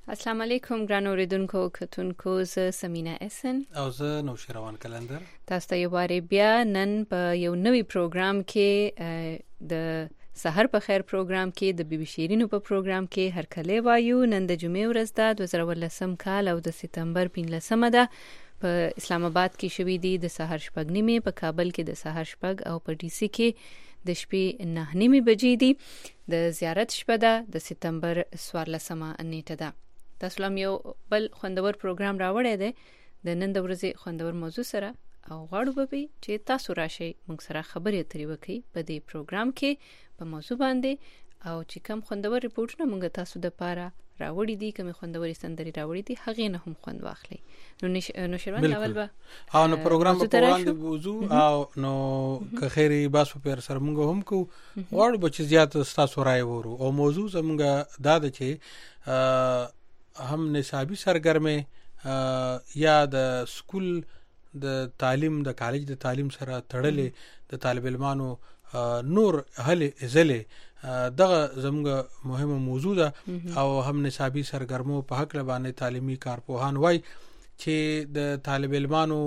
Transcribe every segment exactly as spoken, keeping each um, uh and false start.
السلام علیکم ګران اوریدونکو کتونکو، زه سمینا اسن او زه نوشیروان کلندر. تاسو ته یو واری بیا نن په یو نوی پروګرام کې د سحر په خیر پروګرام کې د بي بي شیرینو په پروګرام کې هر کله وایو. نن د جمعې ورځ ده، دوه زره ولسم کال او د سپتمبر پنځلسمه ده. په اسلام آباد کې شوې دي د سحر شپږ نیمه، په کابل کې د سحر شپږ او په ډي سي کې د شپې نه نیمه بجې دي. د زیارت شپه ده، د سپتمبر څوارلسمه نیټه ده. تاسو لم یو بل خوندور پروګرام راوړی دی د نن د ورځې خوندور موضوع سره، او غواړو به چې تاسو راشئ موږ سره خبرې اترې وکړئ په دې پروګرام کې په موضوع باندې، او چې کوم خوندور ریپورټونه موږ تاسو د پاره راوړي دي، کوم خوندوري سندري راوړي دي، هغه نه هم خوند واخلي. نو نو شروع اول به او نو پروګرام په وړاندې موضوع او نو که خیري باس په پر سره موږ هم کو غواړو به چې زیات تاسو راي ورو. او موضوع زموږ دا ده چې هم نصابی سرګرمه یا د سکول د تعلیم د کالج د تعلیم سره تړلې د طالب علمانو نور هلې ازلې دغه زموږ مهمه موضوع ده. او هم نصابی سرګرمو په حق لبانې تعلیمي کارپوهان وای چې د طالب علمانو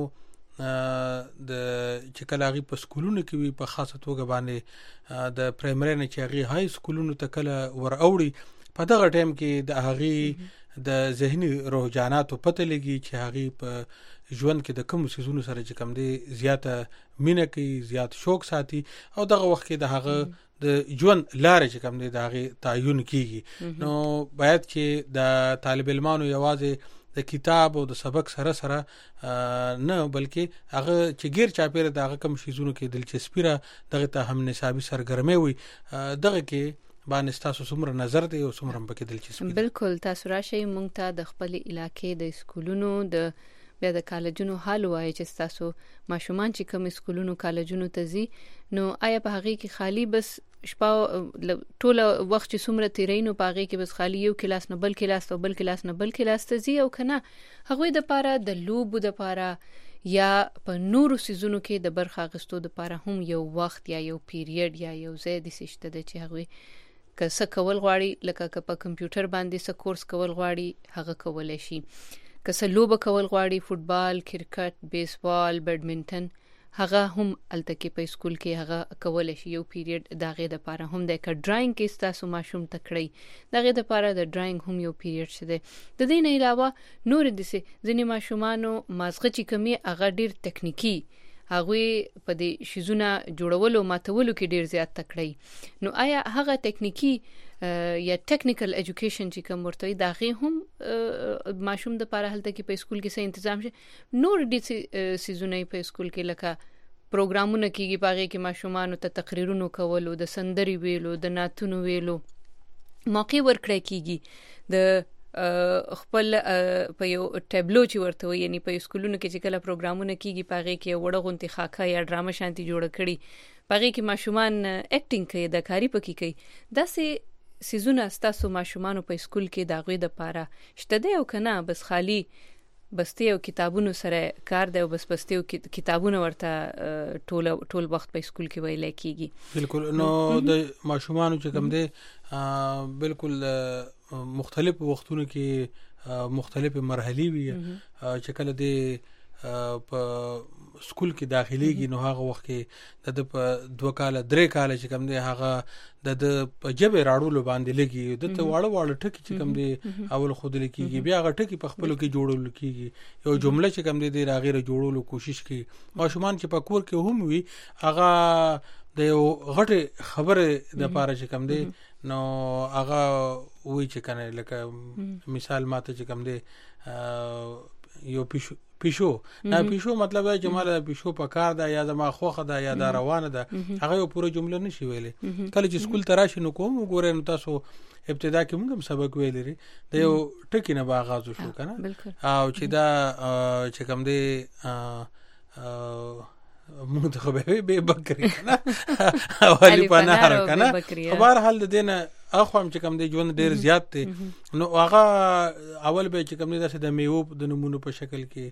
د چې کلاغي په سکولونو کې وي، په خاصه توګه باندې د پرایمري نه چې هغه های سکولونو ته کله ور اوړي، په دغه ټیم کې د هغه د ذهني رجحاناتو پته لګي چې هغه په ژوند کې د کوم سيزونو سره چې کم دي زیاته مینه کوي، زیات شوق ساتي، او دغه وخت کې د هغه د ژوند لارې چې کم دي د هغه تعین کیږي. نو باید چې د طالب علمانو یوازې د کتاب او د سبق سره سره نه، بلکې هغه چې غیر چاپیره د هغه کوم سيزونو کې دلچسپي را دغه ته هم نصابی سرګرمي وي، دغه کې باندې تاسو څومره نظر دی او څومره پکې دلچسپي؟ بالکل، تاسو راشئ مونږ ته د خپل علاقې د سکولونو د بیا د کالجونو حال وایي چې تاسو ماشومان چې کوم سکولونو کالجونو ته ځي، نو آیا په هغه کې خالی بس شپه ټول وخت چې څومره تیرینو په هغه کې بس خالی یو کلاس نه بل کلاس او بل کلاس نه بل کلاس ته ځي، او کنه هغه د پاره د لوبو د پاره یا په نورو سيزونو کې د برخه غستو د پاره هم یو وخت یا یو پیریډ یا یو ځای د سشته د چې هغه که څه کول غواړي، لکه که په کمپیوټر باندې څه کورس کول غواړي هغه کولای شي، که څه لوبه کول غواړي، فوتبال، کرکټ، بیسبال، بیډمنټن، هغه هم الته کې په سکول کې هغه کولای شي. یو پیریډ دغه د پاره هم د ک ډراینګ کې تاسو ماشوم تکړی دغه د پاره د ډراینګ هم یو پیریډ شته. د دې نه علاوه نور د ځینې ماشومانو مازغه چې کمی هغه ډیر تکنیکی، هغه په دې شیزونه جوړولو ماتولو کې ډیر زیات تکړی. نو آیا هغه تکنیکی یا ټیکنیکل ایجوکیشن چې کوم ورته داغه هم ماشوم د پاره هلته کې په سکول کې څه تنظیم شي؟ نور د سيزونه په سکول کې لکه پروګرامونه کېږي، پاره کې ماشومان ته تقریرونه کولو، د سندري ویلو، د ناتونو ویلو موقع ورکړی کېږي. د خپل په یو ټیبلو چې ورته وي، یعنی په سکولونو کې چې کله پروګرامونه کېږي پاره کې وړه غونتی خاکه یا ډرامه شانتي جوړ کړي، پاره کې ماشومان اکټینګ کوي، د کاری پکې کوي. داسې سيزونه تاسو ماشومان په سکول کې داغوي د پاره شته دی او کنه بس خالی بسته او کتابونو سره کار دی او بس بسته او کتابونه ورته ټول ټول وخت په سکول کې ویل کېږي؟ بالکل. نو د ماشومان چې کوم دی بالکل مختلف وختونو کې مختلف مرحلي وي، چې کله د په سکول کې داخليږي نو هغه وخت کې د په دوه کال درې کال چې کوم دی هغه د په جبه راړولو باندې لګي، د ته واړه واړه ټکی چې کوم دی اول خود لکېږي، بیا هغه ټکی په خپل کې جوړول کېږي، یو جمله چې کوم دی د راغیره جوړولو کوشش کوي. ماشومان چې په کور کې هم وي هغه د یو غټه خبره د پاره چې کوم دی نو هغه وی چې کنه لکه مثال ماته چې کوم دی یو پیشو پیشو نه پیشو مطلب دا چې مال پیشو په کار ده یا زما خوخه ده یا دا روانه ده، هغه یو پوره جمله نشي ویلې. کله چې سکول تراشي نو کوم وګورئ نو تاسو ابتدا کې موږ سبق ویل لري د یو ټکی نه باغاز شو کنه، او چې دا چې کوم دی موږ ته به به بکری کنه اولی پنار کنه، په هر حال د دینه اخوام چې کوم دی ژوند ډیر زیات دی. نو هغه اول به چې کوم دی د میوه د نمونه په شکل کې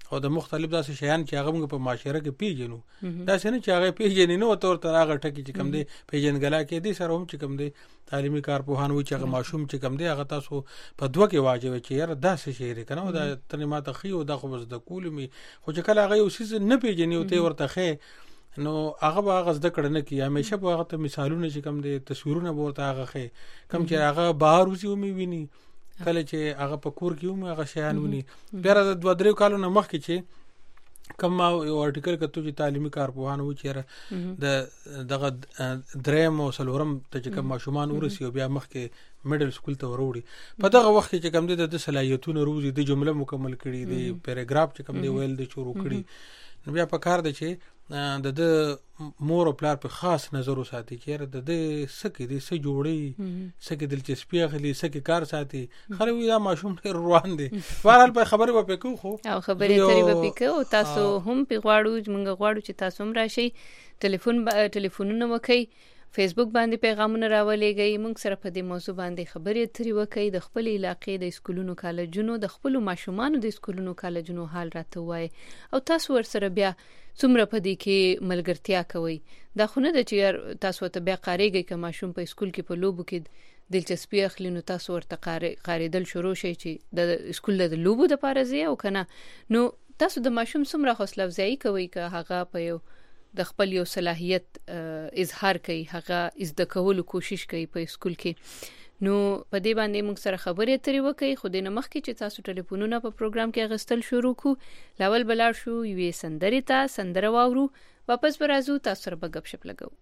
او د مختلف داسې شیان چې هغه موږ په معاشره کې پیژنو داسې نه چې هغه پیژنې نو تور تر هغه ټکی چې کم دی پیژنګلا کې دي سره هم چې کم دی تعلیمي کارپوهان وي چې هغه ماشوم چې کم دی هغه تاسو په دوه کې واجب چې یاره داسې شی لري کنه دا تنه ماته خي او دا خو بس د کولمي خو چې کله هغه یو سیس نه پیژنې او ته ورته خې نو هغه به هغه زده کړنه کی همیشه به هغه ته مثالونه چې کم دي تصویرونه به ورته هغه خې کم چې هغه بهر وسی ومي ویني کله چې هغه په کور کې هم هغه شیان ونی بیا د دوه درې کالو نه مخکې چې کوم یو ارټیکل کتو چې تعلیمي کارپوهان و چې د دغه دریم او سلورم ته چې کوم ماشومان ورسی او بیا مخکې میډل سکول ته وروړي په دغه وخت کې چې کوم د صلاحیتونو روزي د جمله مکمل کړي دی پیراګراف چې کوم دی ویل د شروع کړي نو بیا په کار دی چې د د مور او پلار په خاص نظر وساتي چې د د سکه دي سې جوړي سکه دلچسپي اخلي سکه کار ساتي خره وی دا ماشوم ډیر روان دي بهرحال په خبره به پکو خو او خبرې ترې به پکو تاسو هم په غواړو موږ غواړو چې تاسو هم راشي ټلیفون ټلیفونونه وکي فیسبوک باندې پیغامونه راولېږئ موږ سره په دې موضوع باندې خبرې اترې وکړئ د خپل علاقې د سکولونو کالجونو د خپل ماشومانو د سکولونو کالجونو حال راته وایي او تاسو ورسره بیا څومره په دې کې ملګرتیا کوي دا خو نه ده چې تاسو ته بیا قاریږئ که ماشوم په سکول کې په لوبو کې دلچسپي اخلي نو تاسو ورته قاریدل شروع شئ چې د سکول د لوبو دپاره ځئ او که نه نو تاسو د ماشوم څومره حوصله افزایي کوئ که هغه په یو د خپل یو صلاحیت اظهار کوي هغه زده کولو کوشش کوي په سکول کې نو په دې باندې موږ سره خبرې اترې وکړئ خو د نه مخکې چې تاسو ټلیفونونه په پروګرام کې اغستل شروع کو لاول بلار شو یوې سندرې ته سندره واورو واپس به راځو تاسو سره به ګپ شپ لګو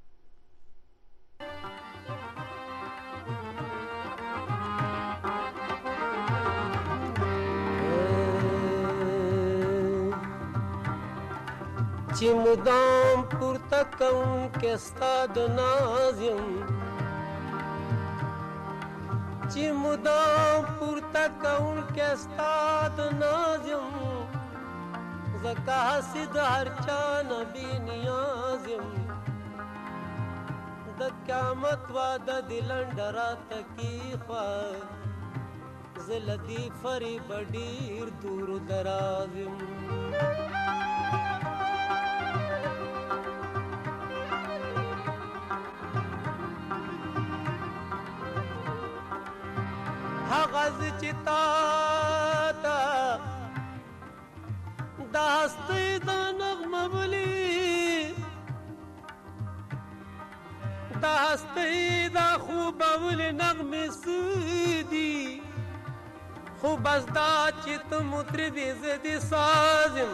چې مدام پورته کوم کې ستا د ناز یم چې مدام پورته کوم کې ستا د ناز یم زکه حسد هر چا نبی نیاز یم د قیامت وعده د لنډه راته کیښوه زه له دې فریبه ډېر دور و دراز یم غز چې تا ته دا هستۍ دا نغمه بلي دا هستۍ دا خوبه ولې نغمې څه دي خو بس دا چې ته مطربې زه دې ساز یم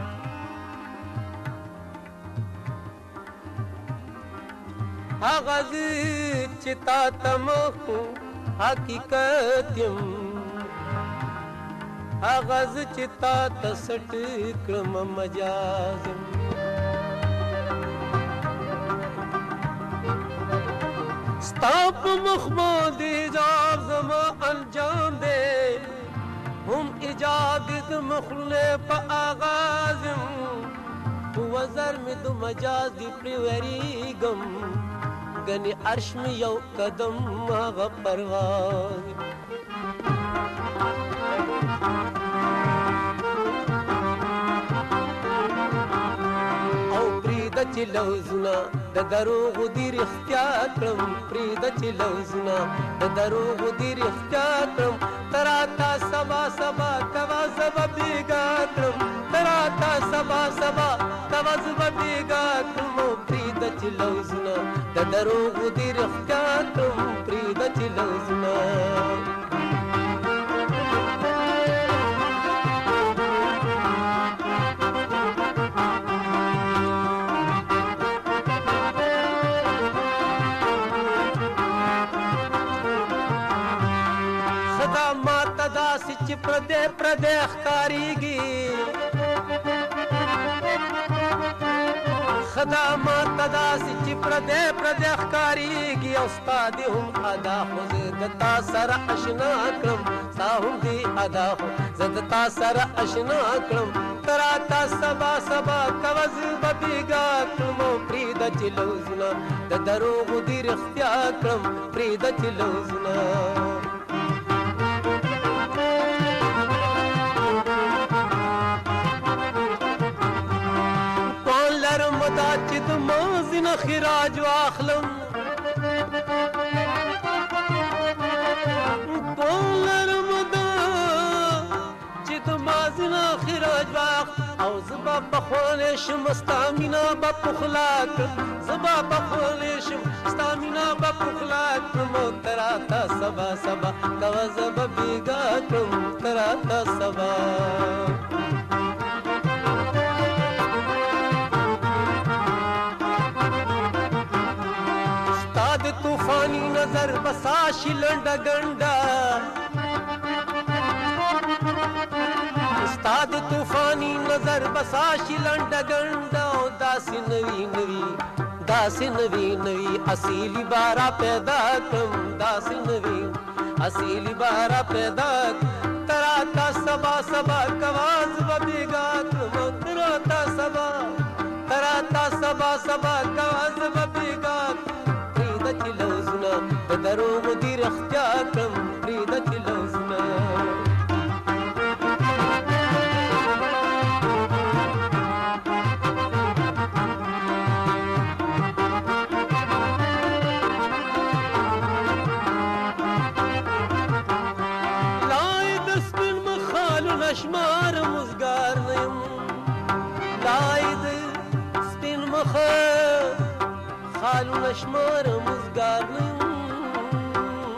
هغه زه چې تا ته مخ حقیقت یم هغه زه چې تا ته سټ کړم مجاز یم ستا په مخ باندې ایجاب زما انجام دی هم ایجاب د مخلې په آغاز یم په وزر مې د مجاز دی پرې وریږم گنی عرش میں یو قدم آغا پرواز او پریده چی لوزنا د دروغ دیر اختیار کرم پریده چی لوزنا د دروغ دیر اختیار کرم تراتا سبا سبا کوا زبا بیگا کرم تراتا سبا سبا کوا زبا بیگا کرم او پریده چی لوزنا د دروغ دیر اختیار کرم پریده چی لوزنا چې پردې پردې ښکارېږي خدامات ته داسې چې پردې پردې ښکارېږي او ستا دې هم ادا خو زه د تا سره اشنا کړم ستا هم دې ادا خو زه د تا سره اشنا کړم ته راته سبا سبا کوه زه به بېګا کړم او پرېږده چې لوظونه د دروغو دې رښتیا کړم پرېږده چې لوظونه خراج واخلم بولرم دا چې د مازینا خراج واخ او زبا بخولی شم ستامینا با پخلاک زبا بخولی شم ستامینا با پخلاک مو تراتا سبا سبا کوا زبا بیگا کم تراتا سبا ستاد طوفانی نظر بساشی لنڈا گنڈا ستاد طوفانی نظر بساشی لنڈا گنڈا داسی نوی نوی داسی نوی نوی اصیلی بارا پیدا کم داسی نوی اصیلی بارا پیدا تراتا سبا سبا کواز و بیگا کم تراتا سبا تراتا سبا سبا کواز و بیگا پریدا چی لوزنا دروغ دیر اختیار کم پریدا چی لوزنا شمار مزگار نیم لاید سپین مخ خالو نشمار مزگار نیم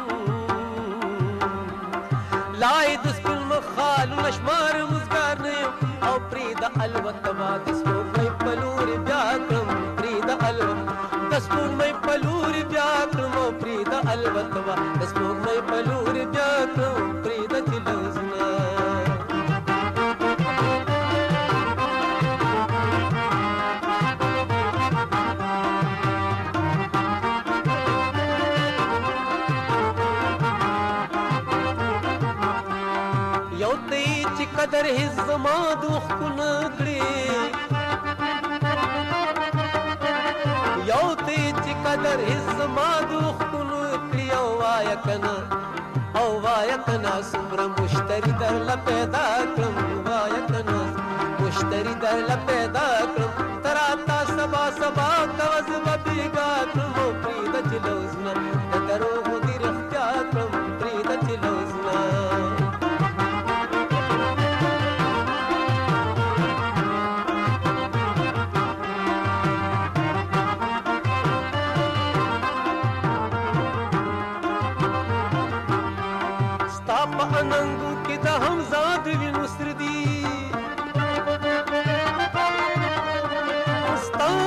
لاید سپین مخ خالو نشمار مزگار نیم او پرید الوت با دسپون می پلور بیاکرم پرید الوت دسپون می پلور بیاکرم او پرید الوت با دسپون می پلور بیاکرم پرید تلوزنا قدر هز ما دوخ کن کړي یو ته چې قدر هز ما دوخ کن کړي او وایا کنه او وایا کنه سمره مشتری در لا پیدا کړم وایا کنه مشتری در لا پیدا کړم تراتا سبا سبا کوز ببیګا کړم پریدا چلوزنا دروغ دې رختیا کړم پریدا چلوزنا اننګو کې د همزاد وینو سر دی ستا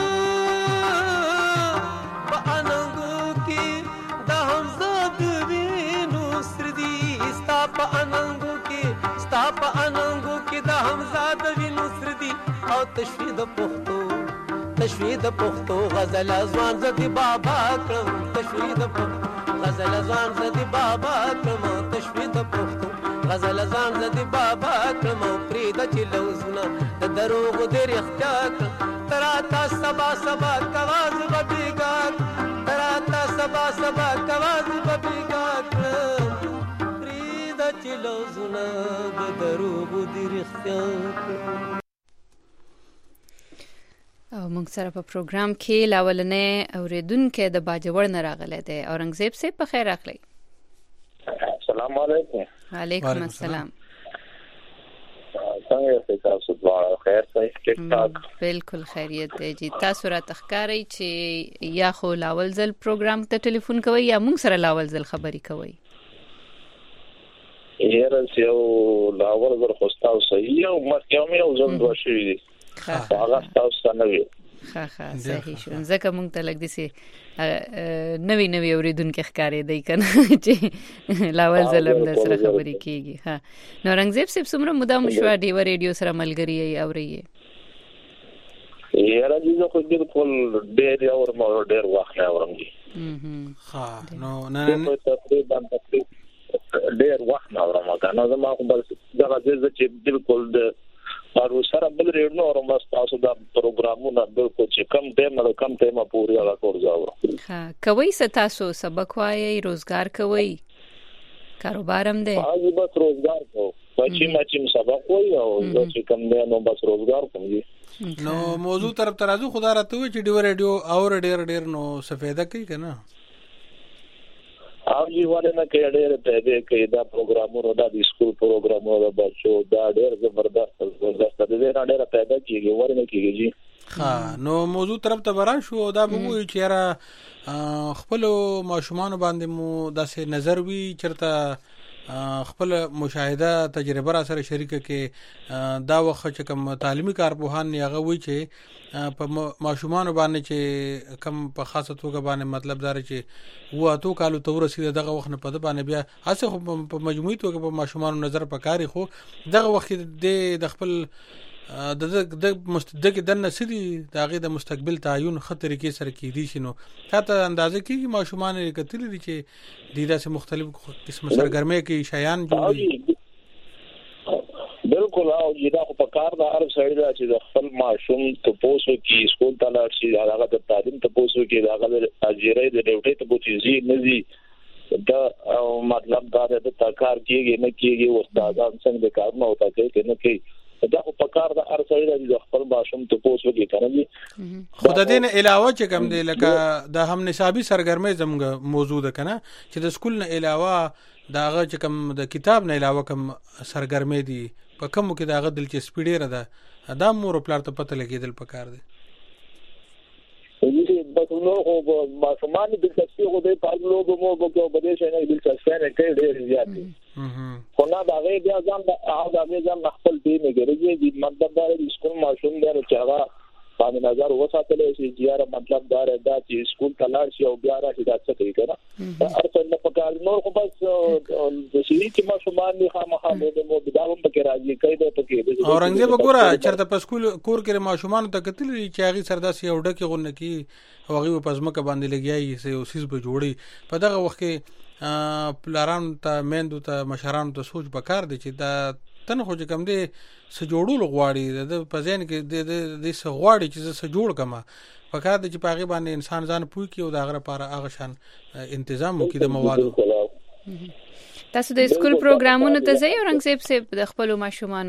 په اننګو کې د همزاد وینو سر دی ستا په اننګو کې ستا په اننګو کې د همزاد وینو سر دی او تشوید پختو تشوید پختو غزل ازوان زدي بابا کړم تشوید پختو غزل ازوان زدي بابا کړم تشوید پختو غزل ازوان زدي بابا کړم پریدا چې لوزنا د دروغ دې اختیار تراتا سبا سبا کواز ببیگا تراتا سبا سبا کواز ببیگا پریدا چې لوزنا د دروغ دې اختیار. او موږ سره په پروګرام کې لاولنې اوریدونکو د باجوړ نه راغله ده اورنګزیب سي په خیر راغلی. السلام علیکم. وعلیکم السلام. څنګه یې تاسو ډیر خیر سره ټیک ټاک؟ بالکل خیریت دی جی. تاسو را تخکاری چې یا خو لاول ځل پروګرام ته ټلیفون کوي یا موږ سره لاول ځل خبري کوي؟ یاره یو لاول ځل خو تاسو صحیح او مخکې هم یو ځل دوه شوي دي. هغه تاسو نه وي. ها ها صحیح شو. ځکه مونږ ته لګ دي سي نوې نوې اوریدونکو ښکارې دی کنه چې لاول ځلم د سره خبرې کیږي. ها نو رنگزیب صاحب څومره مدام شو دی و ریډیو سره ملګری ای اوري؟ یاره دې خو بالکل ډېر اور مو ډېر وخت نه اورم دي. ها نو نه نه تقریبا ډېر وخت نه اورم کنه زما خو بل ځکه چې بالکل د او سره بل ریډنو او مست تاسو دا پروګرامونه بالکل چې کم ټیم نه کم ټیم پورې هغه کور ځاو. ها کوي ستاسو سبق وایي روزګار کوي کاروبار هم دی؟ هغه بس روزګار کوي. بچی مچم سبق وایي او چې کم دی نو بس روزګار کوي. نو موضوع طرف ترازو خدا راته وي چې ډیو ریډیو او ډیر ډیر نو سفیده کوي کنه او جی ولې نه کې ډېر ته دې کې دا پروګرامونو دا د سکول پروګرامونو دا بچو دا ډېر زبردست زبردست دې نه ډېر پیدا کیږي ورنه نه کیږي جی ها نو موضوع طرف ته برا شو دا به وي چې را خپل ماشومان باندې مو داسې نظر وی چرته خپل مشاهده تجربه را سره شریکه کې دا وخت چې کوم تعلیمي کارپوهان هغه وی چې په ماشومان باندې چې کم په خاصه توګه باندې مطلب دار چې واته کالو تور رسیده دغه وخت نه پد باندې بیا هڅه په مجموعي توګه په ماشومان نظر پکاري خو دغه وخت د خپل د د مستدق د نسدي دغه د مستقبل تعین خطر کې سره کې دي شنو تاسو اندازه کې ماشومان کتل دي چې د داسې مختلف قسم سرګرمۍ کې شیان جوړي بالکل او دا په کار د هر سړي دا چې خپل ماشوم ته پوسو کې سکول ته لاړ شي هغه د تعلیم ته پوسو کې هغه د اجرې د ډیوټي ته پوسي نزي دا مطلب دا د تکار کېږي نه کېږي استادان څنګه د کار نه وتا کوي نه کوي دا په کار د هر سړي د خپل ماشوم ته پوسو کې کوي خدای دې نه علاوه چې کوم دی لکه د هم نصابي سرګرمۍ زموږ موضوع ده کنه چې د سکول نه علاوه داغه چې کوم د کتاب نه علاوه کوم سرګرمۍ دي په کوم کې داغه دلچسپي ډیره ده دا مور پلار ته پته لګیدل پکار دي دې بس نو او ماشومان د دلچسپي خو دې په لوګو مو په کې په دې شي نه دلچسپي نه کوي ډېر زیات دي خو نه دا غي بیا ځم دا دا ځم خپل دې نه ګرځي دې مطلب دا د سکول ماشوم دی چې هغه باندې نظر وساتل شي چې یاره مطلب دا دا چې سکول ته لاړ شي او بیا راځي دا څه کوي کنه هر څه نه پکار نور خو بس د شي چې ماشومان نه خامخا مو د مو بداوم پکې راځي کوي دا پکې اورنګزیب وګوره چرته په سکول کور کې ماشومان ته کتل چې هغه سرداسي او ډکه غونه کې هغه په ځمکه باندې لګیایي سه اوسیس به جوړي په دغه وخت کې پلاران ته میندو ته مشران ته سوچ وکړ دي چې دا تنه خو کوم دي س جوړول غواړي د پزین کې د د س غواړي چې س جوړ کما فقط چې پاغي باندې انسان ځان پوي کې او دا غره لپاره هغه شان تنظیم وکړي د موادو تاسو د سکول پروګرامونو ته ځئ اورنګزیب سه د خپل ماشومانو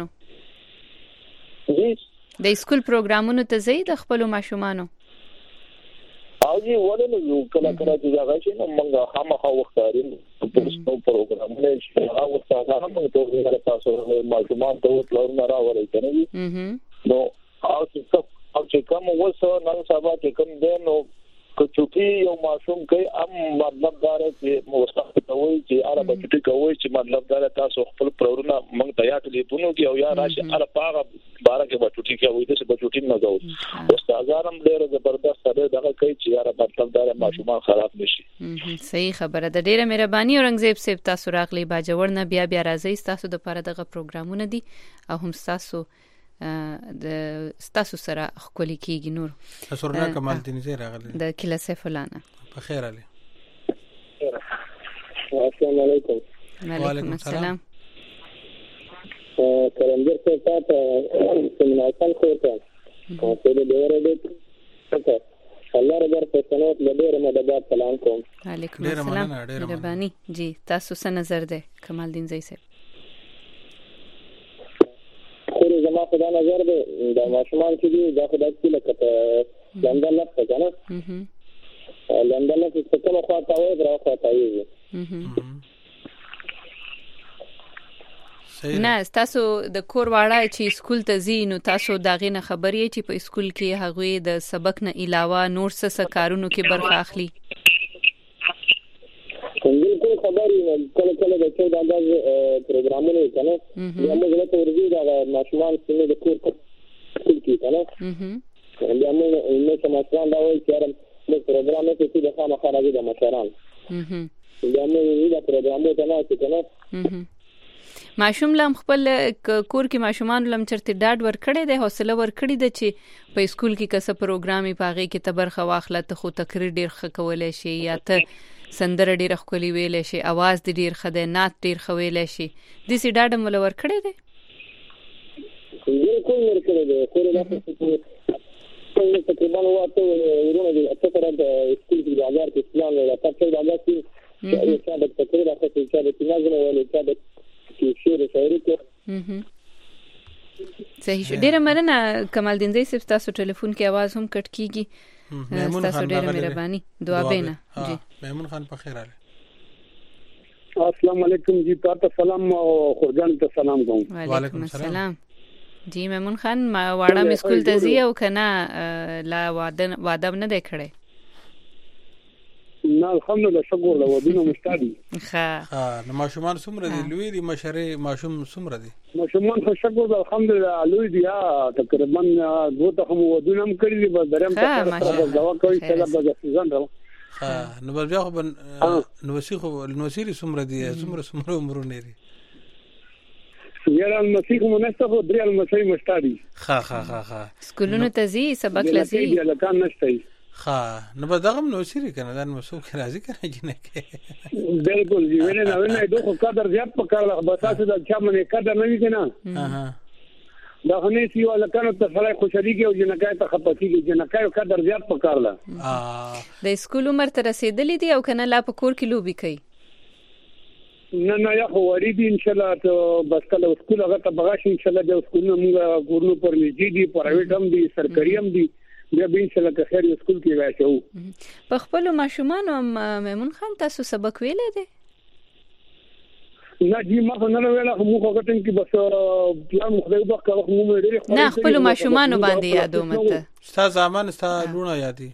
د سکول پروګرامونو ته ځئ د خپل ماشومانو او جی ولنه یو کله کله چې دا غشي نو موږ خامخا وختارین په څو پروګرامونه چې هغه وخت هغه موږ ته ورته تاسو معلومات ته ورته نه راوړی کنه نو او چې او چې کوم وسه نن سبا چې کوم دین نو کچوټي یو ماشوم کوي ام مطلب دار چې موثق کوي چې اړه بچټي کوي چې مطلب دار تاسو خپل پرورونه موږ ته یا ټلیفونو کې او یا راشي اړه پاغه بارا کې بچټي کوي د بچټي نه غو استادانم ډېر زبردست دی دغه کوي چې یاره مطلب دار ماشومان خراب نشي صحیح خبره ده ډېره مهرباني اورنګزیب صاحب تاسو راغلی باجوړ نه بیا بیا راځي تاسو د پاره دغه پروګرامونه دي او هم تاسو د ستاسو سره خولي کیږي نور سرنا کمال دین زه راغلی د کله سیفلانه په خیر علي السلام علیکم وعلیکم السلام کلندر څه تاسو سیمینار کوته او په دې ډېر دې الله رب پرسنوت له ډېر مدد سلام کوم وعلیکم السلام مهرباني جی تاسو څه نظر ده کمال دین زئی صاحب خو زما په دا نظر ده دا ماشومان چې دي دا خدای چې لکه لندن نه څنګه لندن نه څه کومه خواته وي برا خواته وي نه تاسو د کور واړه چې سکول ته ځي نو تاسو داغه نه خبرې چې په سکول کې هغه د سبق نه علاوه نور څه کارونو کې برخه اخلي بالکل خبرې کله کله د څو د انداز پروګرامونه کنه یا موږ له ورځې دا ماشومان څنګه د کور کې کنه بیا موږ نو څه ماشومان دا وایي چې د پروګرامونو کې د خامہ خارجي د مشران بیا موږ دا پروګرامونه نه کنه ماشوم لم خپل کور کې ماشومان لم چرته ډاډ ور کړی دی حوصله ور کړی دی چې په اسکول کې کسه پروګرامي پاغي کې تبرخه واخله ته خو تقریر ډیر خکولې شي یا ته سندره ډیر خولي ویلې شي आवाज ډیر خده نات ډیر خویلې شي د سي ډاډ مل ور کړی دی بالکل ور کړی دی خو دا څنګه تقریبا واته ورونه دي اته تر د اسکول کې د اجازه کې اسلام له تاسو د اجازه کې چې دا تقریر راځي چې د تنازل ولې چې کې شعر شاعري کې صحیح شو. ډیره مننه کمال الدین زئی صاحب، تاسو ټلیفون کې आवाज هم کټ کیږي. تاسو ډیره مهرباني. دعا بینه جی. میمون خان په خیر اله. السلام علیکم جی. تاسو سلام او خورجان ته سلام کوم. وعلیکم السلام جی. میمون خان ما واړه مسکول ته زی او کنه لا واده واده نه دی کړی؟ نه الحمدلله شکر له ودینو مستادي. ها ها نو ماشومان څومره دي؟ لوی دي مشره ماشوم څومره دي؟ ماشومان خو شکر الحمدلله لوی دي. تقریبا دوه ته هم ودونه هم کړی دي. بس درم ته دوا کوي چې دا د سیزن راو. ها نو بیا خو نو وسی خو نو سری څومره دي؟ څومره څومره عمر نه لري؟ یاره المسیح مونږ خو درې المسیح مستادي. ها ها ها ها سکولونو ته زی سبق لسی دی لکان نشته. ها نو به دغه نو سری کنه دا نو څوک راضی کنه جنہ کې بالکل جی. ونه نه ونه دوه قدر زیات پکړل به تاسو د چا منې قدر نه وی کنه. ها ها دا خنې سی ولا کنه ته سره خوشالي کې او جنکای ته خپتی کې جنکای قدر زیات پکړل. ا د سکول عمر ته رسیدلې دي او کنه لا په کور کې لوبي کوي؟ نه نه یا خو ورېدي ان شاء الله ته بس کله سکول هغه ته بغاش ان شاء الله د سکول موږ ګورنو پر نږدې دي پرایویټ هم دي سرکاري هم دي بیا به ان شاء الله که خیر سکول کې راځو. په خپل ماشومان او میمون خان تاسو سبق ویل دي؟ نه جی ما نه ویل خو موږ غوښتم چې بس پلان خدای وبخ کا خو موږ ډېر نه خپل ماشومان باندې یادو مته ستا زمان ستا لونه یادي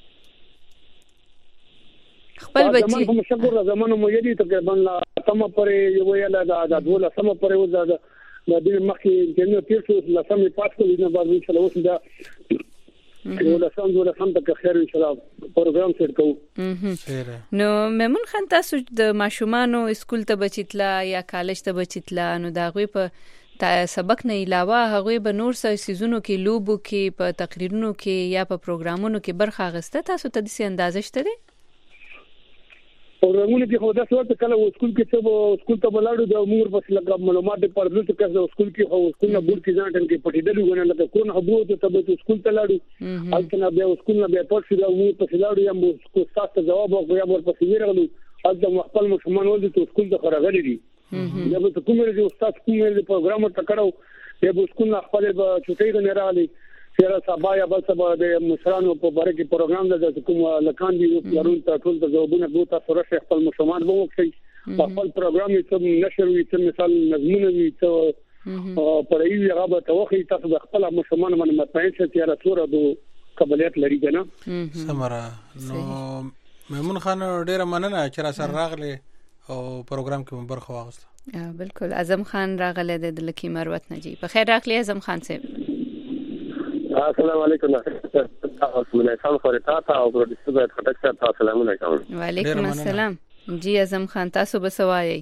خپل بچي زمان هم شکر زمانو مو یدي تقریبا سم پرې یو ویل دا د دوله سم پرې و دا د دې مخکې چې نو تیر څو لا سم پاس کولې نه بعد ان شاء الله اوس دا یو لا سم دوله سم ته خیر ان شاء الله پروګرام سیټ کوو. نو میمون خان تاسو د ماشومانو اسکول ته بچیتلا یا کالج ته بچیتلا نو دا غوي په سبق نه علاوه هغه به نور څه سيزونو کې لوبو کې په تقریرونو کې یا په پروګرامونو کې برخه اخیسته تاسو ته د سي اندازه شته دي؟ پروګرامونه کې خو دا څه وخت کله سکول کې څه سکول ته بلاړو د امور بس لکه معلومات د پردو ته کله سکول کې خو سکول نه بور کې ځان ټن کې پټېدل غوڼه لکه کون هبو ته تبه سکول ته لاړو البته بیا سکول نه بیا پټ شو مو په لاړو یم سکول تاسو جواب او یا ور پسې ورغلو البته خپل مشمان ول دي سکول ته خرغلي دي یا به کومه دي استاد کومه دي پروګرام ته کړو یا به سکول نه خپل چټي نه راغلي سره سبا یا بل سبا د مشرانو په باره کې پروګرام د کوم لکان دي لرون ته ټول د جوابونه بوته سره خپل مشمان وو کوي خپل پروګرام یې نشر وي چې مثال نظمونه وي ته پر ایوي هغه ته وخی تاسو د خپل مشمان باندې مطمئن شئ چې را څوره د قابلیت لري کنه. سمره نو میمون خان ډیره مننه چې را سره راغله او پروګرام کې برخه واغسته. بالکل اعظم خان راغله د لکی مروت نجی په خیر راغلی اعظم خان صاحب. السلام علیکم تاسو مې سلام خورتا تا او پروډوسر د خټک ته السلام علیکم. وعلیکم السلام جی اعظم خان تاسو بسوایي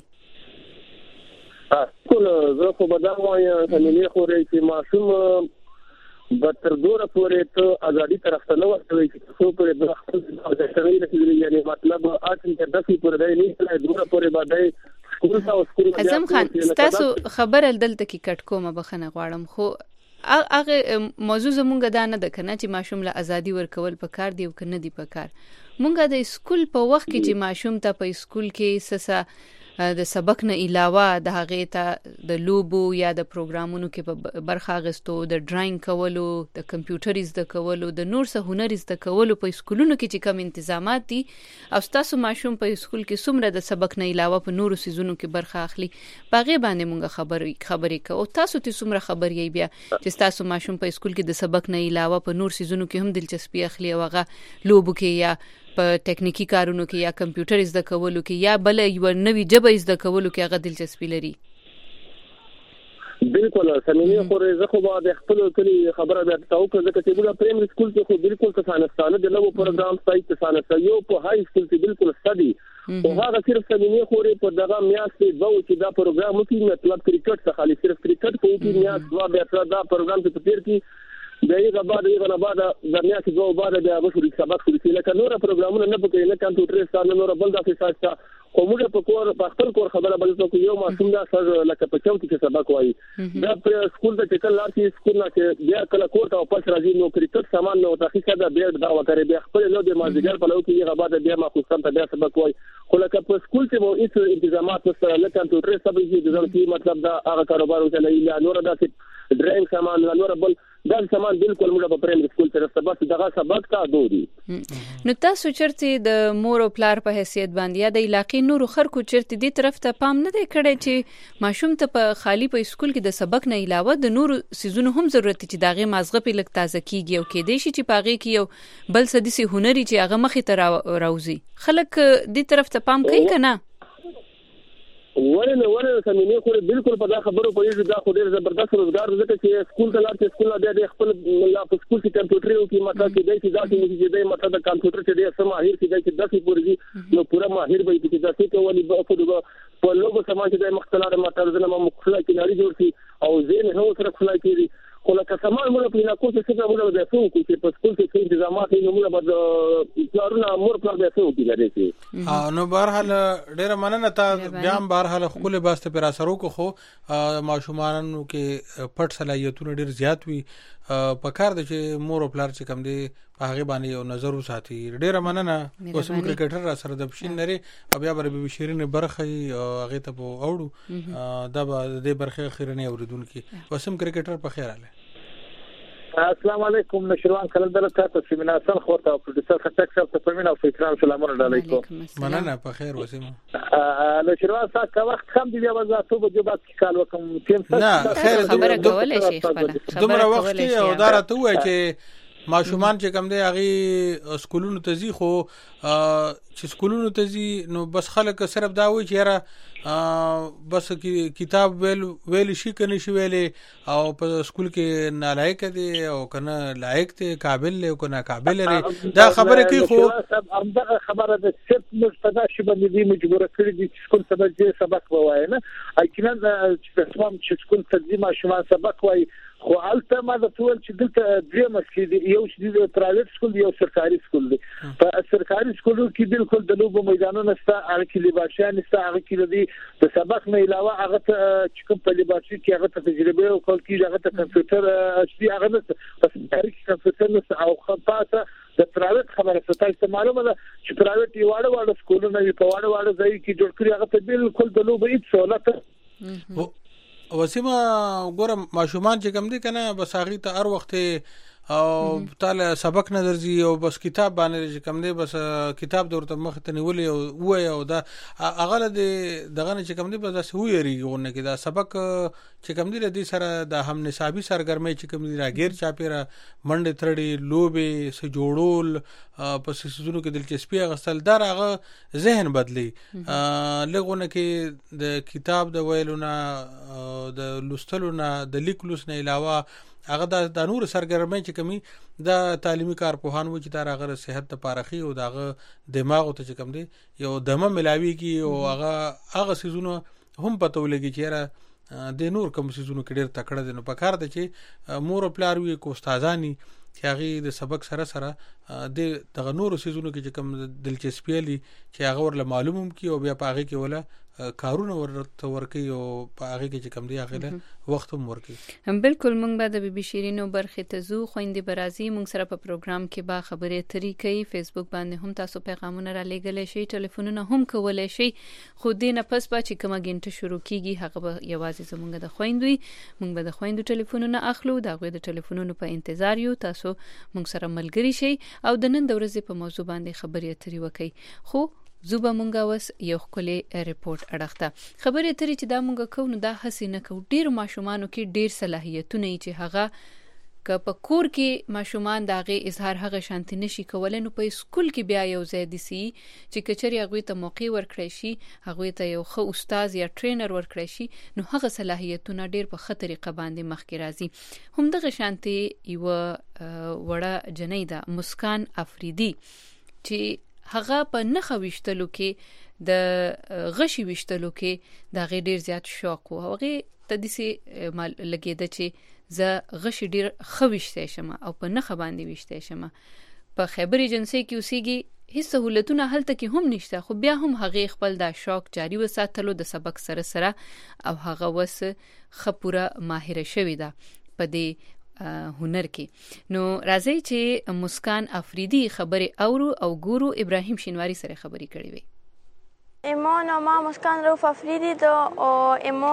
ټول زه خو بدل وایم چې خوري چې معصوم به تر دوره پورې ته ازادي طرف ته نه ورسوي چې څو پورې د خپل د شرعي رسېدلي یعنی مطلب اټن تر داسې پورې دی نه چې دوره پورې باندې سکول ته او سکول اعظم خان تاسو خبر دلته کې کټ کومه بخنه غواړم خو هغه موضوع زمونږ دا نه ده کنه چې ماشوم له ازادي ورکول پکار دی او کنه دی پکار مونږ د سکول په وخت کې چې ماشوم ته په سکول کې سسا د سبق نه علاوه د هغه ته د لوبو یا د پروګرامونو کې په برخه غستو د ډراینګ کولو د کمپیوټر زده کولو د نور څه هنر زده کولو په سکولونو کې چې کوم تنظیمات دي او تاسو ماشوم په سکول کې څومره د سبق نه علاوه په نورو سيزونو کې برخه اخلي باغې باندې مونږ خبرې خبرې کوو تاسو ته څومره خبرې بیا چې تاسو ماشوم په سکول کې د سبق نه علاوه په نور سيزونو کې هم دلچسپي اخلي او هغه لوبو کې یا په ټیکنیکی کارونو کې یا کمپیوټر زده کولو کې یا بل یو نوې ژبه زده کولو کې هغه دلچسپي لري. بالکل سمینه خو زه خو به د خپل کلی خبره به تاسو ته ځکه چې موږ پرایمري سکول کې خو بالکل څه د نوو پروګرام سایت څه یو په های سکول کې بالکل ستدي او هغه صرف سمینه خو په دغه میاشتې دوه چې دا پروګرام کې مطلب کرکټ څخه خالي صرف کرکټ په کې میاشت دوه بیا دا پروګرام په تیر کې دغه بعد یو نه بعد د میاشتې دوه بعد بیا به شروع سبق شروع لکه نور پروګرامونه نه پکې نه کمپیوټر ستاسو نور بل د فساستا خو موږ په کور په خپل کور خبره بل څه یو معصوم دا سر لکه په چوتي کې سبق وایي دا په سکول ته چې کله لارتي سکول نه چې بیا کله کور ته پس راځي نو کرکټ سامان نو تخصیص دا بیا دا وکړي بیا خپل نو د مازیګر په لو کې هغه بعد بیا ما خو څنګه بیا سبق وایي خو لکه په سکول کې مو هیڅ انتظامات نشته لکه کمپیوټر سبق کې د ځل کې مطلب دا هغه کاروبار وکړي یا نور دا چې ډرایینګ سامان نور بل دا سامان بالکل موږ په پرایمري سکول سره سبق دغه سبق تا دودي. نو تاسو چرته د مور او پلار په حیثیت باندې یا د علاقې نورو خلکو چرته دې طرف ته پام نه دی کړی چې ماشوم ته په خالی په سکول کې د سبق نه علاوه د نورو سيزونو هم ضرورت چې داغه مازغه په لک تازه کیږي او کې دې شي چې پاغه کې یو بل څه دي هنري چې هغه مخې ته راوځي خلک دې طرف ته پام کوي کنه ورنه ورنه سمینه خو بالکل په دا خبرو پوهیږي دا خو ډیر زبردست روزګار ځکه چې سکول ته لاړ چې سکول نه د خپل لا په سکول کې کمپیوټر یو کې ماته کې دای چې دا چې دای ماته د کمپیوټر چې ډیر سم ماهر چې دای چې داسې پورې نو پورا ماهر به چې داسې کولی په په لوګو سماج د مختلفه ماته ځنه مختلفه کې ناري جوړ شي او زین هو سره خلای کېږي خو لکه سامان موږ په علاقو کې څه موږ د څو کې په سکول کې څه انتظامات یې موږ به پلارونه مور پلار د څو کې لري شي نو بهرحال ډیره مننه تا بیا بهرحال خپل باسته پر اثرو کو خو ماشومانو کې پټ صلاحیتونه ډیر زیات وي په کار د چې مور او پلار چې کم دي په هغه باندې یو نظر وساتي. ډیره مننه اوسم کرکټر سره د بشین لري او بیا به بشیرین برخه هغه ته په اوړو دا د برخه خیرنه اوریدونکو اوسم کرکټر په خیر اله. السلام علیکم نشروان کلندر تاسو سیمینار سره خورته پروډوسر خټک صاحب ته پمینه او فکرام سلامونه علیکم. مننه په خیر وسیم. نشروان صاحب کا وخت کم دی بیا وځه ته به بعد کال وکم تیم نه خیر خبره کولای شي خپل دومره وخت او دارته وای چې ماشومان چې کم دی هغه سکولونو ته ځي خو چې سکولونو ته ځي نو بس خلک صرف دا وایي چې یاره بس کتاب ویل ویل شي کنه شي ویلې او په سکول کې نالایق دي او کنه لایق دي قابل له کنه قابل لري دا خبره کوي خو همدغه خبره د صرف مستدا شي باندې مجبور کړی دي چې سکول سبق دې سبق وایي نه اکینه چې تمام چې سکول تدریس ماشومان سبق وایي خو البته ما د ټول چې دلته درې مسکې یو چې د پرایویټ سکول یو سرکاري سکول دی په سرکاري سکولو کې بالکل د لوبو میدانونه شته هغه کې لباسیان شته هغه کې د سبق نه علاوه هغه چې کوم په لباسي کې هغه ته تجربه او کول کې هغه ته کمپیوټر شي هغه نه په سرکاري کمپیوټر نه او خاصه د پرایویټ خبره څه تاسو معلومه ده چې پرایویټ یو واړه واړه سکولونه یې په واړه واړه ځای کې جوړ کړی هغه ته بالکل د لوبو هیڅ سہولت وسیمه ګورم ماشومان چې کم دي کنه بس هغه ته هر وخت او تعالی سبق نه درځي او بس کتاب باندې چې کم دی بس کتاب دورته مخ ته نیولې او وای او دا اغله دغه نه چې کم دی بس هو یریږي کې دا سبق چې کم دی د سره د هم نصابي سرګرمۍ چې کم دی راګیر چاپیره منډه ترړي لوبه سه جوړول پس سيزونو کې دلچسپي غسل دار هغه ذهن بدلی لغونه کې د کتاب د ویلونه د لوستلونه د لیکلوس نه علاوه هغه د نور سرګرمۍ چې کمی د تعلیمي کارپوهان و چې دا هغه صحت ته پارخي او دغه دماغ ته چې کم دی یو دمه ملاوي کی او هغه هغه سيزونه هم پته ولګي چې د نور کوم سيزونو کې ډېر تکړه دي نو په کار د چې مور او پلار وي کو استادانی چې هغه د سبق سره سره د دغه نور سيزونو کې چې کم دلچسپي لري چې هغه ور معلوموم کی او بیا پاغه کې ولا کارونه ورته ورکی او په هغه کې چې کم دی هغه له وخت هم ورکی. هم بالکل مونږ به د بي بي شیرینو برخه ته زو خويندې برازي مونږ سره په پروګرام کې با خبرې اترې کوي. فیسبوک باندې هم تاسو پیغامونه را لېږلی شئ ټلیفونونه هم کولای شئ خو دې نه پس با چې کومه ګنټه شروع کیږي هغه به یوازې زمونږ د خويندوي مونږ به د خويندو ټلیفونونه اخلو دا غوې د ټلیفونونو په انتظار یو تاسو مونږ سره ملګری شئ او د نن د ورځې په موضوع باندې خبرې اترې وکړي. خو زوبا مونږه وس یو خولي ریپورت اړخته خبرې ترې چې دا مونږه کو نو دا هسي نه کو ډیر ماشومانو کې ډیر صلاحیتونه چې هغه که په کور کې ماشومان داغه اظهار هغه شانتي نشي کولای نو په سکول کې بیا یو ځای دي سي چې کچري هغه ته موقع ورکړي شي هغه ته یو خو استاد یا ټرینر ورکړي شي نو هغه صلاحیتونه ډیر په خطرې قباندې مخکې راځي. هم دغه شانتي یو وړه جنۍ ده مسکان افریدي چې هغه په نخ وشتلو کې د غشي وشتلو کې د غیر ډیر زیات شوق او هغه ته د سي لګیده چې ز غشي ډیر خوښته شمه او په نخ باندې وشته شمه په خیبر ایجنسی کې اوسېږي هیڅ سہولتونه هلته کې هم نشته خو بیا هم هغه خپل دا شوق جاری وساتلو د سبق سره سره او هغه وس خپوره ماهر شوی ده په دې هنر کې. نو راځي چې مسکان افریدي خبره اورو او ګورو ابراهیم شینواری سره خبري کړې وي. ایمو نو ما مسکان روف افریدی دو او ایمو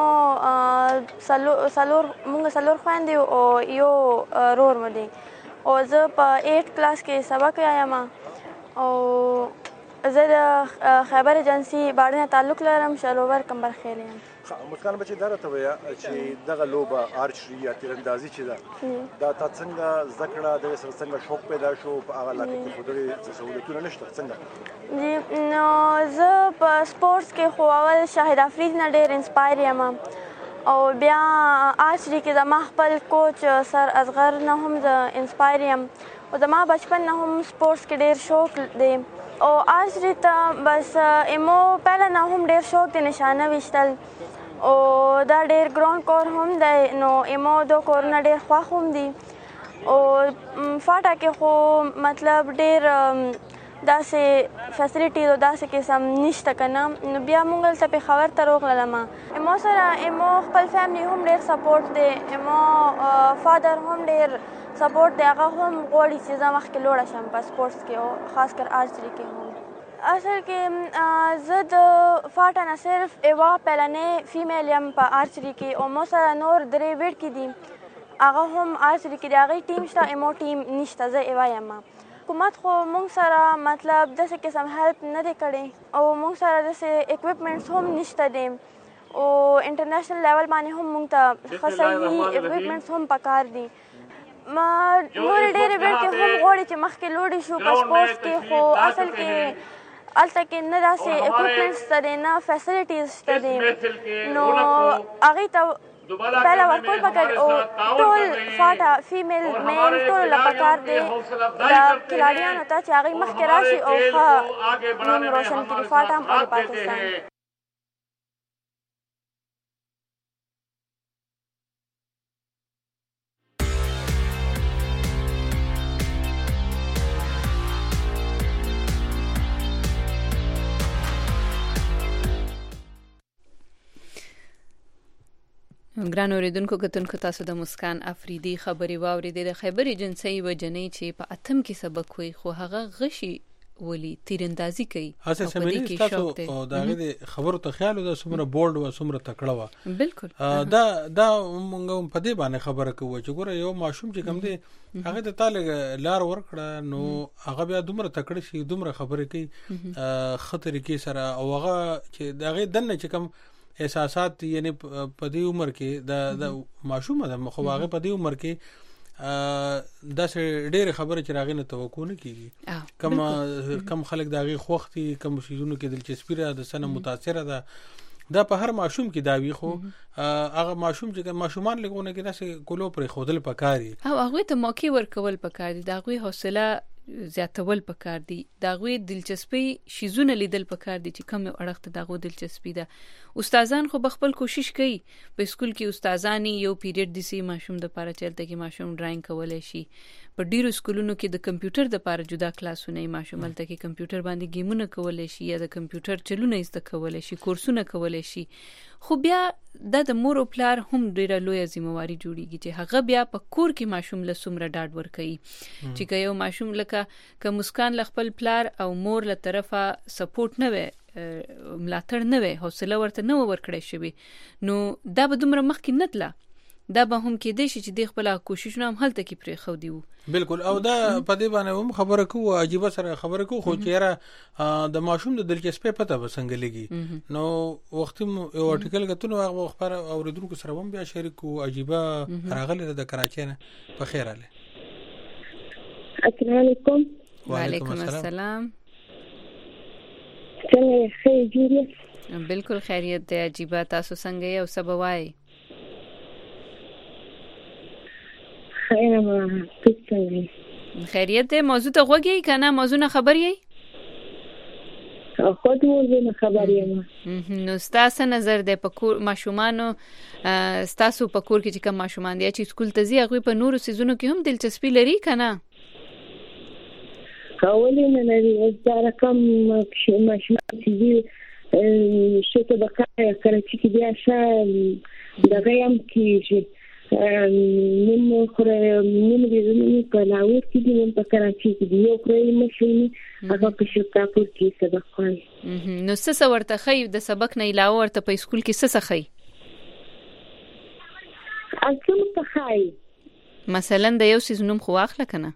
سالور مونږ سالور خويندې او یو رور مو دی او زه په ایټ کلاس کې سبق وایم او زه د خیبر ایجنسی باندې تعلق لرم شلوور کمبر خیر یم. مسکان بچی دا راته ویا چې دغه لوبه آرچري یا تیراندازي چې ده دا تا څنګه زکړه د سر څنګه شوق پیدا شو په هغه لکه کې خودري سہولتونه نشته څنګه؟ جی نو زه په سپورتس کې خو اول شاهد افریدی نه ډېر انسپایر یم او بیا آرچري کې زما خپل کوچ سر اصغر نه هم زه انسپایر یم او زما بچپن نه هم سپورتس کې ډېر شوق دی او آرچري ته بس ایمو پهله نه هم ډېر شوق دی نشانه ویشتل او دا ډېر ګران کار هم دی نو ایمو دو کارونه ډېر خوښ هم دي او فاټا کې خو مطلب ډېر داسې فیسیلیټیز او داسې قسم نشته که نه نو بیا موږ هلته پېښور ته راغلم ایمو سره ایمو خپل فیملی هم ډېر سپورټ دی ایمو فادر هم ډېر سپورټ دی هغه هم غواړي چې زه مخکې لوړه شم په سپورټس کې او خاص کر آرچري کې هم اصل کې زه د فاټا نه صرف یوه پهلنۍ فیمیل یم په آرچري کې او مو سره نور درې ویډ کې دي هغه هم آرچري کې د هغې ټیم شته ایمو ټیم نشته زه یوه یم حکومت خو موږ سره مطلب داسې قسم هیلپ نه دی کړی او موږ سره داسې اکوپمنټس هم نشته دی او انټرنیشنل لیول باندې هم موږ ته ښه صحیح اکوپمنټس هم پکار دي ما نورې ډېرې ویډ کې هم غواړي چې مخکې لوړې شو په سپورټس کې خو اصل کې هلته کې نه داسې اکوپمنټس شته دی نه فیسیلیټیز شته دی نو هغې ته پهله ورکول پکار او ټول فاټا فیمیل مین ټولو له پکار دی د کلاډیانو ته چې هغوی مخکې راشي او ښه نوم روشن کړي فاټا هم او د پاکستان. ګران اوریدونکو کتونکو تاسو د مسکان افریدي خبري واوریدې د خیبر ایجنسی وجنې چې په اتم کې سبق وي خو هغه غشي ولی تیراندازي کوي هڅه سمې تاسو او دا غي خبرو ته خیال د سمره بولډ و سمره تکړه و بالکل دا دا مونږ په دې باندې خبره کوو چې ګوره یو ماشوم چې کوم دی هغه ته تعالی لار ورکړه نو هغه بیا دومره تکړه شي دومره خبرې کوي خطر کې سره او هغه چې دا غي دنه چې کوم احساسات یعنی په دې عمر کې د د ماشوم د خو هغه په دې عمر کې دا ډېر خبره چې راغی نه توقع نه کیږي کم کم خلک داغي خوختي کم شیزونو کې دلچسپي را د سنه متاثر ده دا په هر ماشوم کې دا وی خو هغه ماشوم چې ماشومان لګونه کې داسې کولو پر خودل پکاري او هغه ته موقع ورکول پکاري دا غوي حوصله زیاتول پکار دي دا غوي دلچسپي شیزونه لیدل پکار دي چې کوم اړخ ته دا غو دلچسپي ده استادان خو بخپل کوشش کوي په سکول کې استادانی یو پیریډ دي سي ماشوم د پاره چلته کې ماشوم ډراینګ کولای شي په ډیرو سکولونو کې د کمپیوټر د پاره جدا کلاسونه ماشوم تل کې کمپیوټر باندې گیمونه کولای شي یا د کمپیوټر چلونه زده کولای شي کورسونه کولای شي خو بیا د مور او پلار هم ډیره لوی ذمہواری جوړیږي چې هغه بیا په کور کې ماشوم له سمره ډاډ ورکړي چې یو ماشوم لکه ک مسکان خپل پلار او مور له طرفه سپورټ نه وي ملاتړ نه وي حوصله ورته نه ورکړي شي نو دا به دومره مخکې نه تله دا به هم کې دي چې د خپل کوششونه هم هلته کې پرې خو دیو بالکل او دا په دې باندې هم خبره کوو عجیب سره خبره کوو خو چیرې د ماشوم د دلچسپي پته وسنګ لګي نو وخت یو ارټیکل غتنو هغه خبر اوریدونکو سره هم بیا شریک کوو عجیب راغله د کراچۍ نه په خیر اله السلام علیکم وعلیکم السلام څنګه خیریت بالکل خیریت دی عجیب تاسو څنګه یو سبوای خیر ما څنګه خیریت دی موضوع ته غوږی کنه موضوع نه خبر یې خود موضوع نه خبر یم نو ستاسو نظر دی په کور ماشومانو ستاسو په کور کې چې کوم ماشومان دي چې سکول ته ځي هغه په نورو سيزونو کې هم دلچسپي لري کنه کولې نه لري زړه کم ماشومان چې شته د کار کړی چې بیا شا دغه هم کیږي نن خو نن دې په لاهور کې دي نن په کراچي کې دي یو خوري مشونی هغه په شکاپور کې سبق وايي. نو څه ورته خي د سبق نه علاوه ورته په سکول کې څه څه خي؟ اصل ته خي مثلا د یو سیز نوم خو واخله کنه.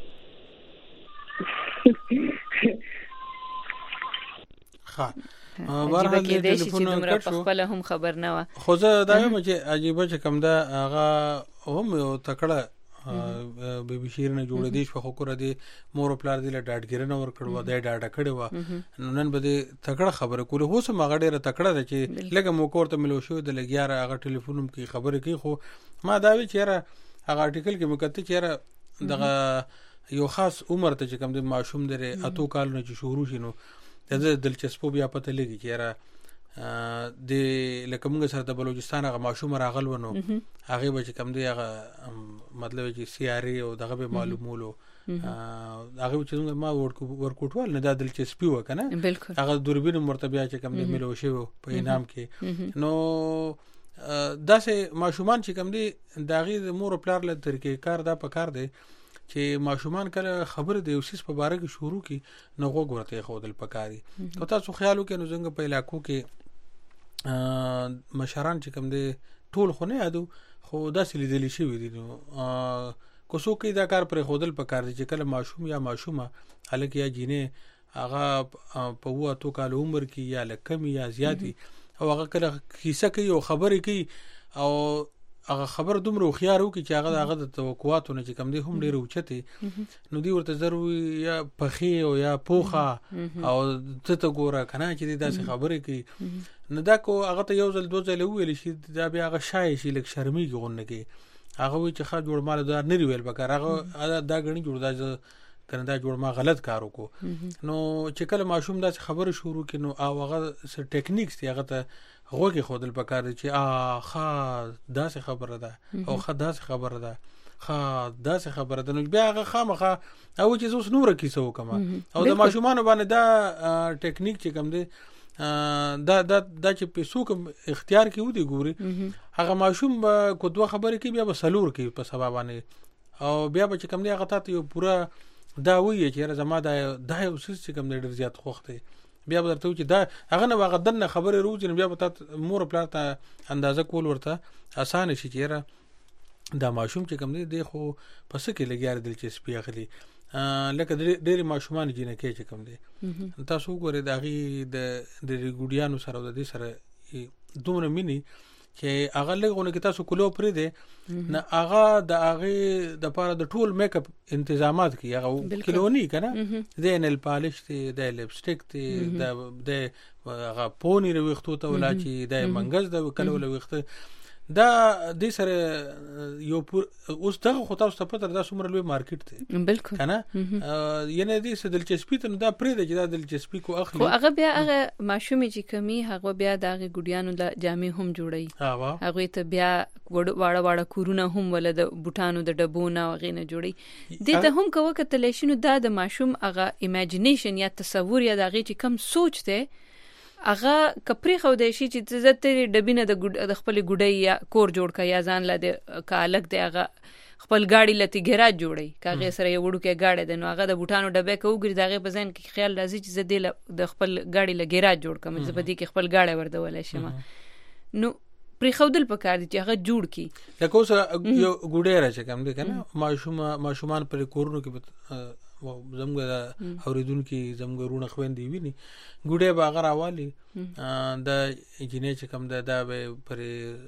ها بهرحال د ټلیفون کټ شو خپل هم خبر نه و. خو زه دا یم چې عجیب چې کوم دا هغه هم یو تکړه به بشیر نه جوړ دي شو خو کور دي مور پلار دي له ډاډګرنه ور کړو دا ډاډه کړو نن به تکړه خبره کوله هو سم هغه ډیره تکړه ده چې لګه مو کوړه ملو شو د لګیاره هغه ټلیفونم کې خبره کوي خو ما دا وی چیرې هغه آرټیکل کې مکته چیرې دغه یو خاص عمر ته چې کوم د ماشوم درې اتو کال نه چې شروع شینو د دلچسپو بیا پته لګي چې را د لکه موږ سره د بلوچستان هغه ماشوم راغل ونو هغه به چې کوم دی هغه مطلب چې سی آر ای او دغه به معلومولو هغه چې ما ورکوټوال نه د دلچسپي وکنه هغه دوربین مرتبه چې کوم دی ملو شو په انعام کې نو داسې ماشومان چې کوم دی داغي د مور پلار له طریقې کار دا په کار دی چې ماشومان کله خبره د یوسیس په باره کې شروع کی نو غوږ ورته خودل پکاري او تاسو خیال وکړئ نو څنګه په علاقو کې مشران چې کوم دي ټول خو نه یادو خو داسې لیدلی شي وي نو کو څوک دا کار پر خودل پکار دي چې کله ماشوم یا ماشومه الک یا جینې هغه په وو تو کال عمر کې یا لکم یا زیاتی او هغه کله کیسه کوي او خبرې کوي او هغه خبر دومره خيار وو چې هغه هغه د توقعاتونه چې کم دي هم ډیره اوچته نو دی ورته ضروري یا پخې او یا پوخه او ته ته ګوره کنه چې داسې خبرې کوي نو دا کو هغه ته یو ځل دوه ځله ویل شي دا بیا هغه شای شي لک شرمېږي غونډه کې هغه وی چې خا جوړ مال دار نه ویل بکر هغه دا غني جوړ دا کنه دا جوړ ما غلط کار وکړو نو چې کله ماشوم داسې خبره شروع کینو او هغه ټیکنیکس دی هغه ته غوږی خودل پکار دي چې ا خا داسې خبره ده او خا داسې خبره ده خا داسې خبره ده نو بیا هغه خامخه او چې اوس نور کیسه وکما او د ماشومان باندې دا ټیکنیک چې کوم دی دا دا دا چې په سوق اختیار کې ودی ګوري هغه ماشوم کو دوه خبرې کې بیا به سلور کې په سبب باندې او بیا به چې کوم دی هغه ته یو پورا دا وی چې زما دا دا یو څه چې کوم دی ډیر زیات خوخته بیا به درته چې دا هغه نه واغ دنه خبره روز نه بیا به مور پلار ته اندازه کول ورته اسانه شي چې دا ماشوم چې کوم دی د خو پس کې لګیار دلچسپي اخلي لکه ډېر ماشومان جنې کې چې کوم دی تاسو ګورئ دا غي د د ګډیانو سره د دې سره دومره مینی چې هغه لګونه کې تاسو کولو پرې دی نه هغه د هغه د پاره د ټول میک اپ تنظیمات کی هغه کلونی کنه د نیل پالش دی د لپسټیک دی د د هغه پونی وروختو ته ولا چې د منګز د کلو وروخته دا د سره یو اوس دغه خو تاسو ته پته دا څومره لوی مارکیټ دی بالکل کنه ینه دې څه دلچسپي ته دا پرې د جدا دلچسپي کو اخلي خو هغه بیا هغه ماشومې چې کمی هغه بیا دغه ګډیانو د جامې هم جوړي هغه ته بیا واړه واړه کورونه هم ول د بوټانو د ډبونه وغینه جوړي دې ته هم کوه کتل شي نو دا د ماشوم هغه ایمیجینیشن یا تصور یا دغه چې کم سوچ ته هغه کپری خو د شي چې زته ډبینه د خپل ګډي یا کور جوړ کا یا ځان له کالک دی هغه خپل گاډي لتی ګراج جوړي کاغه سره یو وړو کې گاډي د نو هغه د بوټانو ډبه کوګری دغه په ځین کې خیال راځي چې زده د خپل گاډي له ګراج جوړ کم چې بدی کې خپل گاډي وردول شي نو پری خودل پکار دي چې هغه جوړ کی لکه اوس یو ګډي راځي کوم دي کنه ماشوم ماشومان پر کورونو کې زموږ اوریدونکو زموږ رونه خويندې ویني ګډه باغ راوالي د جنې چې کم ده دا به پر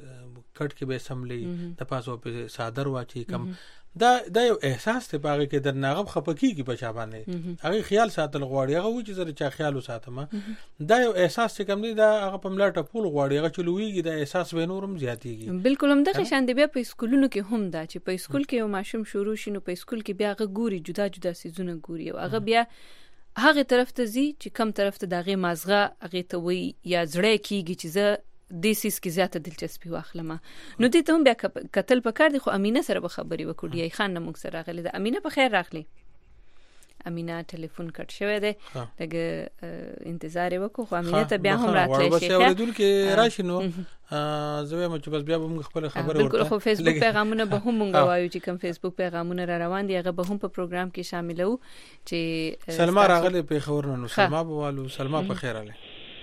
کټ کې به سملي د پاسو په صادر واچي کم دا دا یو احساس ته پاره کې در ناغب خپکی کی بچا باندې هغه خیال ساتل غواړي هغه و چې زره چا خیال وساتم دا یو احساس چې کم دی دا هغه په ملاټه پول غواړي هغه چلويږي دا احساس به نورم زیاتیږي بالکل هم دغه شان دی بیا په سکولونو کې هم دا چې په سکول کې یو ماشوم شروع شینو په سکول کې بیا هغه ګوري جدا جدا سيزونه ګوري او هغه بیا هغه طرف ته زی چې کم طرف ته دغه مازغه هغه ته وی یا زړه کیږي چې زه د سیس کې زیاته دلچسپي واخلم نو دې ته هم بیا قتل پکار دي خو امینه سره به خبري وکړي خان موږ سره غلې ده امینه په خیر راغلی امینه ټلیفون کټ شوی دی لکه انتظار وکړو خو امینه ته بیا هم راتلی شي بس اوریدل کې راشي نو زه مې چې بس بیا به موږ خپل خبره ورته بالکل خو فیسبوک پیغامونه به هم موږ وایو چې کوم فیسبوک پیغامونه را روان دي هغه به هم په پروګرام کې شاملو چې سلمہ راغله په خبرونه نو سلمہ بوالو سلمہ په خیر اله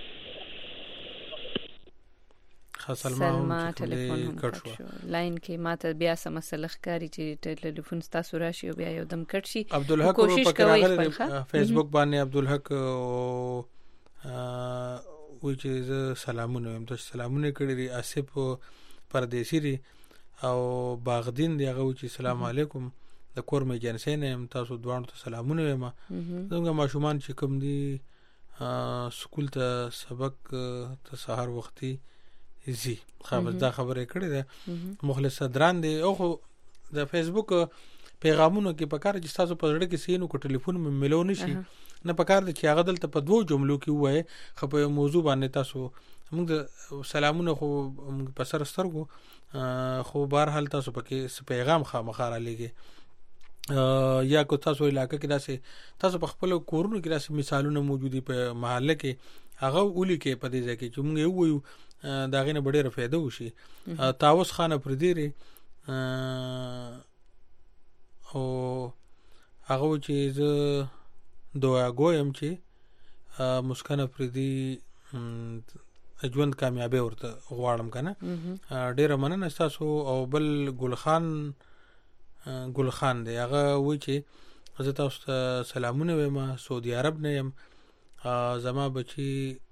سلمہ ټلیفون کټ شو لاین کې ماته بیا سم مسله ښکاری چې ټلیفون تاسو راشي او بیا یو دم کټ شي عبدالحق په راغله فیسبوک باندې عبدالحق و چې سلامونه هم تاسو سلامونه کړی اسف پردیسی ری او باغدین دی هغه چې سلام علیکم د کور مې جنسین هم تاسو دوه ته سلامونه وایم زموږ ماشومان چې کوم دي سکول ته سبق ته سحر وختي زی خبر دا خبره کړې ده مخلص دران دی او خو د فیسبوک پیغامونو کې پکاره چې تاسو په ځړه کې سینو کو ټلیفون مې ملو نشي نه پکاره د چې هغه دلته په دوه جملو کې وای خو په موضوع باندې تاسو موږ سلامونه خو په سر سترګو خو بهر حال تاسو پکې پیغام خامخاره لګي یا کو تاسو علاقې کې داسې تاسو په خپل کورونو کې داسې مثالونه موجودي په محله کې هغه ولي کې په دې ځای کې چې موږ یو وایو دا غینه ډېره فائدہ وشي تاوس خانه پرديري او هغه چې ز دعا ګویم چې مسکنه پردي ژوند کامیابی ورته غواړم کنه ډېر مننه تاسو او بل ګلخان ګلخان دی هغه و چې زه تاسو ته سلامونه وایم سعودي عرب نه يم زما بچي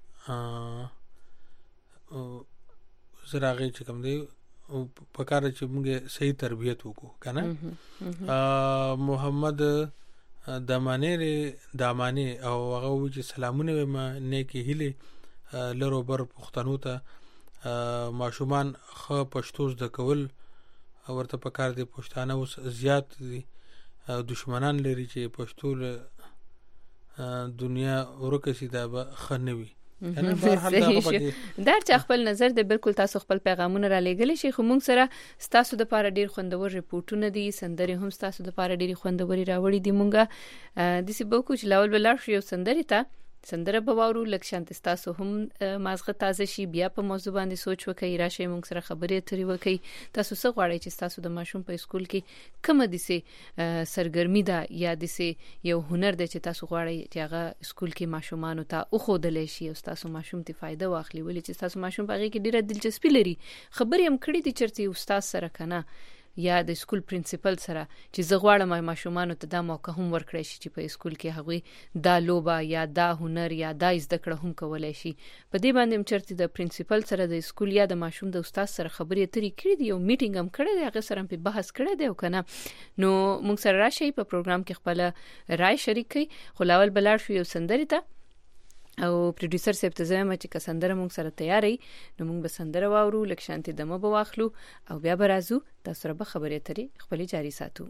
زراغي چې کوم دی په کار چې موږ صحیح تربیت وکړو کنه محمد دمانه دمانه او هغه و چې سلامونه وایم نیکی هله لرو بر پښتنو ته ماشومان خ پښتوز د کول ورته په کار دی پښتانه اوس زیات دي دشمنان لري چې پښتو دنیا ورکه سیده به خنوي نه بهر حال دا چې خپل نظر د بالکل تاسو خپل پیغامونه را لېږلی شي خو موږ سره تاسو د پاره ډیر خوندور ریپورتونه دي سندري هم تاسو د پاره ډیر خوندوري راوړي دي مونږه د سی بوکو چې لاول بلار شو سندري ته سندره بوارو لکشانت تاسو هم مازغه تازه شي بیا په موضوع باندې سوچ وکړئ راشه موږ سره خبرې اترې وکړئ تاسو څه غواړئ چې تاسو د ماشوم په اسکول کې کومه دي سي سرګرمي ده یا دي سي یو هنر دی چې تاسو غواړئ چې هغه اسکول کې ماشومان ته او خودلې شي او تاسو ماشوم ته فائدہ واخلي ولې چې تاسو ماشوم په هغه کې ډیره دلچسپي لري خبرې هم کړې دي چرته استاد سره کنه یا د اسکول پرنسپل سره چې زه غواړم ماشومان ته دا موقع هم ورکړی شي چې په اسکول کې هغه دا لوبه یا دا هنر یا دا زده کړه هم کولای شي په دې باندې هم چرته د پرنسپل سره د اسکول یا د ماشوم د استاد سره خبرې اترې کړې دي او میټینګ هم کړی دی هغه سره په بحث کړی دی او کنه نو موږ سره راشي په پروګرام کې خپل رائے شریک کړئ خو لاول بلار شو یو سندري ته او پروډوسر صاحب ته زما چې کسندره مونږ سره تیارې نو مونږ به سندره واورو لکه شانتي دمه به واخلو او بیا به راځو تاسو سره به خبرې اترې خپل جاری ساتو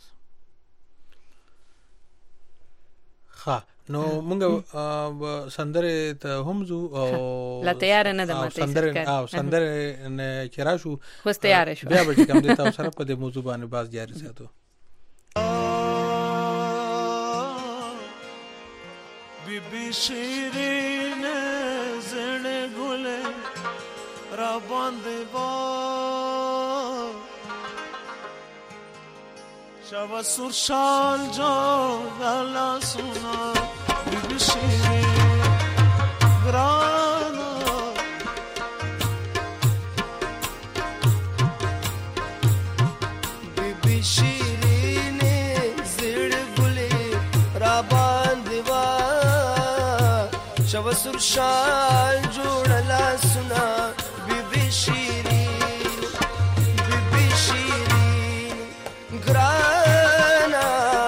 ها نو مونږ سندره ته هم زو او لا تیار نه ده ماته سندره او سندره نه چې راشو خو تیار شو بیا به کوم د تاسو سره په دې موضوع باندې باز جاری ساتو بیبی شیرین زن گله را بانده با شب سور شال جا گلا سونا بیبی شیرین گرانا بیبی شیرین زن گله را بانده با شب سر شال جوړلا سنا بیبي شیرین بیبي شیرین ګرانا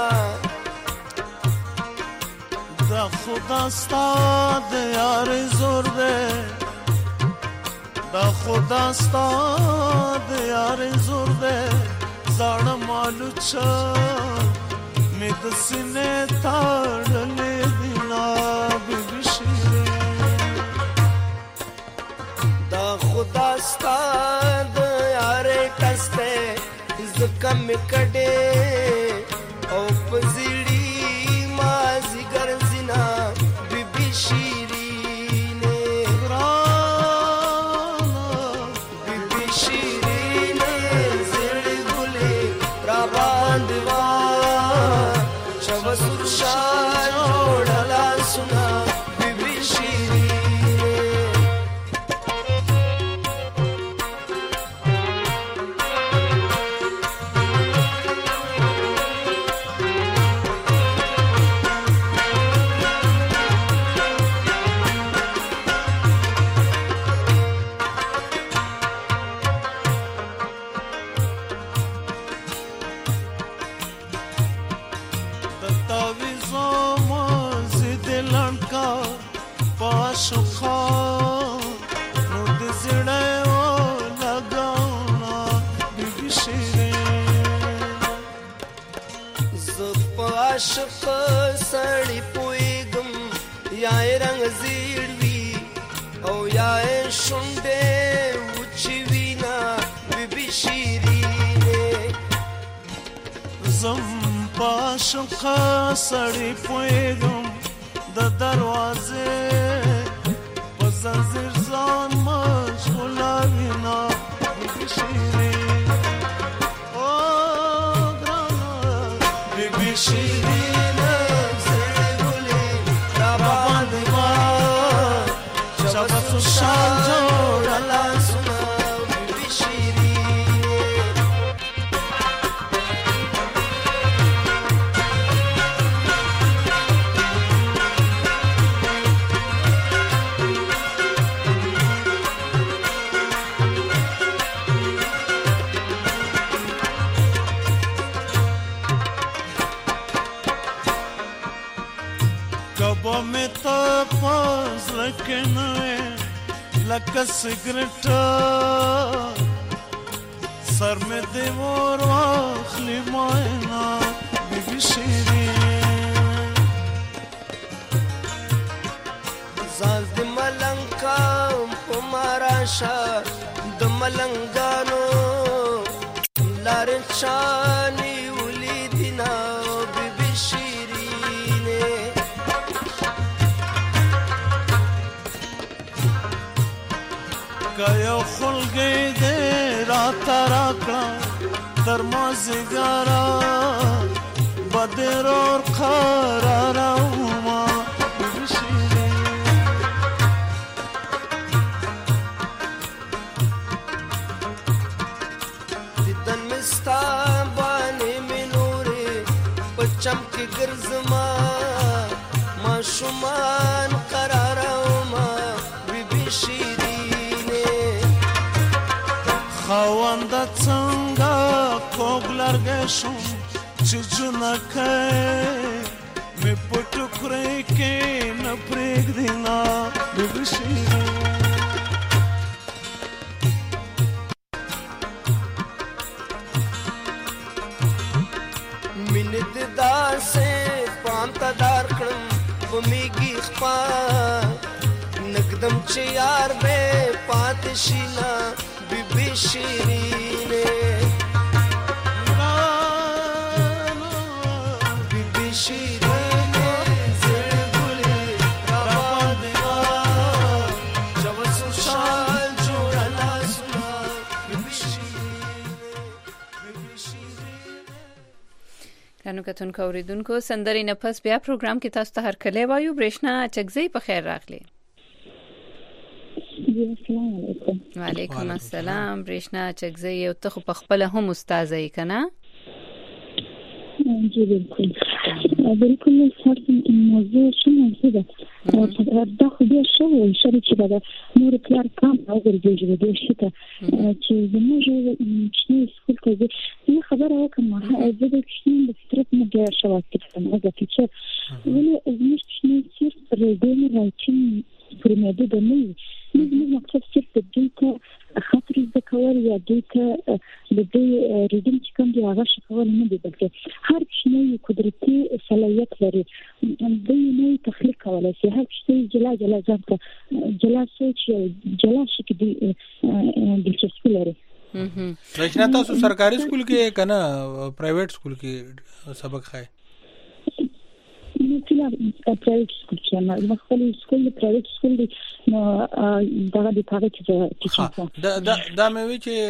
دا خدا ستاد یار زور دے دا خدا ستاد یار زور دے زړه مالو چا مې د سینې تاړلې دینا بیبي خدا ستاد یاره کسته زکم کډه او پزړی ما عاشق سړی پویګم یا رنگ زیړ وی او یا شونډه وچی وینا بیبي شیرینه زم عاشق سړی پویګم د دروازه په زنځیر ځان مشغوله وینا بیبي شیرینه او ګرانه بیبي شیرینه زړګولې را باندې ما شبسو شال جوړلا سنا بیبي شیرینه कबो में तो पास रखना है लका सिगरेट सर में देवोर वाखली मायना बीबी शीरीन जाल द मलंका पुमारा शा द मलंगानो लारचानी उली दिना बीबी शीरीने کایو خلګې دې رات راکړه تر مازیګرا بدر اور قرار ما بشیره دتن مستا باندې منورې پچم کې ګرځما ما شومان قرار ما بشیره خوانده څنګه کوګلرګې شوم چې جنکه مې پټو کړې کې نه پرېږدي نه بیبي شیرین مینې دې داسې پام ته دار کړم په میږي خپا نقدم چې یار به پاتې شي نه بیبي شیرینه بیبي شیرینه زړګولې را باندې ما شبسو شال جوړلا سنا بیبي شیرینه بیبي شیرینه کانو کتون کوریدونکو سندري نه پس بیا پروګرام کې تاسو ته هر کله وایو برېښنا چکزي په خیر راغلی السلام علیکم وعلیکم السلام برېښنا چکزي او ته خو په خپل هم استاد یې کنه جی بالکل بالکل سر موضوع شنو ده دا خو بیا شو شری چې دا نور کار کام او ورګېږي د شته چې زموږ چې سکول کې زه خبره وکم زه د کښین د سترپ نه ډیر شوه چې څنګه چې ولې زموږ چې سر ریډین راځي پرمېده د نه موږ مقصد چې د دې ته خاطر د کول یا د دې د دې ریډینګ چې کوم دی هغه شکول نه دی بلکې هر شنو قدرتي صلاحیت لري د نه تخلیق کولای شي هر څه جلا جلا ځان جلا سوچ جلا شي د دلچسپي لري رچنا تاسو سرکاري سکول کې کنه پرایویټ سکول کې سبق خای چې لا پرایویټ سکول کې ما خپل سکول د پرایویټ سکول دی نو دغه د پاره چې دا دا دا مې وی چې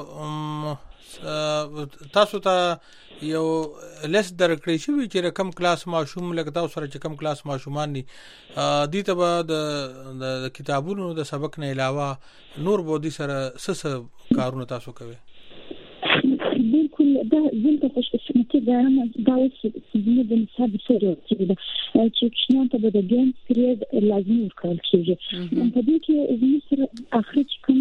تاسو ته یو لیس درکړی شو چې کم کلاس ماشوم لګدا سره چې کم کلاس ماشومان دي دي ته د کتابونو د سبق نه علاوه نور بودی سره سس کارونه تاسو کوي بالکل دا زلته په شپه دا نه دا اوس د نصاب سره چې دا چې څنګه ته د ګیم پیریډ لازمي ورکول کیږي په دې کې زموږ سره اخر کوم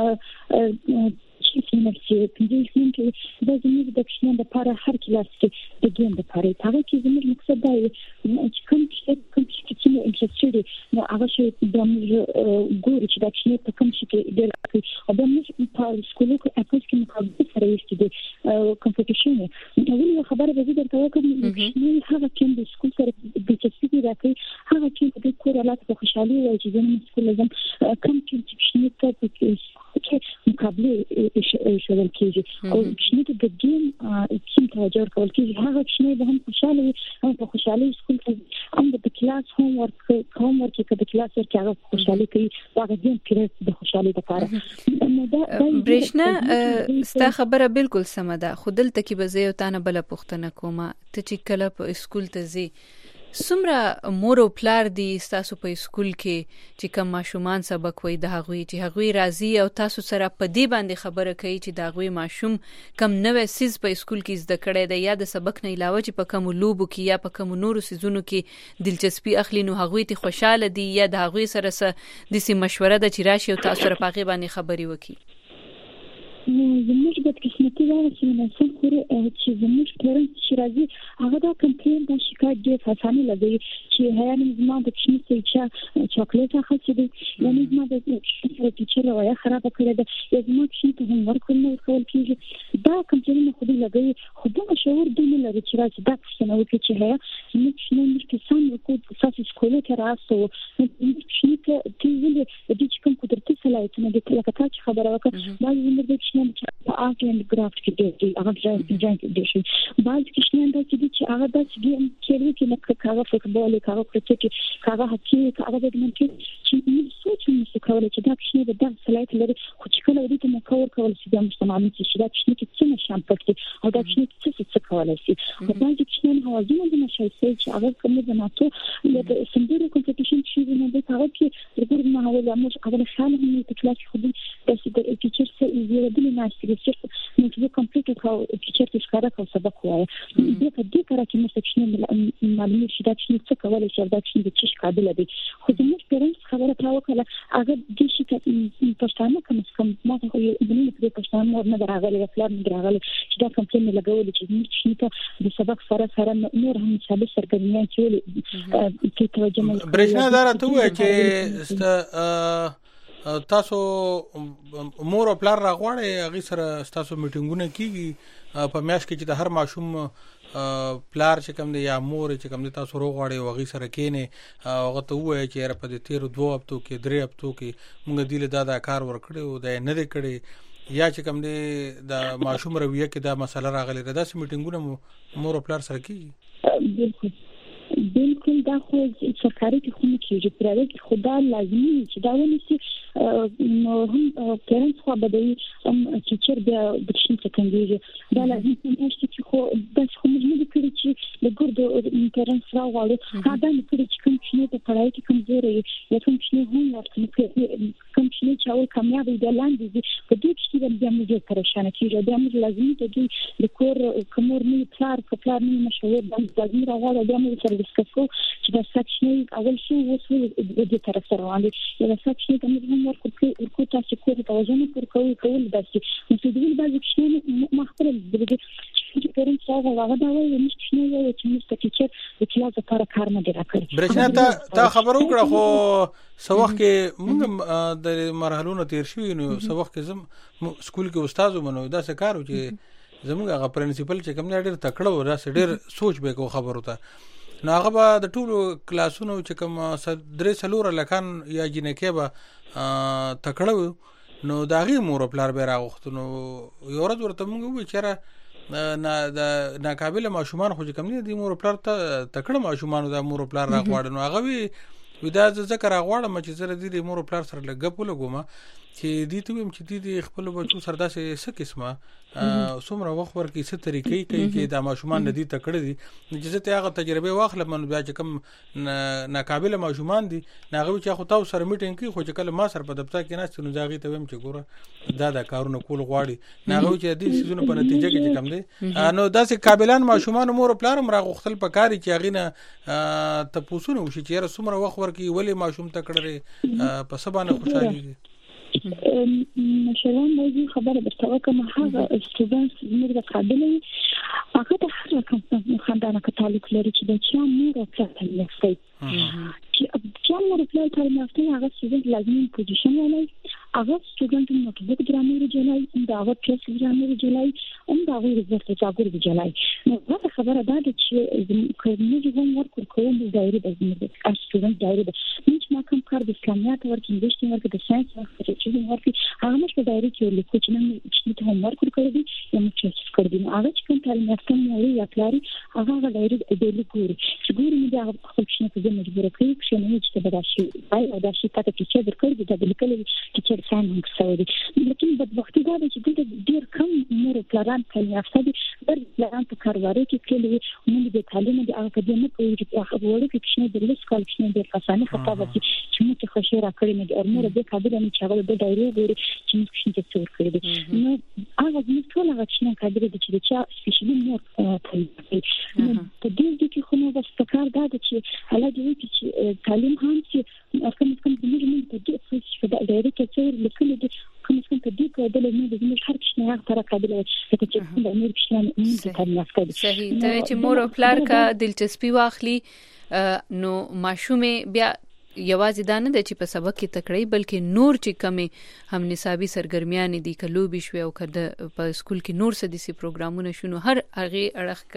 چې څنګه چې پنځه کې د زموږ د څنګه د لپاره هر کلاس کې د ګیم د لپاره هغه چې زموږ مقصد دی چې کوم چې کوم چې څنګه انټرسټډ نو هغه چې د موږ ګوري چې د څنګه په کوم چې د او د موږ په سکولو کې اپوز کې مقابله سره یې چې د کمپټیشن دا ولې خبره به درته وکړم چې هغه چې د سکول سره د دلچسپي راکړي هغه چې د کور حالات په خوشحالي وایي چې زموږ سکول لازم کم چې شنو ته کې مقابله شول کېږي او شنو ته د ګیم چې توجه کول کېږي هغه شنو به هم خوشاله وي هم په خوشحالي سکول ته هم د کلاس هوم ورک کوم ورک کې د کلاس ورک هغه خوشحالي کوي هغه ګیم کې د خوشحالي لپاره برېښنا ستا خبره بالکل سمه ده خو دلته کې به زه یو تانه بله پوښتنه کومه ته چې کله په سکول ته ځې څومره مور او پلار دي ستاسو په سکول کې چې کوم ماشومان سبق وایي د هغوی چې هغوی راځي او تاسو سره په دې باندې خبره کوي چې د هغوی ماشوم کم نوې سیز په سکول کې زده کړی دی یا د سبق نه علاوه چې په کوم لوبو کې یا په کوم نورو سیزونو کې دلچسپي اخلي نو هغوی ته خوشاله دي یا د هغوی سره سره د سي مشوره ده چې راشي او تاسو سره په هغې باندې خبرې وکړي زموږ د قسمتي دا چې مناسب خوري چې زموږ پرنټ چې راځي هغه دا کمپلین دا شکایت ډېر اسانه لګي چې هيا نن زما د کښنی چې چاکلیټ اخلي دي یعنی زما د ټیچر وایا خراب کړی ده یا زما کښنی ته هم ورکول نه ورکول کېږي دا کمپلین خو دې لګي خو دا شعور دې نه لري چې راځي دا څنګه وکړي چې هيا موږ کښنی موږ سم وکړو تاسو سکول ته راځو موږ کښنی ته دې ولې د دې کوم قدرتي صلاحیتونه د کلکتا چې خبره وکړه دا زموږ په آرټ اینډ کرافټ کې دی هغه ډیزاین کې دی شي بعض کښنیان دا چې هغه د ګیم کېږي چې نه کاغه فوټبال کاغه کرکټ کاغه هاکي کاغه بیډمنټن چې موږ سوچ نه کولای چې دا کښنی د دغه صلاحیت لري خو چې کله دې ته مکور کول شي د مستعمل چې دا کښنی کې څه نشم پکې او دا کښنی څه څه کولای شي او بعض کښنیان هوازونه د نشي چې هغه کوم د ناتو د سندرو کمپټیشن چې نه د هغه کې د ګور نه هغه موږ هغه خاله نه په کلاس کې خو د ټیچر سره یې د نه چې نو چې کمپیوټر کاو ټیچر ته ښکارا کو سبق وایي دې په دې کار کې مې څه معلومه شي دا چې څه کولای شي دا چې د چش قابل دي خو د موږ پیرنټس خبره تا وکړه هغه د شي ته پښتانه کوم څه ما ته یو بنې په پښتانه ور نه دراغلي خپل نه دراغلي چې دا کمپین لګول چې موږ شي ته د سبق سره سره نور هم ثابت سرګرمیان چې چې توجه مې برېښنا دار ته وایي چې تاسو مور او پلار راغواړي هغه سره تاسو میټینګونه کیږي په میاش کې چې د هر ماشوم پلار چې کوم دی یا مور چې کوم دی تاسو راغواړي او هغه سره کینې هغه ته وایي چې را په دې تیر دوه هفتو کې درې هفتو کې موږ دیله دا د کار ورکړو او دا نه دی کړی یا چې کوم دی د ماشوم رویه کې دا مسله راغلی دا سم میټینګونه مور او پلار سره کیږي بالکل بالکل دا خو سرکاري کې خو نه کېږي پرایویټ کې خدا لازمي چې دا ونیسي نو هم پیرنټس خو به دی هم ټیچر بیا د شین څنګه دا لازمي چې خو د خو موږ نه کړی چې د ګورد پیرنټس راوړو دا نه کړی چې کوم چې په پړای کې کمزوري یا کوم چې هم ورته کوم چې چې اول کامیاب دی لاندې دي په دې کې بیا موږ پریشان کیږو بیا موږ لازمي ته د کور کومور نه پلار پلار نه مشوره د لازمي راوړو بیا موږ discussou چې د سکشن اول شو وسو د دې طرف سره وړاندې د سکشن د موږ ورکو ورکو تاسو کوی توجه نه پر کوي کول داسي نو د دې بعد چې ما خپل د دې چې پرنټ څنګه هغه دا وایي چې نه وایي چې موږ ټیچر د کلاس لپاره کار نه دی راکړی برېښنا ته تا خبر وکړه خو سوخ کې موږ د مرحلونو تیر شوی نو سوخ کې زم سکول کې استادو منو دا څه کارو چې زموږ هغه پرنسپل چې کوم ډېر تکړه و دا ډېر سوچ به کو خبرو ته نو هغه به د ټولو کلاسونو چې کوم درې څلور لکان یا جنکه به تکړه نو دا غي مور پلار به راغوښت نو یو ورځ ورته موږ وی چیرې نه د ناقابل ماشومان خو کوم دي مور پلار ته تکړه ماشومان د مور پلار راغواړي نو هغه وی ودا ذکر راغواړم چې زره دي مور پلار سره لګپ لګوم چې دې ته هم چې دې خپل بچو سره داسې څه قسمه څومره وخت ورکې څه طریقې کوي چې د ماشومان ندي تکړه دي چې زه ته هغه تجربه واخلم نو بیا چې کوم ناقابل ماشومان دي ناغوي چې خو تاسو سره میټینګ کوي خو چې کله ما سره په دفتر کې ناست نو ځاغي ته ویم چې ګوره دا د کارونه کول غواړي ناغوي چې دې سيزونه په نتیجه کې کم دي نو داسې قابلان ماشومان مور پلار هم راغختل پکاري چې غینه ته پوسونه وشي چې څومره وخت ورکې ولی ماشوم تکړه په سبانه خوشالي مثلا موضوع خبره درته کوم هغه سټوډنټس موږ د قابلې هغه د هر کوم خاندان کې تعلق لري چې د چا مور او پلار ته یې چې چا مور او پلار ته یې هغه سټوډنټ لازمي پوزیشن ولای هغه سټوډنټ نوټ بک درامه جوړای دا هغه کلاس درامه جوړای هم دا غوړي زړه ته ګور بجلای نو دا خبره ده چې کومه هم ورکو کوم دایره د زموږ اسټوډنټ دایره ده چې ما کوم کار د اسلامیات ورکې انګلیش ورکې د ساينس ورکې چې ورکې هغه مشه دایره کې لیکو چې نن چې ته هم ورکو کړی دی یم چې کړی دی هغه چې کوم تعلیم یافته موري یا پلاری هغه دایره د لیکوري چې ګوري مې دا خپل شنه په مجبور کوي چې نه چې به راشي پای او دا شي پاتې چې درکړي د لیکل چې څنګه څنګه لیکن بدبختی دا چې ډیر کم نور پلان کوي افسد بر پلان په کاروبار کې کلی موږ د تعلیم د اکاډمي په وجه کې هغه وړو کې کښنه د لیس کال کښنه د فسانه خطاب چې موږ ته خوشی را کړی نه د امور د کابل نه چې د دایره ګوري چې موږ کښنه څور کړی دي نو هغه موږ ټول هغه کښنه کابل د چې چې سپیشلی مور کوي په دې کې خو نو بس کار دا چې حالا دوی چې تعلیم هم چې کوم کوم موږ موږ په دې څه د دایره کې څور لیکل دي کوم څه په دې کې د موږ د موږ هر کښنه هغه تر قابل چې چې د امور کښنه صحیح ته چې مور او پلار کا دلچسپي واخلي نو ماشومه بیا یوازې دا نه د چې په سبق کې تکړی بلکې نور چې کمې هم نصابي سرګرمیان دي کلو بشوي او کده په سکول کې نور څه دي پروګرامونه شنو هر هغه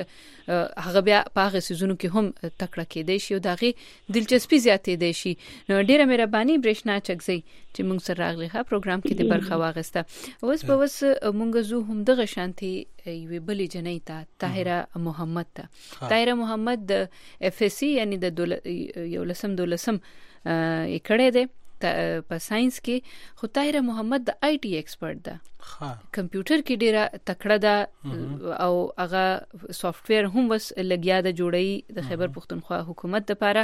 اړه هغه بیا په هغه سيزونو کې هم تکړه کېدای شي او دغه دلچسپي زیاتې دی شي نو ډیره مهرباني برېښنا چکزي چې موږ سره راغلی ها پروګرام کې د برخه واغسته اوس په وس موږ زو هم دغه شانتي یوه بلې جنۍ ته طاهره محمد ته طاهره محمد د اف اس سی یعنی د یو لسم دولسم یې کړه ده په ساينس کې خو طاهره محمد د آی ټي ایکسپرت ده کمپیوټر کې ډیره تکړه ده او هغه سافټ ویر هم وس لګیا ده جوړي د خیبر پختونخوا حکومت لپاره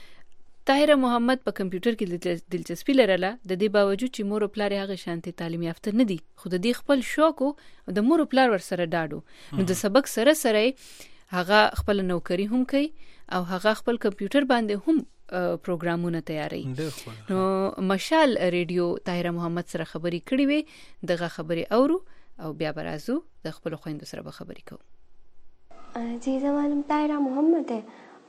طاهره محمد په کمپیوټر کې دلچسپي لرله د دې باوجود چې مور او پلار هغه شانتي تعلیم یافته نه دي خو د دې خپل شوق او د مور او پلار ور سره داډو نو د سبق سره سره هغه خپل نوکری هم کوي او هغه خپل کمپیوټر باندې هم پروګرامونه تیاری نو مشال ریډیو طاهره محمد سره خبري کړې وي دغه خبري اورو او بیا برازو د خپل خويندو سره به خبري کوو جی زمانم طاهره محمد ده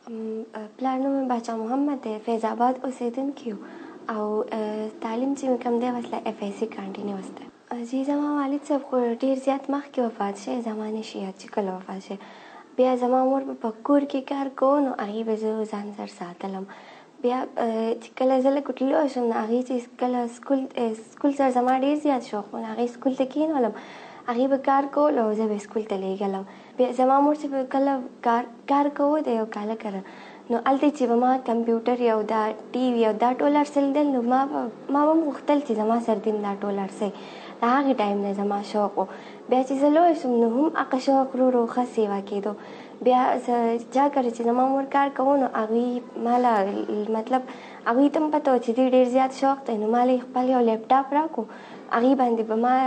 پلار نوم بچا محمد ده فیض آباد اوسیدونکی او تعلیم چې کوم دی وسله اف ایس سی کانټینیو وسته جی زما والد صاحب خو ډیر زیات مخکې وفات شي زمانه شي چې کله وفات شي بیا زما مور په کور کې کار کوو نو هغه به زه ځان سره ساتلم بیا چې کله زه له کوټلو شم هغه چې کله سکول سکول سره زما ډیر زیات شوق و هغه سکول ته کېنولم هغه به کار کول او زه به سکول ته لېږلم بیا زما مور چې کله کار کار کوو د یو کاله کړه نو الته چې ما کمپیوټر یو دا ټي وي او دا ټولر سلیدل نو ما ما هم غوښتل چې زما سره دیم دا ټولر سي هغه ټایم نه زما شوق بیا چې زه لوی شم نو هم هغه شوق ورو ورو ښه سیوا کېدو بیا چا کړی چې زما مور کار کوو نو هغوی مالا مطلب هغوی ته هم پته و چې ډېر زیات شوق دی نو مالا خپل یو لیپټاپ راکړو هغې باندې به ما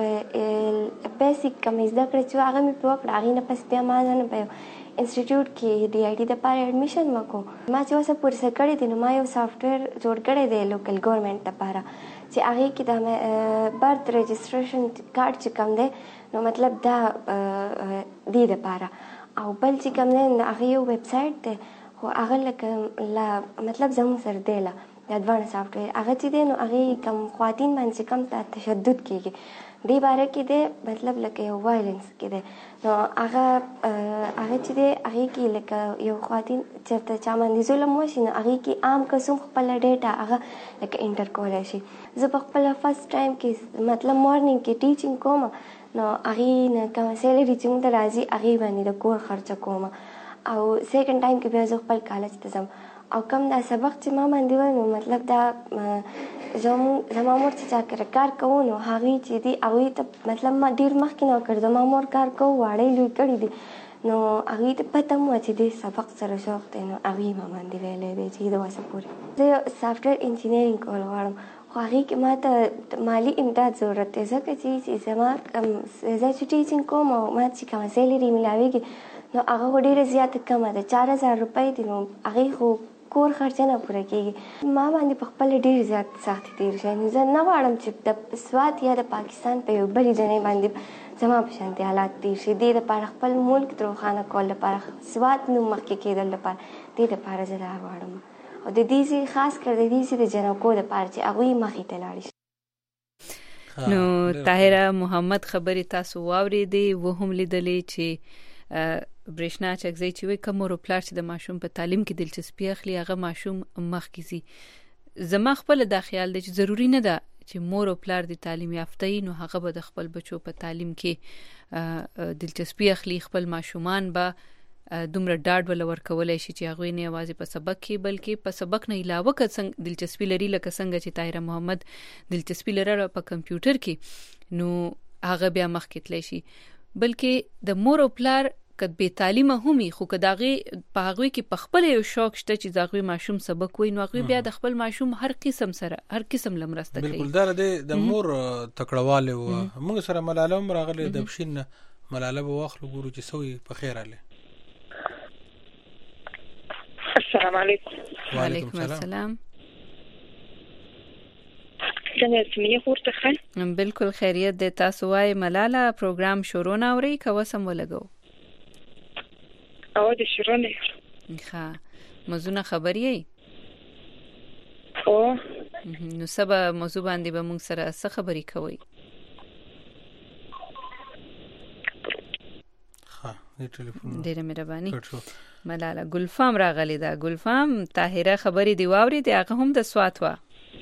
بیسیک کمې زده کړې چې هغه مې پې وکړه هغې نه پس بیا ما ځانه په یو انسټیټیوټ کې ډي آی ټي دپاره اډمیشن وکړو ما چې اوسه پورسه کړی دی نو ما یو سافټویر جوړ کړی دی لوکل ګورنمنټ دپاره چې هغې کې د برث رجسټریشن کارډ چې کوم دی نو مطلب دا دې دپاره او بل چې کوم دی نو هغه یو ویب سایټ دی خو هغه لکه لا مطلب زموږ سره دی له دا دواړه سافټویر هغه چې دی نو هغې کوم خواتین باندې چې کوم تشدد کېږي دې باره کې دی مطلب لکه یو وایلنس کې دی نو هغه هغه چې دی هغې کې لکه یو خواتین چېرته چا باندې ظلم وشي نو هغې کې عام قسم خپله ډیټا هغه لکه انټر کولی شي زه په خپله فرسټ ټایم کې مطلب مارنینګ کې ټیچینګ کوم نو هغې نه کومه سیلري چې موږ ته راځي هغې باندې د کور خرچه کوم او سیکنډ ټایم کې بیا زه خپل کالج ته ځم او کوم دا سبق چې ما باندې وای نو مطلب دا زما مور چې چا کره کار کوو نو هغوی چې دي هغوی ته مطلب ما ډېر مخکې نه وکړ زما مور کار کوو واړی لوی کړي دي نو هغوی ته پته هم وه چې دې سبق سره شوق دی نو هغوی ما باندې ویلی دی چې د وسه پورې زه یو سافټویر انجینرینګ کول غواړم خو هغې کې ما ته مالي امداد ضرورت دی ځکه چې زما زه چې ټیچینګ کوم او ما چې کومه سیلري میلاویږي نو هغه خو ډېره زیاته کمه ده چار هزار روپۍ دي نو هغې خو کور خرچه نه پوره کېږي ما باندې په خپله ډېر زیات سختي تېر شوی نو زه نه غواړم چې د سوات یا د پاکستان په یو بلې جنۍ باندې زما په شانتې حالات تېر شي دې دپاره خپل ملک ته روښانه کول لپاره سوات نوم مخکې کېدل لپاره دې دپاره زه دا غواړم او د دې ځای خاص کر د دې ځای د جنکو دپاره چې هغوی مخې ته لاړ شي نو طاهره محمد خبرې تاسو واورېدې و هم لیدلې چې برېښنا چکزی چې وي کوم ورو پلار چې د ماشوم په تعلیم کې دلچسپي اخلي هغه ماشوم مخکې ځي زما خپل دا خیال دی چې ضروری نه ده چې مور او پلار د تعلیم یافته نو هغه به د خپل بچو په تعلیم کې دلچسپي اخلي خپل ماشومان به دومره ډاډ ول ورکولای شي چې هغه نه یوازې په سبق کې بلکې په سبق نه علاوه که څنګه دلچسپي لري لکه څنګه چې طاهره محمد دلچسپي لري په کمپیوټر کې نو هغه بیا مخکې تللی شي بلکې د مور او پلار کد به تعلیمه همي خو کداغي په هغه کې په خپل یو شوق شته چې داغوي ماشوم سبق وای نو هغه بیا د خپل ماشوم هر قسم سره هر قسم لمرسته کوي بالکل دا د مور تکړواله و موږ سره ملاله مرغله د بشین ملاله به واخلو ګورو چې سوي په خیر اله السلام علیکم وعلیکم السلام څنګه سمې خورته خل بالکل خیریت د تاسو وايي ملاله پروګرام شروع ناوري کوسم ولګو او د شروع نه ښه موضوع خبري او نو سبا موضوع باندې به موږ سره څه خبري کوي ها د ټلیفون ډیره مهرباني ملاله ګلفام راغلی دا ګلفام طاهره خبري دی واوري دی هغه هم د سوات وا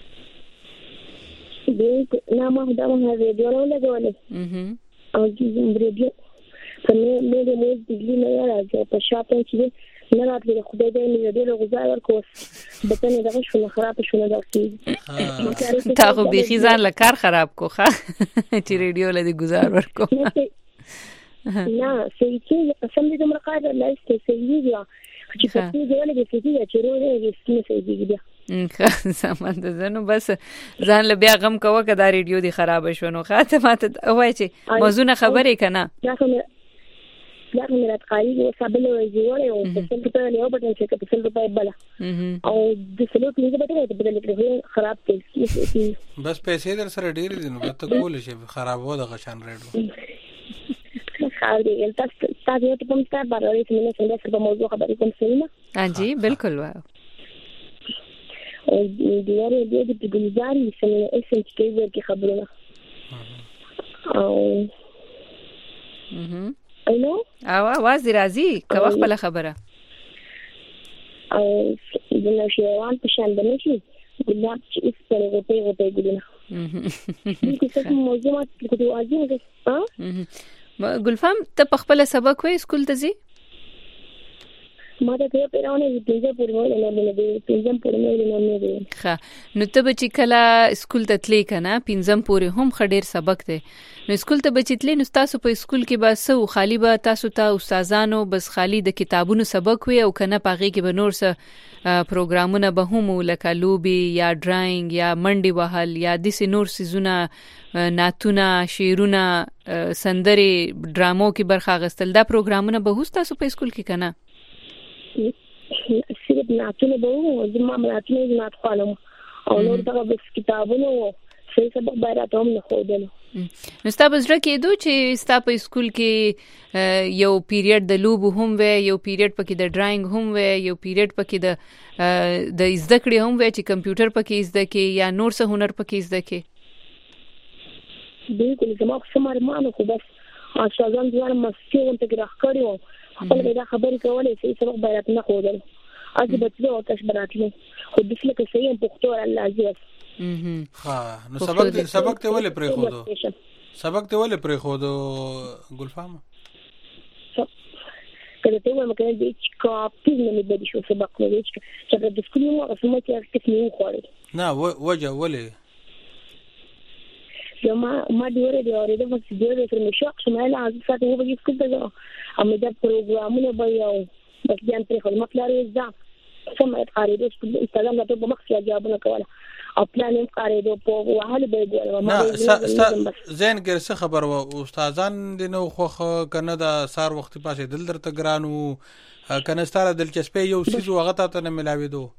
دې نامه دا مه ریډیو لګولې او دې ریډیو په مې د مې د دې نه راځي په شاته چې نه راځي خدای دې مې دې له غزا ورکو بته نه دغه شو خراب شو نه داسي تا خو به خزان لکار خراب کو ښه چې ریډیو له دې گزار ورکو نه سېچې قسم دې مرقاده لا استسېږي چې په دې ډول کې چې چې ورو دې سمې سېږي ښه سامان د زنو بس ځان له بیا غم کوه که دا ریډیو دی خراب شو نو خاطه ماته وای چې موضوع خبرې کنه دا کوم دا کوم راتقالي او سابل او جوړه او په څه په له وبټن چې په څه په بلا او د سلوک نه به ته بدل کړو خراب کړي بس پیسې در سره ډیر دي نو ته کول شي خراب و د غشان ریډیو خاور دی تاسو تاسو ته کوم څه بارے کې نه څنګه په موضوع خبرې کوم څه نه ها جی بالکل واه او دیواره دې د ګلزاري سمه اسنت کې ورته خبرونه او اها الو او आवाज راځي کوه خپل خبره او د نشوان په شان د نشي ګلاب چې اس پر غوټه غوټه ګلونه اها دې څه موضوع ماته کوي واځي ها ګلفام ته په خپل سبق وې سکول ته ځي ما ته په پیرونه دې په پورې نه نه دې پنځم پورې نه نه دې ښه نو ته به چې کله سکول ته تلې کنه پنځم پورې هم خډیر سبق دی نو سکول ته به چې تلې نو تاسو په سکول کې به سو خالی به تاسو ته استادانو بس خالی د کتابونو سبق وي او کنه پاغي کې به نور څه پروګرامونه به هم لکه لوبي یا ډراینګ یا منډي وهل یا د نور سيزونه ناتونه شعرونه سندري ډرامو کې برخه غستل دا پروګرامونه به هوس تاسو په سکول کې کنه صرف ناتونه به وو زما ناتونه نه خپلم او نور دغه بس کتابونه وو څه سبق باید هم نه خودل نو تاسو زړه کېدو چې تاسو په سکول کې یو پیریډ د لوب هم وي یو پیریډ پکې د ډراینګ هم وي یو پیریډ پکې د د زده کړې هم وي چې کمپیوټر پکې زده کې یا نور څه هنر پکې زده کې بالکل زما څومره مانو خو بس استادان ځوان مسکین ته راخړیو خپل دا خبرې کولې چې سبق باید نه خودل اځي بچو او تاسو براتلو خو د څه کې صحیح پختو الله عزیز ها نو سبق دې سبق ته ولې پرې خودو سبق ته ولې پرې خودو ګلفام کله ته مې کله دې چې کاپی نه مې بدی شو سبق نه دې چې د سکول مو اسمه چې تاسو نه خوړل نه وجه ولې ما ما دیوره دیوره د وڅ دیوره تر مې شوق شمال از ساعت وو به سکول ته ام دا پروګرامونه به یو بس ځان پر خدمت لري ځا سم قاعده سکول استادان ته په مخ کې جوابونه کوله او پلان یې قاعده په وهله به دی ما زين ګر څه خبر و استادان د نو خو کنه دا سار وخت پاسه دل درته ګرانو کنه ستاره دلچسپي یو سيزو هغه ته نه ملاوي دو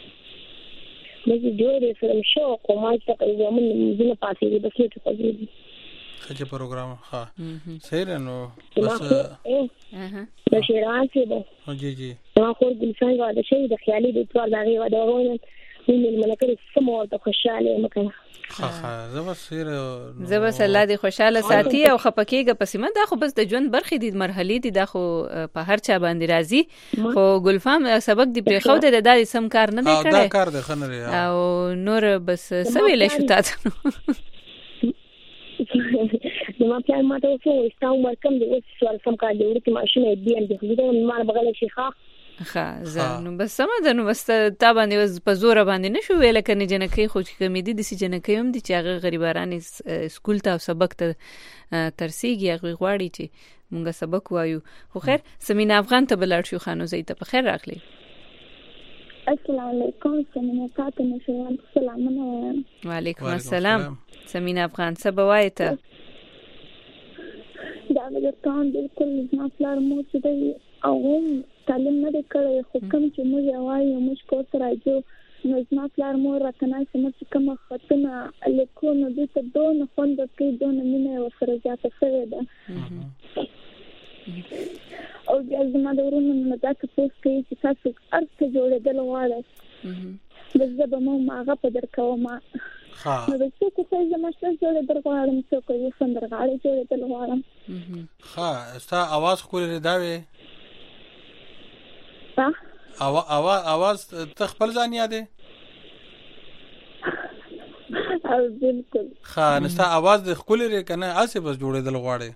مې جوړې سره شو کومه چې کومه مې نه پاسې بس له تفاصیل خچ پروګرام ها صحیح نو بس اها د شیران څه ده جی جی ما خو ګلشن غواړم چې د خیالي د ټول دغه وداونه ویني ملګری سم ورته خوشاله مکه ها ها زه بس سیر زه بس الله دې خوشاله ساتي او خپکیږي پسې ما دا خو بس د ژوند برخې دي مرحلې دي دا خو په هر چا باندې راځي خو ګلفام سبق دی پرې خو د دادي سم کار نه دی کړی دا کار دی خنره او نور بس سویل شو تاسو نو ما پلان ما ته وسو استاو مرکم دی اوس سوال سم کار دی ورته ماشینه دی ان دی خو ما بغل شي ښه ها زه نو بس سم ده نو بس تا باندې په زور باندې نشو ویل کنه جنکې خو چې کمیدي د سي جنکې هم دي چې هغه غریباران سکول ته سبق ته ترسيږي هغه غواړي چې مونږه سبق وایو خو خیر سمینا افغان ته بلار شو خانو زیته په خیر راغلی السلام علیکم سمینا تاسو نشو سلام وعلیکم السلام سمینا افغان سبوایته دا ورته بالکل ما پلار مو چې دی او تعلیم نه کړی خو کوم چې موږ وایو موږ کو سره جو نو زما پلار مور راکنه چې موږ کوم خطونه لیکو نو د ته دون خوند کې دون مینه ورسره زیاته شوې ده او د زما د ورونو نه دا څه کوي چې تاسو ارته جوړېدل غواړئ د زبه مو ماغه په درکوم ها نو د څه څه زما څه جوړېدل غواړم څه کوي سندرغاړي جوړېدل غواړم ها ستا आवाज خو لري دا وي اوا اوا आवाज ته خپل ځان یادې او بالکل خا نستا आवाज د خپل لري کنه اسه بس جوړېدل غواړي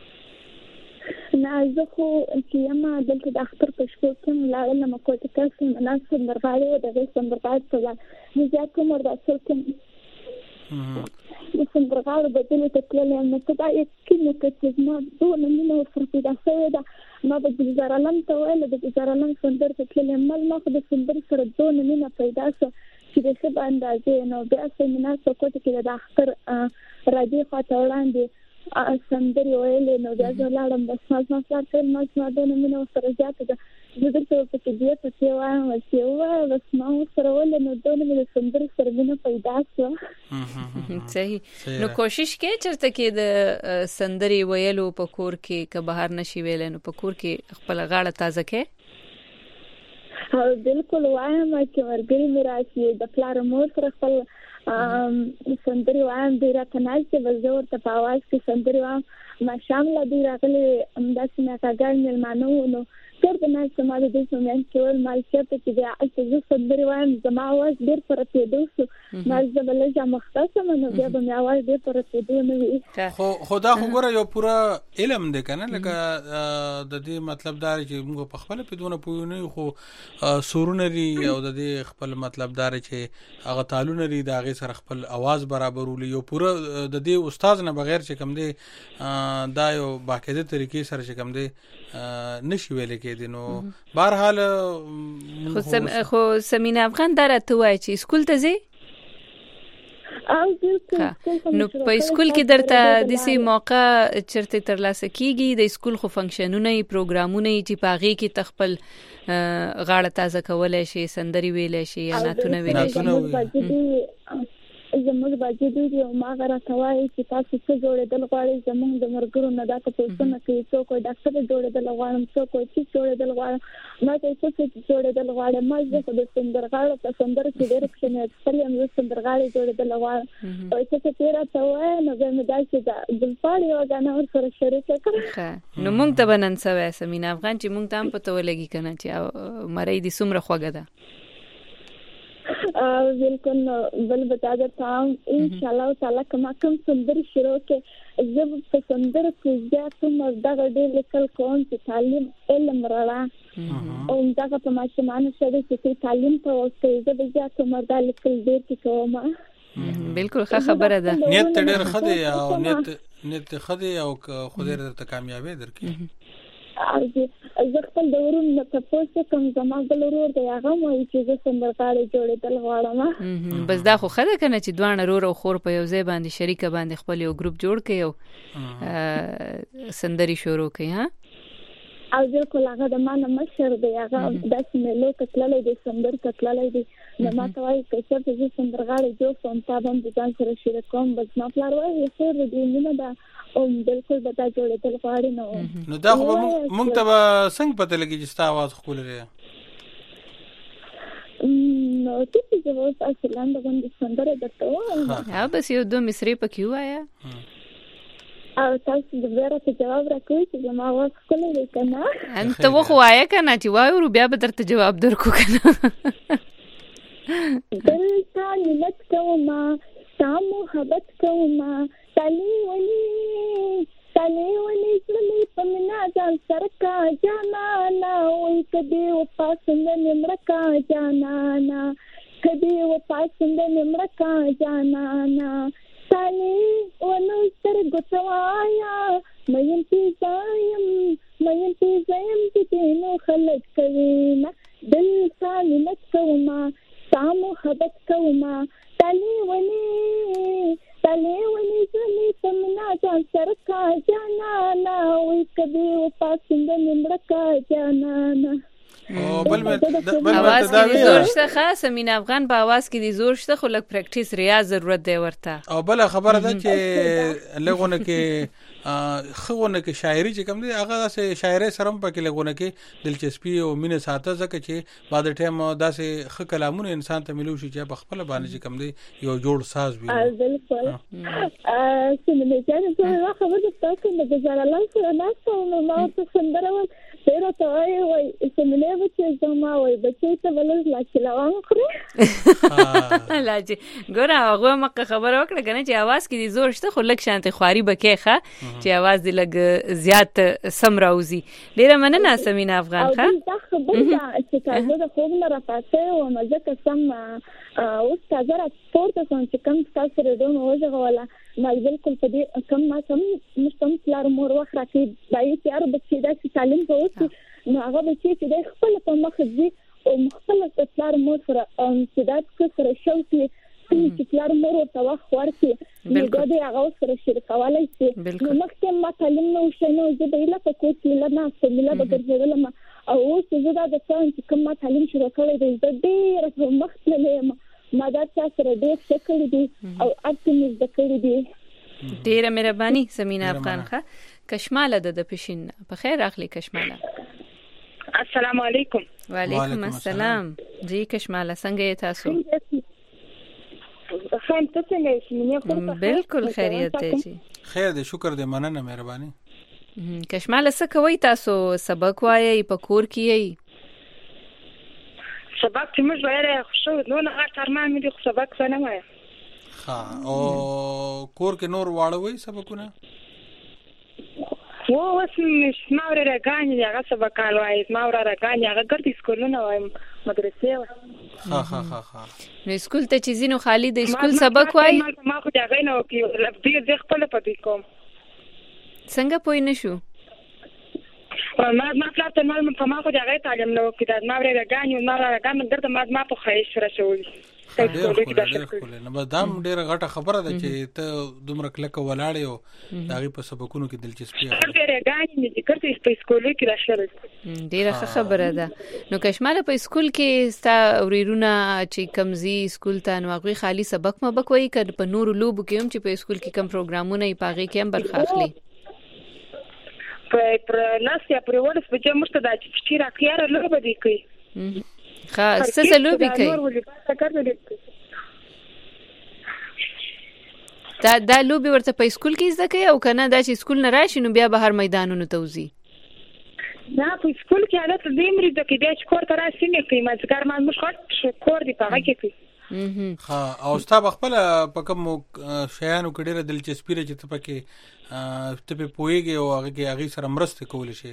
نه زه خو چې ما دلته د اختر په شپه کې لاړم نو کوټه کې چې مناسب مرغالي او د غوښتن مرغالي څخه نه زیات کوم ورته څه د څنګه بدل ته کولم نو دا یې کینه چې ما دوه نه سره پیدا شوی دا ما د ګزارلم ته ویل د ګزارلم سندر ته کولم مل ما خو د سندر سره دوه نه پیدا شو چې د څه باندې نو بیا سیمینار څه کوټه کې د اختر راځي خاطر وړاندې سندر ویل نو بیا ځلاړم بس ما ما سره ما ما دوه نه سره زیات ده زه درته په کې دی ته چې وایم چې وای بس ما سره ول نو دوه نه سندر سره نه پیدا شو صحیح نو کوشش کې چرته کې د سندري ویلو په کور کې که بهر نشي ویل نو په کور کې خپل غاړه تازه کې ها بالکل وایم چې ورګری مې راشي د پلار مور سره خپل سندري وایم د راکنای چې وزور ته په आवाज کې سندري وایم ما شامل دی راغلي امداسي نه کاګل ملمانو نو څرته نه سماله د سمون کې ول مال چې ته چې اته سندري وایم زما आवाज ډیر پر پیدو شو ما زبل چې مختصه منو بیا به مې आवाज ډیر پر پیدو نه وي خو خدا خو ګره یو پورا علم دی کنه لکه د دې مطلب دار چې موږ په خپل پیدونه پوینه خو سورونه لري او د دې خپل مطلب دار چې هغه تعالونه لري د هغه سره خپل आवाज برابرول یو پورا د دې استاد نه بغیر چې کوم دی دا یو باقاعده طریقې سره چې کوم دی نشي ویل کې نو بهر حال خو سم خو سمینا افغان درته وای چې سکول ته ځي نو په سکول کې درته د سي موقع چرته ترلاسه کیږي د سکول خو فنکشنونه پروګرامونه چې پاغي کې تخپل غاړه تازه کولای شي سندري ویلای شي یا ناتونه ویلای شي زموږ باجی دی او ما غره توای چې تاسو څه جوړېدل غواړئ زموږ د مرګرو نه دا تاسو څنګه کوي څو کوئی ډاکټر جوړېدل غواړم څو کوئی چې جوړېدل غواړم ما ته څه جوړېدل غواړم ما زه د سندرغاړو په سندر کې ډېر ښه خپل هم زه سندرغاړي جوړېدل غواړم او چې څه تیر توای نو زه مې دا چې د ګلپاړي او غاڼه ور سره شریک کړم نو موږ ته بنن سوې سمینا افغان چې موږ ته هم پته ولګي کنه چې مړی دي سمره خوګه ده بالکل بل بتا دیتا ہوں انشاءاللہ تعالی کما کم سندر شروع کے جب سندر کجا تو مردا غډې لیکل کوم چې تعلیم علم راړه او دا په ماشومان سره چې تعلیم ته اوسې زه بیا ته مردا لیکل دې کې کوم بالکل ښه خبره ده نیت ډېر خدای او نیت نیت خدای او خدای ته کامیابی درکې زه خپل د ورونو په پوسټ کوم زما د ورور دی هغه مې چې زه سندرغاړي جوړېدل غواړم بس دا خو خده کنه چې دوه رور او خور په یو ځای باندې شریک باندې خپل یو ګروپ جوړ کړي او سندري شروع کړي ها او بالکل هغه د مانه مشر دی هغه د سیملو کتللې د سندر کتللې دی نو ما ته وایي چې چې سندرغاړي جوړ سم تا باندې ځان سره شریک کوم بس ما پلار وایي چې دې نه دا او بالکل بتا جوړېدل غواړي نو نو دا خو مونږ ته څنګه پته لګي چې ستا आवाज خول لري نو څه چې اوس اصلا د باندې سندره درته وایم ها بس یو دوه مصری پکې وایا او تاسو د بیره ته جواب راکوي چې زما واس کولای دی کنه انت وخو وایا کنه چې وایو بیا به درته جواب درکو کنه دل تا مینت کوما تا محبت کوما تلی ونی تلی ونی زلی پمنا ځان سرکا جانانا وای کدی و پاسند نمرکا جانانا کدی و پاسند نمرکا جانانا تلی ونو سترګو توایا مېن پیزایم مېن پیزایم چې نو خلک کوي نه دل تا مینت کوما تا محبت کوما تلی ونی تلی ونی زلی پمنا ځان سرکا جانانا وای کدی و پاسند نمرکا جانانا او بل بل اواز کې زور شته خاص امین افغان په اواز کې دی زور شته خو لک پریکټیس ریاض ضرورت دی ورته او بل خبره ده چې لغونه کې خونه کې شاعري چې کوم دی هغه داسې شاعري سره په کې لغونه کې دلچسپي او مینه ساته ځکه چې بعد ټیم داسې خ کلامونه انسان ته ملو شي چې په خپل باندې چې کوم دی یو جوړ ساز وي بالکل ا سمونه چې زه خبره تاسو نه گزار الله سره ناسو نو ما ته سندره تیرا ته وای وای سمونه به چې زما وای بچی ته ولز لا چلاوان کړو لاجی ګور هغه مکه خبر وکړه کنه چې आवाज کې دی زور شته خو لک شانته خواري بکیخه چې आवाज دی لګ زیات سم راوزی ډیره مننه سمینا افغان ښه دا خبره چې تاسو د خوب نه راپاتې او مزه قسم اوس تاسو را سپورت کوم چې کوم تاسو ردون اوځه ولا ما بالکل په دې کم ما سم مستم پلار مور وخت راکې دای چې ار بچی دا چې تعلیم کوي نو هغه بچی چې د خپل په مخ دي او خپل پلار مور سره امتداد کوي شوقي چې پلار مور ورته وخت ورکړي نو دا د هغه سره شریکولای شي نو مخکې ما تعلیم نو شنو زه به لا په کوټ کې لا نه سملا بګرځول ما او اوس زه دا د څنګه چې کوم ما تعلیم شروع کړی دی د ډېر مخکې ما دا سره ډېر شکر دي او اته مې ذکر دي ډېر مهرباني سمینا افغان ښه کشماله د پښین په خیر اخلي کشماله السلام علیکم وعلیکم السلام جی کشماله څنګه تاسو خیر ته څنګه یې بالکل خیریت دی جی خیر دی شکر دی مننه مهرباني کشماله څه کوي تاسو سبق وایي په کور کې یې سبق چې موږ وایره خو نو نه ارمان مې د سبق څه نه وایي ها او کور کې نور واړوي سبقونه و اوس ما ورته راغانې هغه سبق وایي ما ورته راغانې هغه ګرځي سکولونه وایم مدرسې ها ها ها ها نو سکول ته چې زینو خالد سکول سبق وایي ما خو دا غینو کې دې دې خپل پدې کوم څنګه پوي نشو ما ما فلات مال په ما خو دا غي تعلیم نو کې دا ما ورته راغانې ما راغانې درته ما ما په خیش سره شوې نو بس دا ډیره غټه خبره ده چې ته دومره کلکه ولاړې او داغي په سبقونو کې دلچسپي ډیره غانې چې کړې په سکول کې راشه ډیره خبره ده نو کشماله په سکول کې ستا وريرونه چې کمزي سکول ته نو غوي خالی سبق مبک وای کړ په نور لوب کې هم چې په سکول کې کم پروګرامونه یې پاغي کې هم برخه اخلي په پر ناس یا پر ورس په چې مشته دا چې راکیاره لوب دي کوي خاص څه لوبي کوي دا دا لوبي ورته په سکول کې زده کوي او کنه دا چې سکول نه راشي نو بیا بهر میدانونو توزي دا په سکول کې حالت دې مرید کې بیا چې کور ته راشي نه کوي ما ځکه ما مش کور دی په هغه کې ها او ستا خپل په کوم شیانو کې ډېر دلچسپي لري چې ته پکې ته په پويږي او هغه کې هغه سره مرسته کول شي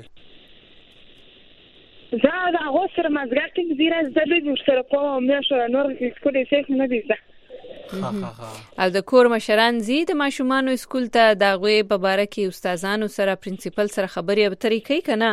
زه دا غوسر مازګر کې زیرا زلې ورسره کوم مې شو نور سکول یې څه نه دي او د کور مشران زی د ماشومانو سکول ته دا غوي په باره کې استادانو سره پرنسپل سره خبرې اترې کوي کنه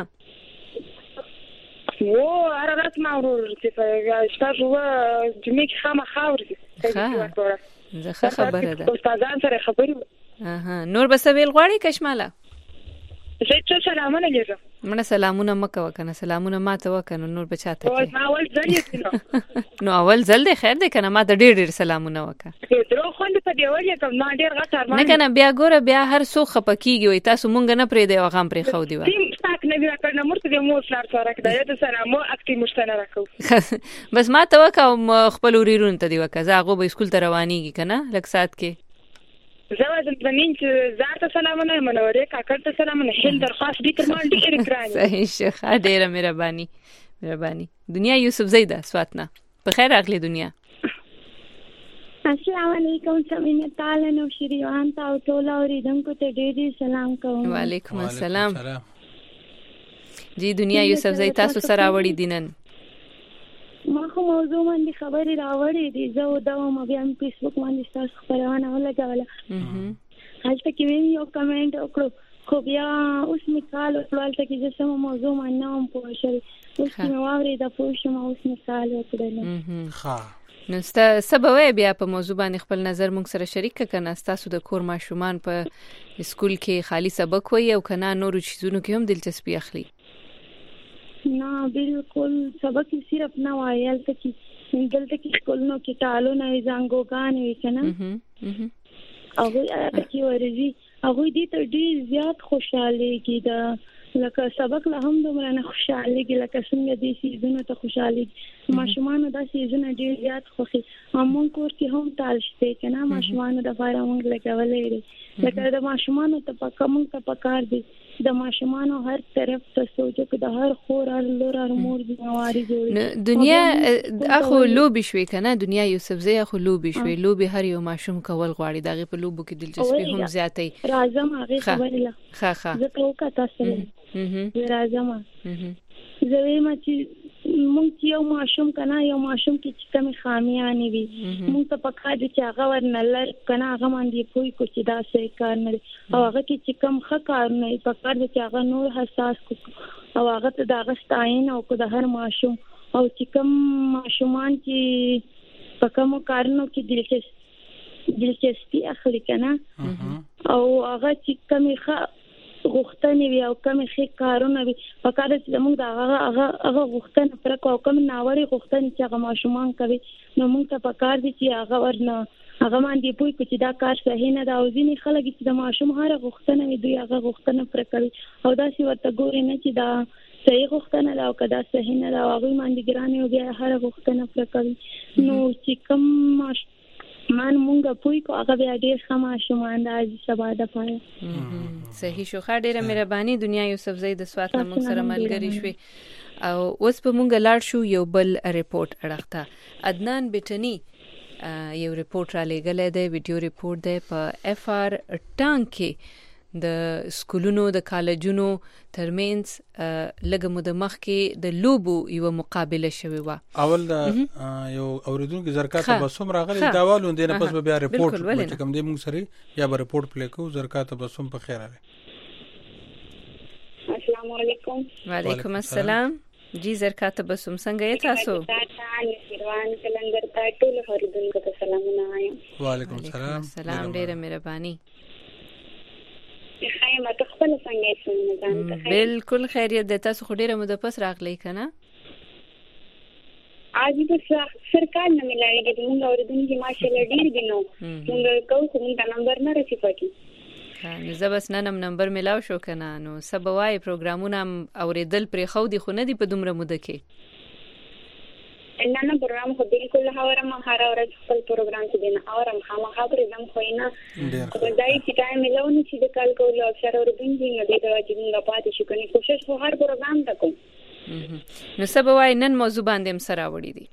و اره رات ما ورور چې په شپږو جمعې کې خامہ خاورې زه خبره ده استادان سره خبرې اها نور بس ویل غواړي کشماله زه څه سلامونه لرم مړه سلامونه مکه وکنه سلامونه ماته وکنه نور بچاته او ما اول ځل یې نو اول ځل دی خیر دی کنه ماته ډېر ډېر سلامونه وکړه درو خوند په دی ول کوم ما ډېر غټ ارمان نه کنه بیا ګوره بیا هر څو خپکیږي وي تاسو مونږ نه پرې دی غام پرې خو دی و تیم تاک نه دی کړنه مرته د مو سره سره کړه د سلامو اکټي مشتنه راکو بس ماته وکاو خپل وريرون ته دی وکړه زه هغه به اسکول ته روانيږي کنه لک سات کې زوازم بنين زارت سلامونه منورې کاکړ ته سلامونه هل درخواست دي تر ما ډېر کراني صحیح شه ډېر مهرباني مهرباني دنیا یوسف زیدا سواتنا بخیر اغلی دنیا السلام علیکم سمینه تعالی نو شریوان تا او ټول اوریدونکو ته ډېر سلام کوم وعلیکم السلام جی دنیا یوسف زیدا تاسو سره وړي دینن ما خو موضوع باندې خبرې راوړې دي زه او دا ما بیا په فیسبوک باندې تاسو خبرونه ولګوله هلته کې وی یو کمنټ وکړو خو بیا اوس مثال ولته کې چې سم موضوع باندې هم پوه شئ اوس نو اورې دا پوه شم اوس مثال وکړل ها نو سبا بیا په موضوع باندې خپل نظر موږ سره شریک کړه تاسو د کور ماشومان په اسکول کې خالی سبق وایي او کنه نورو چیزونو کې هم دلچسپي اخلي نه بالکل سبق صرف نه وایل ته چې دلته کې اسکول نو کې تعالو نه زنګوګان وي کنه او هغه کې ورزي هغه دې ته ډیر زیات خوشاله کیدا لکه سبق له هم دومره نه خوشاله کی لکه څنګه دې سیزونه ته خوشاله ماشومان دا سیزونه ډیر زیات خوخي همون کور کې هم تالشته کنه ماشومان د فارا مونږ لګولې لکه د ماشومان ته پکم ته پکار دي د ماشومان هر طرف ته سوچو کې د هر خور هر لور هر مور دي مواري جوړي دنیا اخو لوبي شوي کنه دنیا یوسف زی اخو لوبي شوي لوبي هر یو ماشوم کول غواړي دغه په لوبو کې دلچسپي هم زیاتې راځم هغه خبره لا ها ها زه ته وکړه تاسو راځم زه وایم چې مونږ یو ماشوم کنه یو ماشوم کې چې کوم خامیانې وي مونږ ته پکار دي چې هغه ورنلر کنه هغه باندې پوي کو چې دا څه کار نه او هغه کې چې کوم ښه کار نه پکار دي چې هغه نور حساس کو او هغه ته دا غستاین او کو د هر ماشوم او چې کوم ماشومان چې په کوم کارونو کې دلچسپي دلچسپي اخلي کنه او هغه چې کوم ښه غوښتنې وي او کوم ښه کارونه وي پکار دي چې موږ دا هغه هغه غوښتنه پر کوم کوم ناوړي غوښتنې چې هغه ماشومان کوي نو موږ ته پکار دي چې هغه ورنه هغه باندې پوي چې دا کار صحیح نه دا او ځینې خلک چې د ماشوم هر غوښتنه وي دوی هغه غوښتنه پر کوي او دا چې ورته ګوري نه چې دا صحیح غوښتنه دا او کدا صحیح نه دا هغه باندې ګرانه او بیا هر غوښتنه پر کوي نو چې کوم مان مونږه پوي کو هغه بیا ډیر خما شومان د اج سبا د پاره صحیح شو خا ډیره مهرباني دنیا یوسف زید سوات نمون سره ملګری شوي او اوس په مونږه لاړ شو یو بل ریپورت اړخته عدنان بټنی یو ریپورت را لګلې ده ویډیو ریپورت ده په اف آر ټانک کې د سکولونو د کالجونو ترمنځ لږه مده مخکې د لوبو یو مقابله شوې و اول یو اوریدونکو زرکات تبسم راغلی دا والو دینه پس بیا ریپورت چې کوم دې موږ سره یا به ریپورت پلی کو زرکات تبسم په خیر راغلی السلام علیکم وعلیکم السلام جی زرکات تبسم څنګه یې تاسو روان کلندر ته ټول اوریدونکو ته سلامونه وایم وعلیکم السلام سلام ډیره مهرباني خیمه ته خپل څنګه یې بالکل خیریت ده تاسو خو ډیره مده پس راغلی کنه आज बस सरकार न मिलाएगी तो मुंगा और दिन की माशाल्लाह ډیر دي نو موږ کوو موږ نمبر نه رسې پاتې نو زبس ننم نمبر ملاو شو کنه نو سبوای پروګرامونه اوریدل پرې خو دي خو نه دي په دومره موده کې نه نه پروګرام خو بالکل هاورم هر اورج خپل پروګرام کې دینه اورم خامخا پروګرام خو نه دای چې ټایم ملونه چې د کال کول او سره وربین دي نه دی دا چې موږ پاتې شو کني کوشش خو هر پروګرام تکو نو سبوای نن موضوع باندې هم سره وړي دي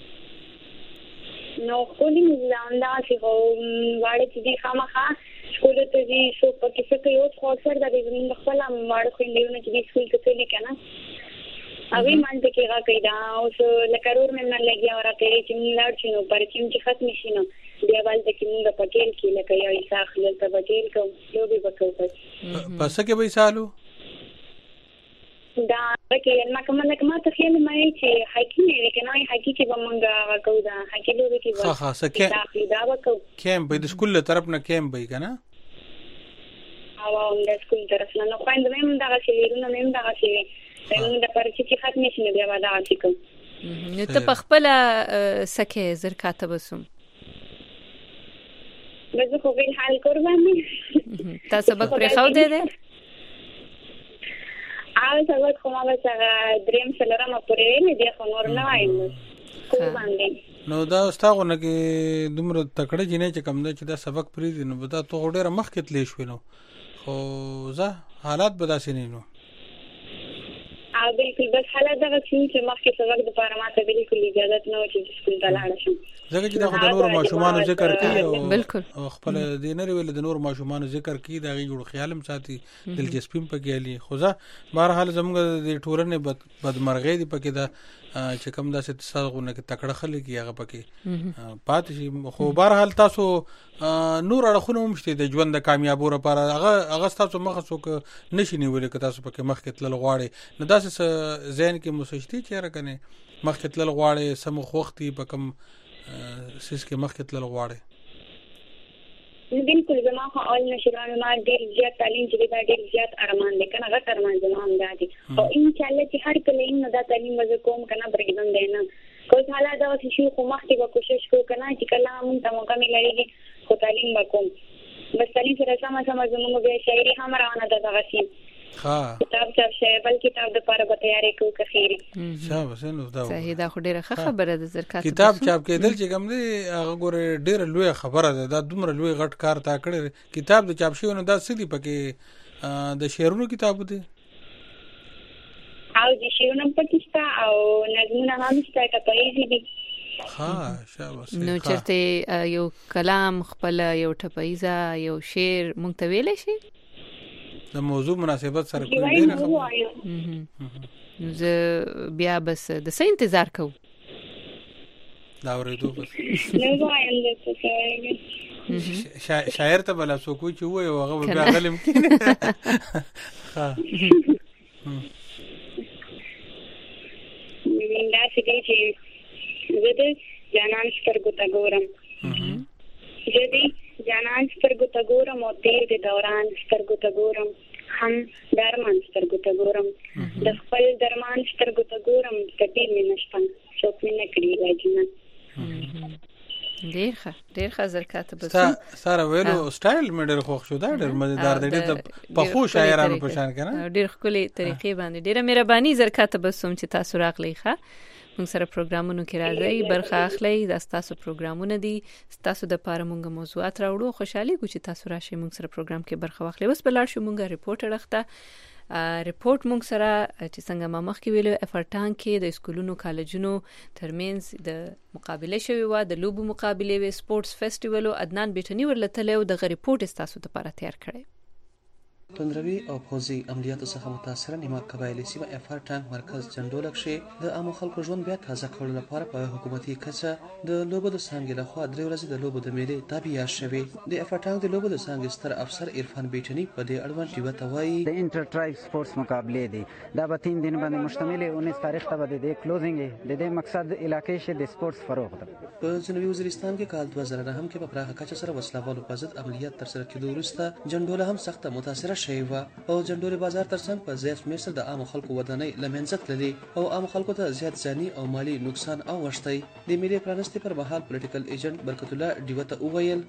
نو کولی مزان دا چې هو واړه چې خامخا سکول ته دي سو پکې څه یو خو سره د موږ خپل ماړه خو نه چې سکول ته تللی کنه اوی مانته کې راکې دا اوس لکرور مې نه لګي او راته چې لاړ شنو پر چې چې ختم شینو دیوال ته کې موږ پکېل کې لکه یو ښاخل ته پکېل کو یو به وکړو پس پس کې به سالو دا کې ما کوم لکه ما ته خیال مې چې حقیقي نه کنه حقیقي به موږ راکو دا حقیقي لوري کې ها ها سکه دا وکړو کیم به د سکول له طرف نه کیم به کنه او هوا هم د سکول طرف نه نو خویندې مې هم دغسې لیرونه مې هم دغسې وي زموږ دپاره چې چې ختمې شي نو بیا به دغسې کوم نو ته په خپله سکې زر کاته بسوم به زه خو فی الحال قربان دی تا سبق پرېښودی دی هغه سبق خو ما بس هغه درېیم څلورمه پورې ویلې بیا خو نور نه وایم قربان دی نو دا ستا غونه کې دومره تکړه جینۍ چې کوم دی چې دا سبق پرېږدي نو به دا ته خو ډېره مخکې تللی شوې نو خو زه حالات به داسې نه نو او بالکل بس حالات دغه چې مخکې سبق دپاره ما ته بالکل اجازت نه و چې سکول ته لاړه شم ځکه چې دا خو د نورو ماشومانو ذکر کوي او خپل د نری ویل د نورو ماشومانو ذکر کوي دا غي جوړ خیال هم ساتي دلچسپي په کې علي خو ځه بهر حال زموږ د ټولنې بدمرغي دی پکې دا چې کوم داسې تصاغونه کې تکړه خلک هغه پکې پاتې شي خو بهر حال تاسو نور اړخونه هم شته د ژوند د کامیابو لپاره هغه هغه تاسو مخه څوک نشي نیولې که تاسو پکې مخکې تلل غواړئ نو داسې ذهن کې مسجتي چې راکنه مخکې تلل غواړئ سم وختي په کوم سیس کې مخکې تلل غواړئ بالکل زما خو اول نشرانو ما ډېر زیات تعلیم چې دا ډېر زیات ارمان دی کنه غټ ارمان زما هم دا دی او ان شاء الله چې هر کله یې دا تعلیم وزه کوم کنه پرېږدم دی نه کوم حالات دا چې خو مخکې به کوشش کوو کنه چې کله موږ ته موقع ملایږي خو تعلیم وکوم بس تعلیم سره سم سم زموږ بیا شاعري هم روانه ده دغسې ها کتاب چاپ شوی بل کتاب د پاره به تیاری کوو که خیری شابه نو دا صحیح دا خو ډیره ښه خبره ده زرکات کتاب چاپ کېدل چې کوم دی هغه ګوره ډیره لوی خبره ده دا دومره لوی غټ کار تا کړی کتاب د چاپ شوی نو دا څه دی پکې د شعرونو کتاب دی او د شعرونو پکې شته او نظمونه هم شته ټپاییزې دي ها شابه نو چرته یو کلام خپل یو ټپاییزه یو شعر مونږ ته ویلی شي د موضوع مناسبت سره کوم ډیره خبره زه بیا بس د څه انتظار کوم دا ورېدو بس نه وایم د څه شاعر ته بلا څوک چې وای هغه بیا غلم کینه ها دا څه چې زه د جانان سترګو ته ګورم زه د جانان سترګو ته ګورم او تیر د دوران سترګو ته ګورم هم درمان سترګو ته ګورم د خپل درمان سترګو ته ګورم تدبیر مې نشته څوک مې نه کړي راجنه ډېر ښه ډېر ښه زرکات بس ساره ویلو سټایل مې ډېر خوښ شو دا ډېر مزیدار دی ډېر په خو شاعرانو په شان کنه ډېر ښکلي طریقې باندې ډېره مهرباني زرکات بس هم چې تاسو راغلی ښه موږ سره پروګرامونو کې راځي برخه اخلي دا تاسو پروګرامونه دي تاسو د پاره موږ موضوعات راوړو خوشحالي کو چې تاسو راشي موږ سره پروګرام کې برخه واخلي اوس بلار شو موږ ریپورت راخته ریپورت موږ سره چې څنګه ما مخکې ویلو افرټان کې د سکولونو کالجونو ترمنځ د مقابله شوی و د لوبو مقابله و سپورتس فیسټیوال عدنان بیٹنی ورلته له د ریپورت تاسو ته لپاره تیار کړی تندروي او پوزي عملیاتو څخه متاثر نیمه قبایلی سیمه افر ټانک مرکز جندول کې د عامو خلکو ژوند بیا تازه کولو لپاره په حکومتي کچه د لوبو د څانګې لخوا درې ورځې د لوبو د میلې تابعیا شوي د افر ټانک د لوبو د څانګې ستر افسر عرفان بیٹنی په دې اړوند ډیوه ته وایي د انټر ټرایب سپورتس مقابله دي دا به تین دن باندې مشتمل انیس تاریخ ته به د کلوزینګ د دې مقصد علاقې شه د سپورتس فروغ ده په جنوبي وزیرستان کې کال دوه زره نهم کې په پراخه کچه سره وسلوالو په ضد عملیات تر سره کېدو وروسته جندول هم سخته متاثره شوی و او جندول بازار ترڅنګ په زیات شمېر سره د عامو خلکو ودانۍ له منځه تللي او عامو خلکو ته زیات ځاني او مالی نقصان او وشتي د میلې پرانستې پر مهال پولیټیکل ایجنټ برکت الله ډیوه ته وویل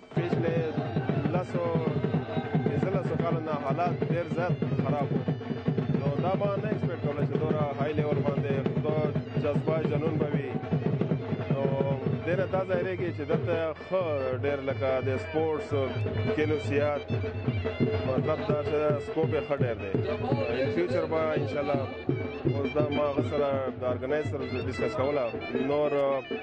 لاسو لاسو کالونه حالات ډېر زیات خراب نو دا باندې ایکسپیکټ کوله چې دورا هاي لیول باندې د جذبه جنون بوي نو دنه دا ظاهرېږي چې دلته خو ډېر لکه د سپورتس کلوسیات مطلب دا چې سکوپ یې ښه ډېر دی ان فیوچر به انشاءالله اوس دا ما هغه سره د ارګنایز سره ډسکس کوله نور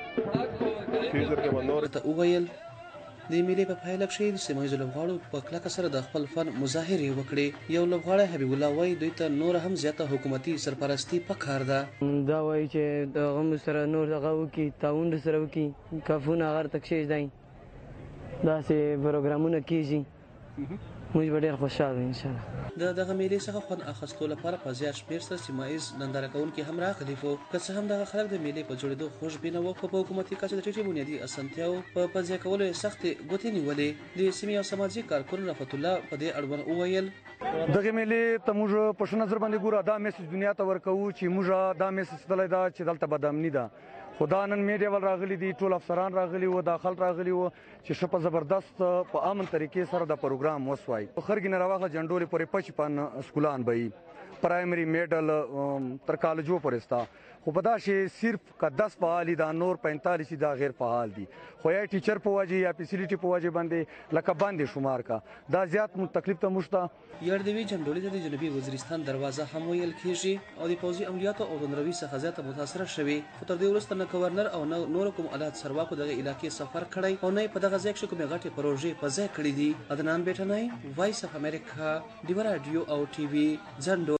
فیوچر کې به نور ته وویل د میلې په پایله کې د سیمه ییزو لوبغاړو په کلکه سره د خپل فن مظاهرې وکړې یو لوبغاړی حبیب الله وایي دوی ته نور هم زیاته حکومتي سرپرستی پکار ده دا وایي چې د غو سره نور دغه وکړي تعاون سره وکړي کافونه هغه تک شي ځای داسې پروګرامونه کیږي موږ به ډېر خوشحاله ان شاء الله. د دغه میلې څخه خوند اخیستو لپاره په زیات شمېر سره سیمه ییز ننداره کوونکي هم راغلي وو. که څه هم دغه خلک د میلې په جوړېدو خوشبینه وو، خو په حکومتي کچه د ټیټې بنیادي اسانتیاوو په پرځای کولو یې سختې ګوتې نیولې. د سیمې یو سماجي کارکون رفعت الله په دې اړوند وویل دغه میلې ته موږ په ښه نظر باندې ګورو. دا میسج دنیا ته ورکوو چې موږ دا میسج تللی ده چې دلته بدامني ده. خو دا نن میډیا ول راغلي دي، ټول افسران راغلي وو، داخل راغلي وو چې ښه په زبردست په امن طریقې سره د پروګرام وسوای. خرګ نه راوخه جنډولې پورې پچپن سکولان به پرایمری میډل تر کالجو پورې ستا. خو په دا شی صرف که دس فعال دا نور پینتالیس دا غیر فعال دي. خو یا ټیچر په وجه یا فیسیلیټي په وجه باندې لکه باندې شمار کا دا زیات تکلیف ته مشته. یاردوی جنډولې د جنوبي وزیرستان دروازه هم ویل کیږي او د پوځي عملیاتو او د نروي څخه زیاته متاثره شوي. خو تر دې وروسته نه گورنر او نور کوم آلات سرواکو دغه علاقې سفر کړی او نه په دغه ځای کې کومه غټه پروژې په ځای کړې دي. عدنان بیٹنای، وایس اف امریکا، دیو رادیو او ټي وي جنډو.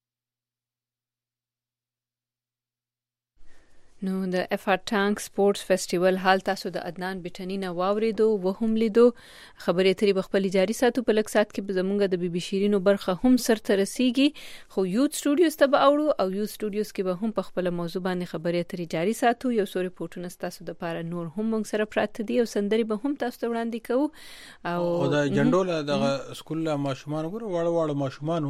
نو د اف آر ټانک سپورتس فیسټیوال حال تاسو د عدنان بیٹنی نه واوریدو و هم لیدو. خبرې اترې بخپل جاری ساتو. په لک سات کې زمونږ د بي بي شیرینو برخه هم سر ته رسیږي، خو یوت سټوډیوز ته به اوړو او یوت سټوډیوز کې به هم په خپل موضوع باندې خبرې اترې جاری ساتو. یو څو ریپورتونه تاسو د پاره نور هم موږ سره پراته دي او سندري به هم تاسو ته وړاندې کوو. او د جنډول د سکول ماشومان ګور واړه واړه ماشومانو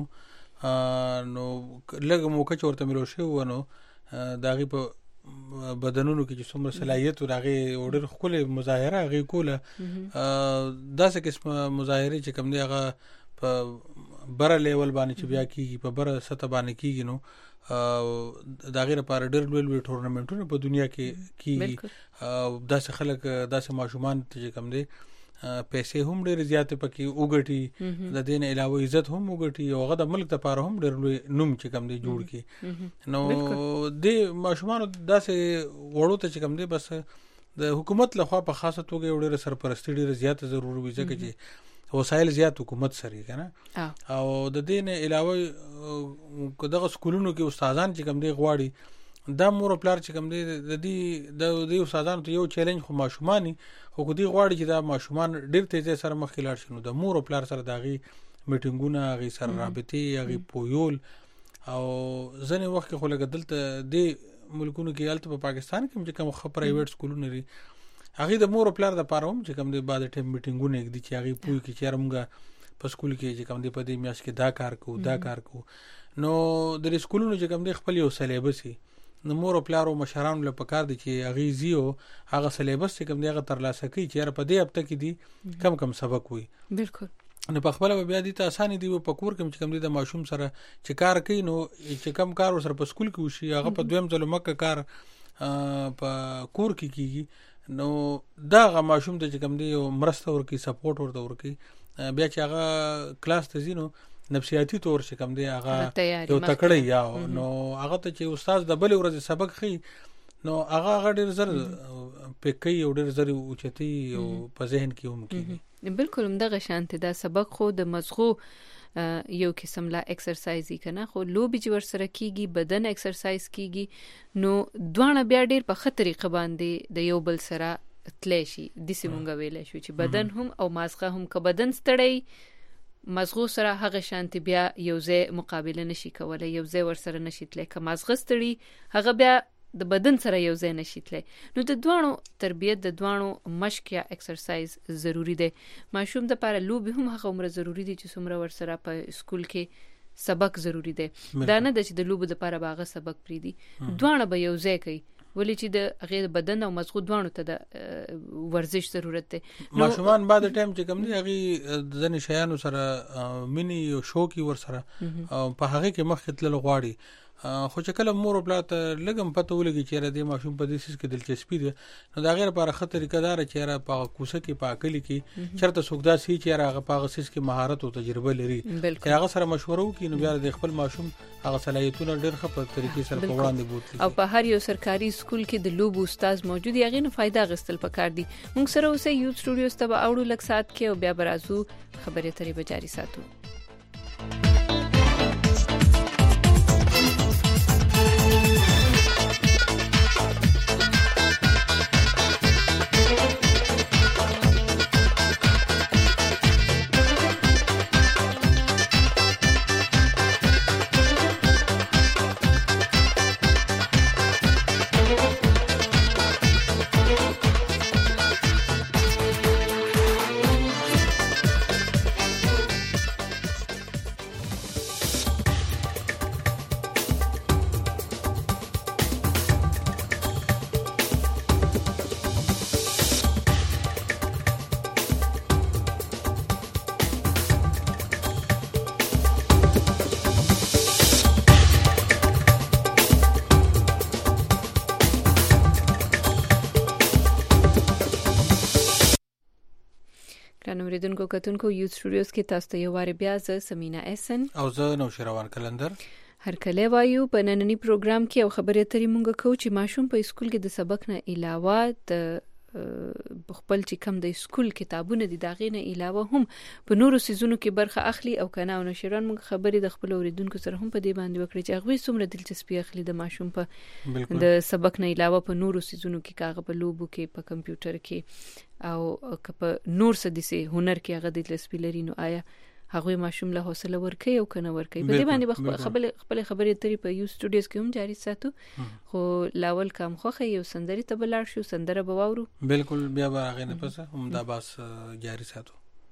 نو لږ موقع چورته ملو شو ونو داغي په بدنونو کې چې څومره صلاحیت راغی اورډر خپل مظاهره غي کوله. داسې قسم مظاهره چې کوم دی هغه په بره لیول باندې چې بیا کیږي، په بره سطح باندې کیږي. نو دا غیر لپاره ډېر لوی لوی ټورنمنټونه په دنیا کې کیږي. داسې خلک داسې ماشومان چې کوم دی پیسې هم ډېر زیات پکې وګټي، د دین علاوه عزت هم وګټي او هغه د ملک لپاره هم ډېر لوی نوم چې کوم دی جوړ کی. نو د ماشومان داسې وړو ته چې کوم دی بس د حکومت لخوا په خاصه توګه ډېر سرپرستی ډېر زیات ضروري وي ځکه چې وسایل زیات حکومت سره کنه. او د دین علاوه دغه سکولونو کې استادان چې کوم دی غواړي دا مور پلار چې کوم دی د دې د دې استادانو ته یو چیلنج خو ماشومانی خو کو دی غواړي چې دا ماشومان ډیر تیزه سره مخ لاړ شي. نو د مور پلار سره داغي میټینګونه غي سره رابطې غي پویول او ځنې وخت خو لګ دلته د ملکونو کې الته په پاکستان کې چې کوم خبر پرایویټ سکولونه لري هغه د مور پلار د پاره هم چې کوم دی بعد ټیم میټینګونه کې دي چې هغه پوي کې چې رمګه په سکول کې چې کوم دی په دې میاش کې دا کار کو دا کار کو. نو د سکولونو چې کوم دی خپل یو سلیبس نو مور او پلار او مشران له پکار دي چې اغي زیو هغه سلیبس چې کوم دی هغه تر لاسه کوي چې په دې هفته کې دي کم کم سبق وي. بالکل. نو په خپل بیا دي ته اساني دی په کور کې چې کوم دی د ماشوم سره چې کار کوي نو چې کم کار سره په سکول کې وشي هغه په دویم ځل مکه کار په کور کې کیږي. نو دا غ ماشوم ته چې کوم دی مرسته ورکی سپورټ ورته ورکی بیا چې هغه کلاس ته زینو نفسیاتی طور چې کوم دی هغه یو تکړه یا نو هغه ته چې استاد د بل ورځ سبق خي نو هغه هغه ډیر زر پکې یو ډیر زر اوچتي او په ذهن کې هم کیږي. بالکل همدغه شانته دا سبق خو د مزغو یو قسم لا ایکسرسایزي کنه، خو لوبي چې ور سره کیږي بدن ایکسرسایز کیږي نو دوانه بیا ډیر په خطرې قباندې د یو بل سره تللی شي. د سیمونګه ویل شو چې بدن هم او مازغه هم که بدن ستړی مزغو سره هغه شانتي بیا یو ځای مقابله نشي کولای، یو ځای ور سره نشي تللی. که مازغه ستړي هغه بیا د بدن سره یو ځای نشي تللی. نو د دوانو تربیت د دوانو مشق یا ایکسرسایز ضروری دی. ماشوم د لپاره لوبي هم هغه عمر ضروری دي چې څومره ور سره په سکول کې سبق ضروری دی. دا نه د چې د لوبو د لپاره باغه سبق پری دي. دوانه به یو ځای کوي ولی چې د غیر بدن او مزغو دوانو ته د ورزش ضرورت دی. ماشومان بعد ټایم چې کوم دی هغه د ځنې شیانو سره مینی او شوقي ور سره په هغه کې مخ تل غواړي. خو چې کله مور او پلار ته لګم پته ولګي چې را دې ماشوم په دې سیس کې دلچسپي ده نو دا غیر لپاره خطر طریقدار چې را په کوسه کې پاکلی کې چرته سوګدا سي چې را په سیس کې مهارت او تجربه لري چې هغه سره مشوره وکړي نو بیا د خپل ماشوم هغه صلاحیتونه ډېر ښه په طریقې سره په وړاندې بوتلي. او په هر یو سرکاري سکول کې د لوب استاد موجود یغې نو فائدہ غستل پکار دي. موږ سره اوسه یوت سټوډیوز ته اوړو لک سات کې او بیا برازو خبرې ترې به جاری ساتو. اوریدونکو کتونکو یو سټوډیوز کې تاسو ته یو واره بیا زه سمینا احسن او زه نوشیروان کلندر هر کله وایو په نننی پروګرام کې او خبرې اترې مونږ کوو چې ماشوم په اسکول کې د سبق نه علاوه د خپل چې کم د اسکول کتابونه دي داغې نه علاوه هم په نورو سيزونو کې برخه اخلي او کنه او نشران موږ خبرې د خپل اوریدونکو سره هم په دې باندې وکړي چې هغه څومره دلچسپي اخلي د ماشوم په د سبق نه علاوه په نورو سيزونو کې کاغه په لوبو کې په کمپیوټر کې او په نور څه دي سي هنر کې هغه دلچسپي لري نو آیا هغه ماشوم له حوصله ورکي او کنه ورکي په دې باندې خپل خپل خبرې اترې په یو سټوډیوز کې هم جاری ساتو خو لاول کم خوخه یو سندري ته بلار شو سندره بواورو بالکل بیا به هغه نه پسه هم دا باس جاری ساتو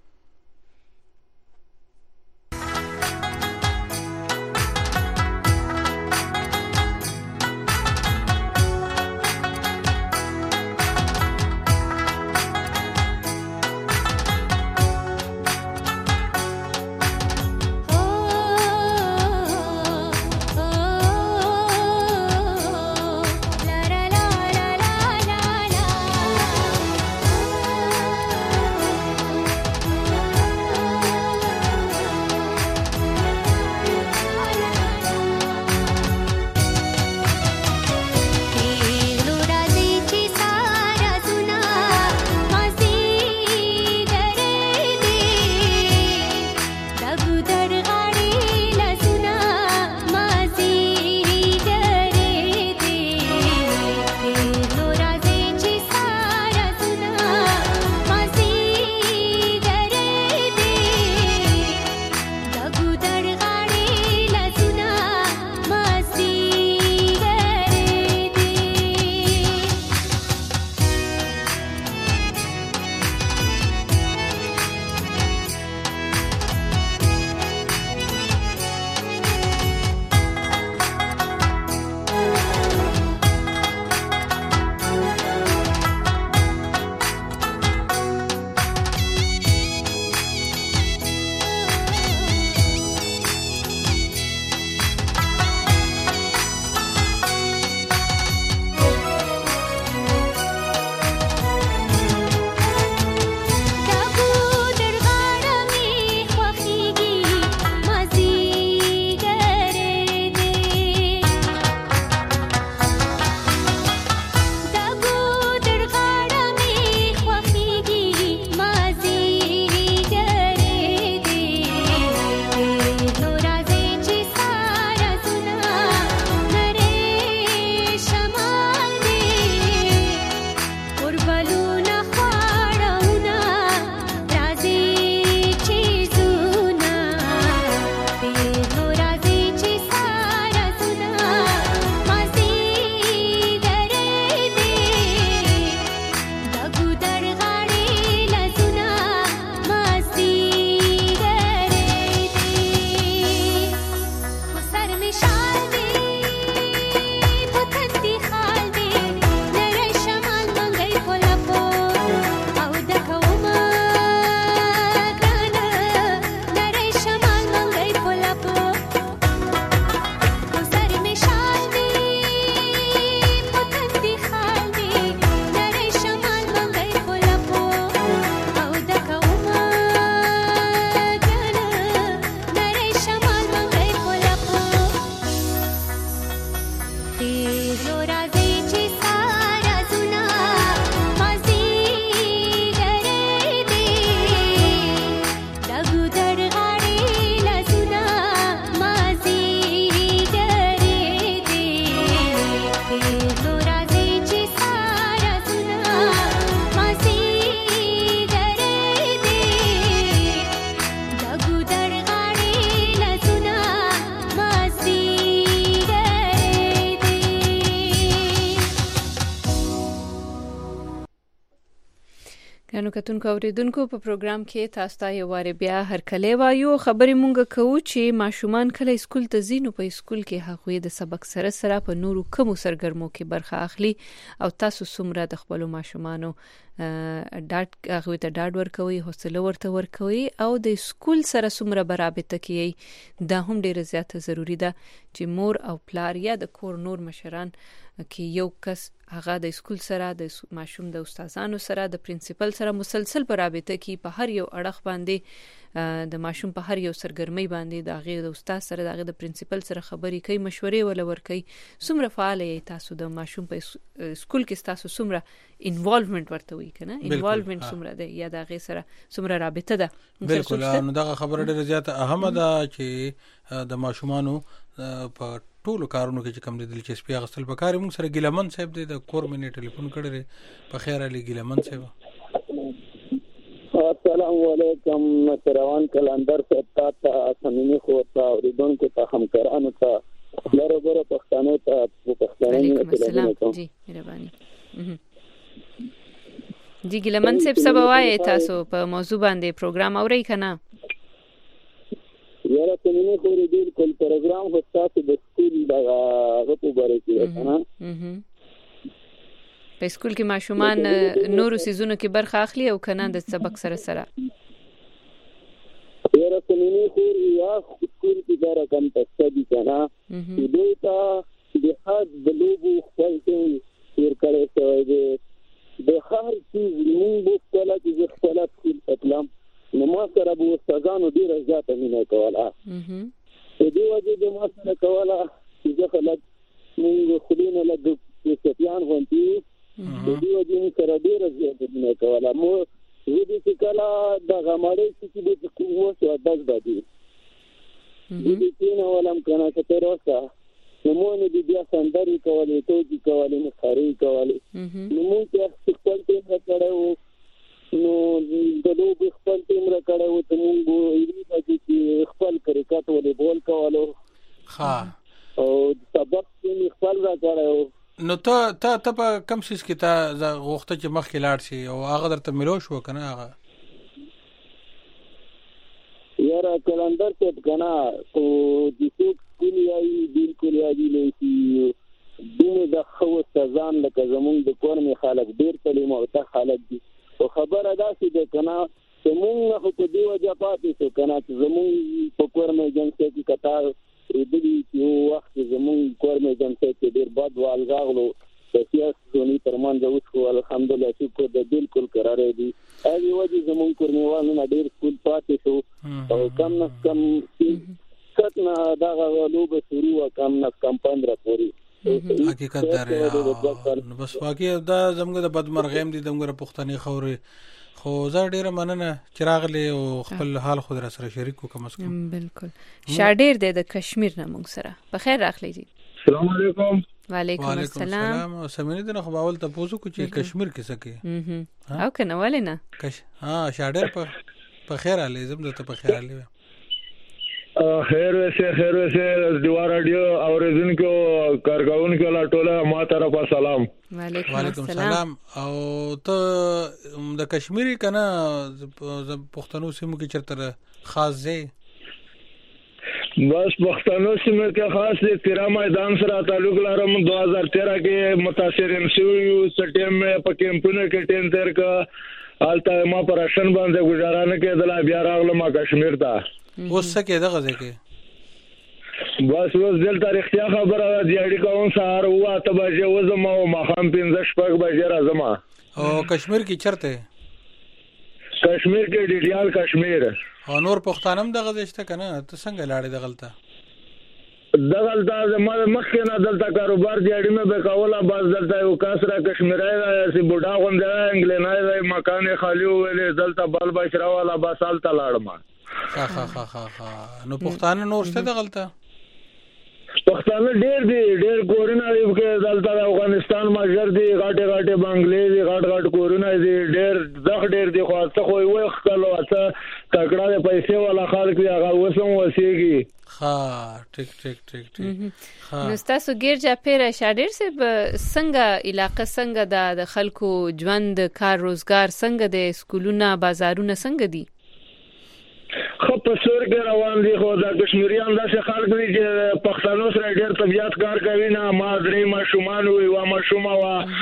نو کتونکو اوریدونکو په پروګرام کې تاسو ته یو واره بیا هر کله وایو خبرې مونږ کوو چې ماشومان کله اسکول ته ځي نو په اسکول کې هغوی د سبق سره سره په نورو کومو سرګرمو کې برخه اخلي او تاسو څومره د خپل ماشومانو ډاډ هغه ته ډاډ ورکوي، حوصله ورته ورکوي او د سکول سره څومره برابر کوي. دا هم ډیره زیاته ضروری ده چې مور او پلار یا د کور نور مشران کې یو کس هغه د سکول سره د ماشوم د استادانو سره د پرنسپل سره مسلسل برابر کوي په هر یو اړخ باندې، د ماشوم په هر یو سرګرمۍ باندې د هغه د استاد سره د هغه د پرنسپل سره خبرې کوي، مشورې ولا ور کوي. څومره فعال یې تاسو د ماشوم په سکول کې تاسو څومره انوالومنت ورته وي کنه، انوالومنت څومره ده یا د هغه سره څومره رابطه ده. بالکل نو دا خبره ډیره زیاته اهمه ده چې د ماشومانو په ټولو کارونو کې چې کوم د دلچسپي غسل پکاري. موږ سره ګیلمن صاحب د کور منی ټلیفون کړی په خیر علي ګیلمن صاحب. السلام علیکم متروان کلندر صاحب ته سمینی خو ته اوریدونکو ته همکارانو ته لاره غره پښتنو ته پښتنو ته سلام جی مهرباني. جی ګیلمن صاحب سبا وایي تاسو په موضوع باندې پروګرام اورئ کنه؟ یاره سمینی خو ډیر کول پروګرام هو تاسو د سکول د غو باره کې کنه. په سکول کې ماشومان نورو سيزونو کې برخه اخلي او کنه د سبق سره سره؟ یاره سمینی خو یا سکول کې دا رقم تاسو دي کنه چې دوی ته د حد د لوبو خپل ټیم تیر کړی شوی دی د هر چیز موږ په خپل کې خپل خپل اطلام نو ما سره به استادانو ډیره زیاته مینه کوله. په دې وجه د ما سره کوله چې خلک موږ خلینو لږ سپیان غونډي د دې وجه سره ډیره زیاته مینه کوله. مو دې چې کله د غمړې چې د کوو څه داس باندې دې چې نه ولم کنه چې تر اوسه نو نه دې بیا سندري کولې توجي کولې مخاري کولې نو مو چې خپل ټیم راکړو نو د لوب خپل ټیم راکړو ته موږ یې چې خپل کرکټ ولې بول کولو ها او سبق یې خپل راکړو. نو ته ته ته په کم سیس کې ته غوښته چې مخ کې لاړ شي او هغه درته ملو شو کنه؟ هغه یاره کلندر څه کنه او د څوک کلیای بالکل یادی لسی دونه د خو ځان لکه زمونږ د کور می خلک ډیر تعلیم او ته خلک دي او خبره دا چې د کنه چې مونږ خو په دی وجه پاتې شو کنه چې زمونږ په کور می جنسه کې کتار دې یو وخت زمونږ کور می جنسه کې ډیر بد والغاغلو د سیاست زونی ترمان د اوس الحمدلله شکر د بالکل قرار دی. هغه وجه زمونږ کور می وانه ډیر سکول پاتې شو او کم نه کم کتنا دا غلوب شروع کم نه کم پندرہ پوری حقیقت دار نو بس واقعي دا زموږ د بدمرغیم دي دغه پښتني خوري خو زه ډیره مننه چې راغلی او خپل حال خود را سره شریک کوم اس کوم. بالکل شاډیر د کشمیر نه مونږ سره په خیر راغلی جی. السلام علیکم. وعلیکم السلام. سمینه د خبرول ته پوسو کو چې کشمیر کې سکے او کنه ولنه کش ها شاډیر په په خیر علي زم ته په خیر علي خیر وسه خیر وسه دیوار رادیو اوریدونکو کارګونکو لا ټوله ما طرفه سلام. وعلیکم السلام. او ته د کشمیری کنه پښتنو سیمو کې چرته خاص ځای؟ بس پښتنو سیمو کې خاص دي تیرا میدان سره تعلق لرم. دو ہزار تیرہ کې متاثرین شوی سټیم مې په کیمپونو کې ټین تر کا آلته ما پرشن باندې گزارانه کې دلا بیا راغلم کشمیر ته. اوس څه کې دغه ځکه بس اوس دل تاریخي خبره دی اړي کوم سهار هوا ته بجې وزم او مخام پنځه شپږ بجې راځم. او کشمیر کې چرته؟ کشمیر کې ډیډیال کشمیر او نور پښتانم دغه دشته کنه ته څنګه لاړې دغلته؟ دغلته ما مخکې نه دلته کاروبار دی اړي مې به کوله بس دلته یو کاسره کشمیرای راځي بوډا غونډه انګلنای مکان خالی ویلې دلته بل بشرا والا بس الته لاړم. ها ها ها ها نو پښتانه نور څه دغلته؟ پښتانه ډېر دي ډېر کورونه دي کې دلته افغانستان ماجر دي غاټه غاټه بنگلې دي غاټ غاټ کورونه دي ډېر ځخ ډېر دي خو څه خو یو خلک څه تکړه پیسې والا خلک دي هغه وسم وسیږي. ها ټیک ټیک ټیک ټیک ها نو تاسو ګرځا پیر شاډیر سه څنګه علاقې څنګه د خلکو ژوند کار روزګار څنګه د سکولونه بازارونه څنګه دي؟ خو په سر کې روان دي خو د کشمیریان داسې خلک دي چې پښتنو سره ډېر طبيعت کار کوي نه ما درې ماشومان وي وا ماشومه وا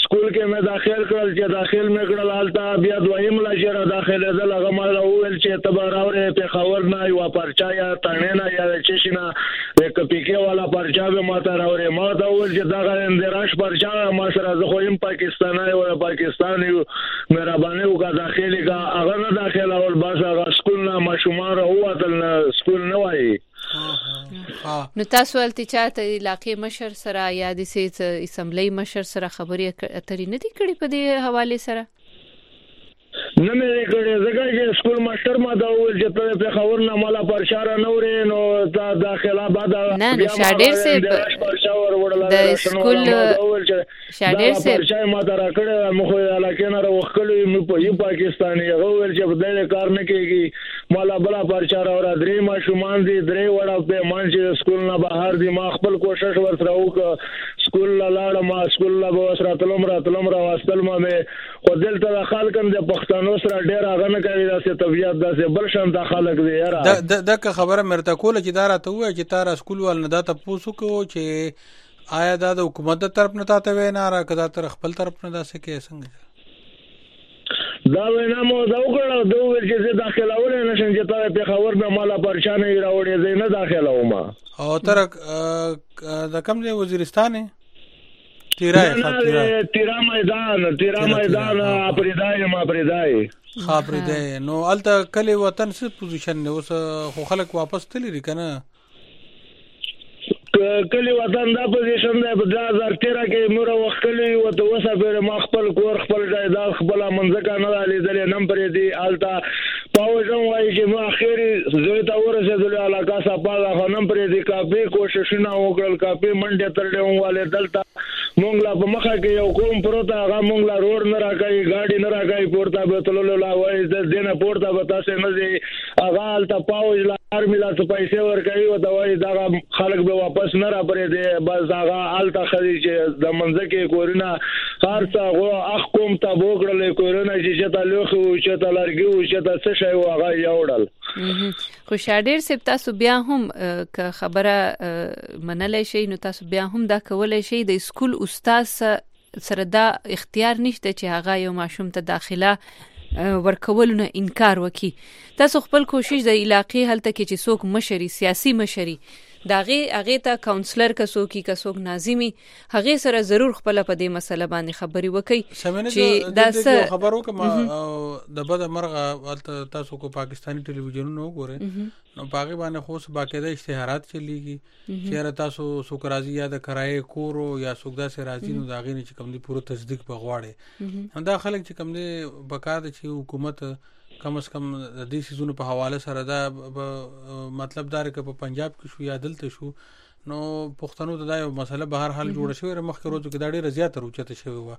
سکول کې مې داخل کړل چې داخل مې کړل حالته بیا دویم لا چې را داخله ده هغه ما وویل چې ته به راوړې پېښور نه یوه پرچه یا تڼۍ نه یا د چشي نه د کپیکې والا پرچه به ما ته راوړې ما ته وویل چې دغه اندراج پرچه ما سره زه خو یم پاکستانی او د پاکستان یو مهرباني وکړه داخل یې کړه هغه نه داخلول بس هغه سکول نه ماشومان راووتل نه سکول نه وایي. نو تاسو ولته چاته علاقې مشر سره یا د سیس اسمبلی مشر سره خبرې اترې نه دي کړې په دې حواله سره؟ نه مې کړې ځکه چې سکول ماستر ما دا وویل چې ته په خبر نه مالا پرشاره نه ورې نو تا داخله بعد نه نه شاډر سه د سکول شاډر سه پرچای ما دا راکړې مخ یې علاقې نه راوخلې مې په یو پاکستاني غوړ چې په دې کار نه کېږي مالا بلا پرچاره اور درې ما شومان دي درې وړه په مان چې سکول نه بهر دي ما خپل کوشش ورسره وکړ سکول لاړ ما سکول لا وسره تلم را تلم را واستل ما مې خو دلته خلکم د پښتنو سره ډیر هغه نه کوي داسې طبيعت داسې بل شان د خلک دی یاره د د خبره مرته کوله چې دا راته وای چې تار سکول ول نه دا تاسو کو چې آیا دا د حکومت تر طرف نه تاسو وینا را کدا تر خپل طرف نه داسې کې څنګه دا وینا مو دا وکړه دوه ور چې داخله ولې نشم چې تا په خبر به مالا پرچانه راوړې زه نه داخله ومه او تر د کوم ځای وزیرستان تیرای خاطر تیرا میدان تیرا میدان اپریدای ما اپریدای خاپریدای نو الته کلی وطن څه پوزیشن نه اوس خو خلک واپس تللی کنه کلی وطن دا پوزیشن دی په دوه هزار تیرہ کې مور وختلی او ته وسه پر ما خپل کور خپل جایداد خپل منځکه نه لیدلې نم پرې دی الته پاوځم وایي چې ما اخیری زوی ته ورسېدل علاقه صفاله خنم پرې دی کافي کوششونه وکړل کافي منډه تر دې والے دلته مونږ لا په مخه کې یو کوم پروت هغه مونږ لا روډ نه راکای ګاډي نه راکای پورته به تللو لا وایي د دینه پورته به تاسو نه دی هغه الته پاوځ لا ارمی لا څه پیسې ورکوي او دا وایي دا خلک به واپس نه را پرې دی بس هغه الته خدي چې د منځکه کورونه خارڅه غو اخ کوم ته وګړلې کورونه چې ته لوخو چې ته لارګو چې ته څه شی هغه یوړل خو شاډر سپ تاسو بیا هم که خبره منلای شي نو تاسو بیا هم دا کولای شي د سکول استاد سره دا اختیار نشته چې هغه یو ماشوم ته داخله ورکولونه انکار وکي تاسو خپل کوشش د علاقې هلته کې چې څوک مشري سیاسي مشري داغه هغه ته کاونسلر کسو کی کسو ناظمی هغه سره ضرور خپل په دې مسله باندې خبري وکي چې دا خبرو کما د بد مرغه تاسو کو پاکستانی ټلویزیون نو ګوره نو باغی باندې خو باقاعده اشتهارات چلیږي چې تاسو سوک راضی یا د کرای کورو یا سوکدا سره راضی نو داغه نه چې کوم دی پوره تصدیق بغواړي هم دا خلک چې کوم دی بقاعده چې حکومت کم از کم د دې سيزونو په حواله سره دا مطلب دار ک په پنجاب کې شو یا دلته شو نو پښتنو ته دا یو مسله به هر حال جوړ شوی مخکې روزو کې دا ډېر زیات روچته شوی و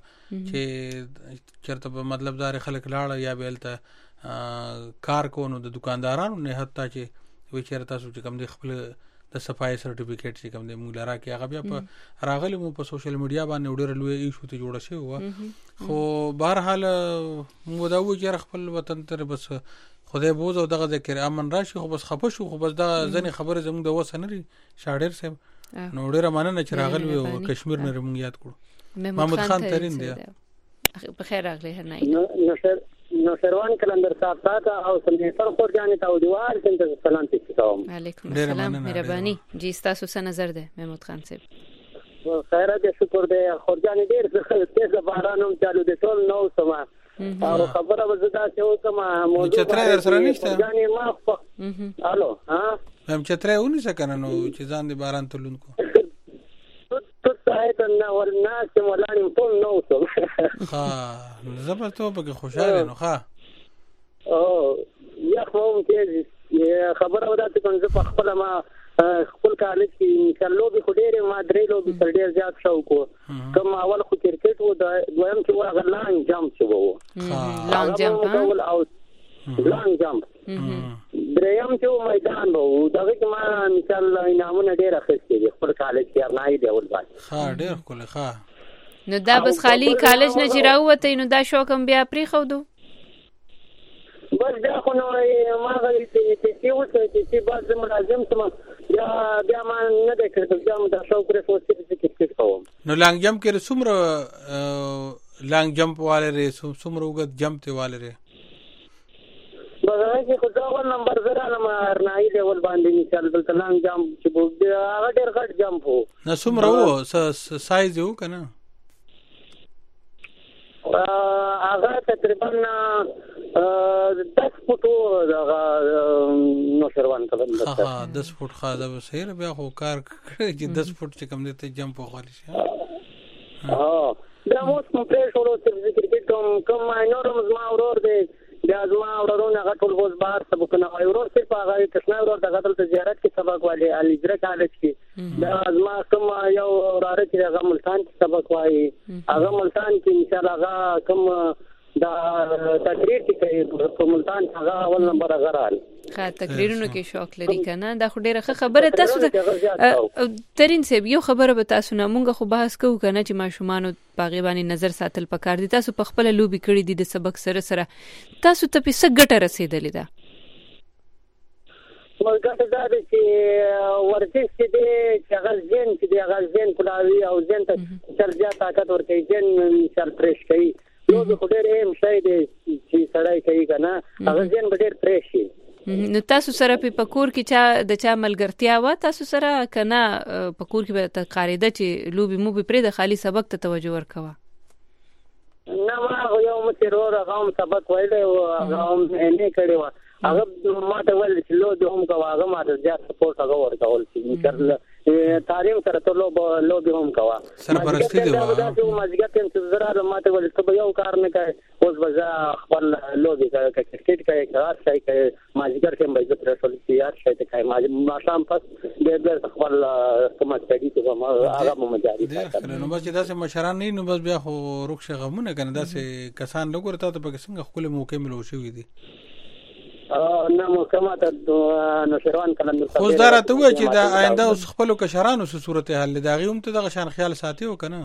چې چرته په مطلب دار خلک لاړ یا بیلته کار کوونو د دکاندارانو نه حتی چې وی چیرته تاسو چې کم دی خپل د صفای سرټیفیکیټ چې کوم د موږ لرا کې هغه بیا په راغلی مو په سوشل میډیا باندې وړل لوي ایشو ته جوړ شوی و خو بهر حال مو دا و چې خپل وطن ته بس خدای بوز او دغه ذکر امن راشي خو بس خپه شو خو بس دا ځنې خبره زموږ د وسنري شاډر صاحب نو ډیره مننه چې راغلی او کشمیر نه موږ یاد کړو محمود خان ترين دی بخیر راغلی هر نه نو سروان کلندر صاحب تاسو او سمې سره خورجانې ته ودوار څنګه سلام تکوم علیکم السلام مهرباني جی تاسو څه نظر ده محمود خان صاحب خیره دې شکر دې خورجانې ډېر تیز بارانوم چالو دې ټول نو سما او خبره وزدا چې وکما موضوع چتره سره نشته خورجانې ما الو ها هم چتره ونی څه کنه نو چې ځان دې باران تلونکو تو سایت نه ورناس مولانی ټول نو سم ها زبرته به خوشاله نو ها او یا کوم چې خبره ودا چې څنګه په خپل ما خپل کالج کې کلو به خډيره ما درې لو به ډېر زیات شو کو کوم اول خو کرکټ و دویم چې و غلان جامپ شو وو لانګ جامپ او لانګ جامپ دریم چې میدان وو دغه کې ما مثال انعامونه ډېر اخیستي دي خپل کالج کې نه دی اول باندې ها ډېر کوله ها نو دا بس خالی کالج نه چې راوته نو دا شوکم بیا پری خو دو بس دا خو نو ما غوښتل چې چې وڅ چې باز ملازم سم یا بیا ما نه د کړم دا شو پرې فوسټ کې کوم نو لانګ جام کې څومره لانګ جمپ والے ری څومره وګت جمپ ته والے ری بغیر چې خو دا نمبر زره نه ارنای لیول باندې مثال بل لانګ جمپ چې بوګ هغه ډېر غټ جمپ وو نه څومره وو سایز وو کنه هغه تقریبا دس فوټو هغه نو شروان کړل ها دس فوټ خاله به صحیح بیا خو کار کړی چې دس فوټ چې کم دې ته جمپ وغلی شي ها دا مو څه پرې شروع چې کرکټ کوم کوم ماینور ما اورور دی بیا زما اورورونه هغه ټول بوز بار سبقونه اورور صرف هغه تشنا اورور دغه تل زیارت کې سبق والی الیجره کالج کې دا زما کوم یو اوراره چې هغه ملتان کې سبق وایي هغه ملتان کې ان شاء الله هغه کوم دا تقریر کې په ملتان هغه اول نمبر غرال ښه تقریرونو کې شوق لري کنه دا خو ډیره ښه خبره تاسو ته ترين سیب یو خبره به تاسو نه مونږ خو بحث کوو کنه چې ماشومان باغې باندې نظر ساتل پکار دي تاسو په خپل لوبي کړی دي د سبق سره سره تاسو ته په څه ګټه رسیدلې ده مګر دا چې ورته چې د غزين چې د غزين کلاوي او زين ته چرجا طاقت ورته جن چر پرېش کوي نو د خډېر هم شای دي چې سړی کوي کنه هغه زين ډېر پرېش شي نو تاسو سره په پکور کې چا د چا ملګرتیا و تاسو سره کنه پکور کې به تقاریده چې لوبي مو به پرې د خالی سبق ته توجه ورکوه نه ما یو مترور هغه سبق وایي او هغه نه کړی و هغه ماته ول چې لو د هم کوا هغه ماته زیات سپورټ هغه ورکول چې کړل تعلیم سره ته لو لو به هم کوا سرپرستی دی وا دا چې مازګه ته انتظار ماته ول ته یو کار نه کوي اوس بزا خپل لو به کرکټ کوي کار شي کوي مازګر کې به زه پرسول تیار شي ته کوي ما شام پس د خپل کومه سړي ته ما هغه مجاري نو بس دا چې مشران نه نو بس بیا خو روښه غمونه کنه دا چې کسان لګور ته په څنګه خپل موقع ملو شوې دي نه مو کماته نو شروان کلم خو دا راته وای چې دا آینده اوس خپل کشرانو سره صورت حل دا غي هم ته دغه شان خیال ساتي و کنه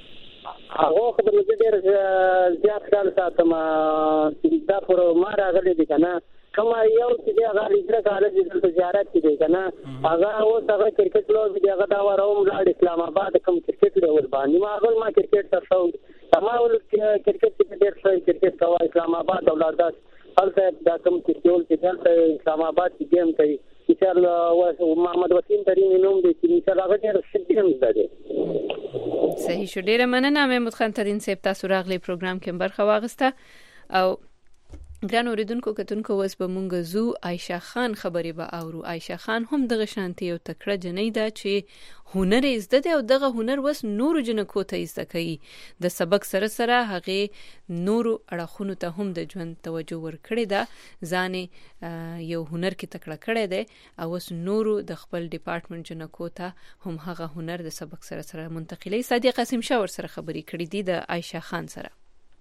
هغه خبر دې ډېر زیات خیال ساتم دا پر ما راغلي دي کنه کما یو چې هغه لږه کالج د زیارت کې دي کنه هغه اوس هغه کرکټ لو دي هغه دا وروم لاړ اسلام آباد کوم کرکټ ډول باندې ما هغه ما کرکټ ته شو تمام کرکټ کې ډېر ښه کرکټ کوا اسلام آباد اولاد هلته دا کوم چې ټول چې دلته اسلام آباد کې گیم کوي چې الله محمد وسیم ترين نوم دي چې ان شاء الله ډېر ښه گیم ده صحیح شو ډېر مننه محمد خان ترين صاحب تاسو راغلي پروګرام کې برخه واغسته او ګران اوریدونکو کتونکو وس به مونږ زو عائشہ خان خبرې به اورو عائشہ خان هم دغه شانتي او تکړه جنۍ ده چې هنر زده ده او دغه هنر وس نور جنکو ته زده کوي د سبق سره سره هغه نور اړخونو ته هم د ژوند توجه ورکړي ده ځانې یو هنر کې تکړه کړي ده او وس نور د خپل ډپارټمنټ جنکو ته هم هغه هنر د سبق سره سره منتقلي صادق قاسم شاور سره خبرې کړې دي د عائشہ خان سره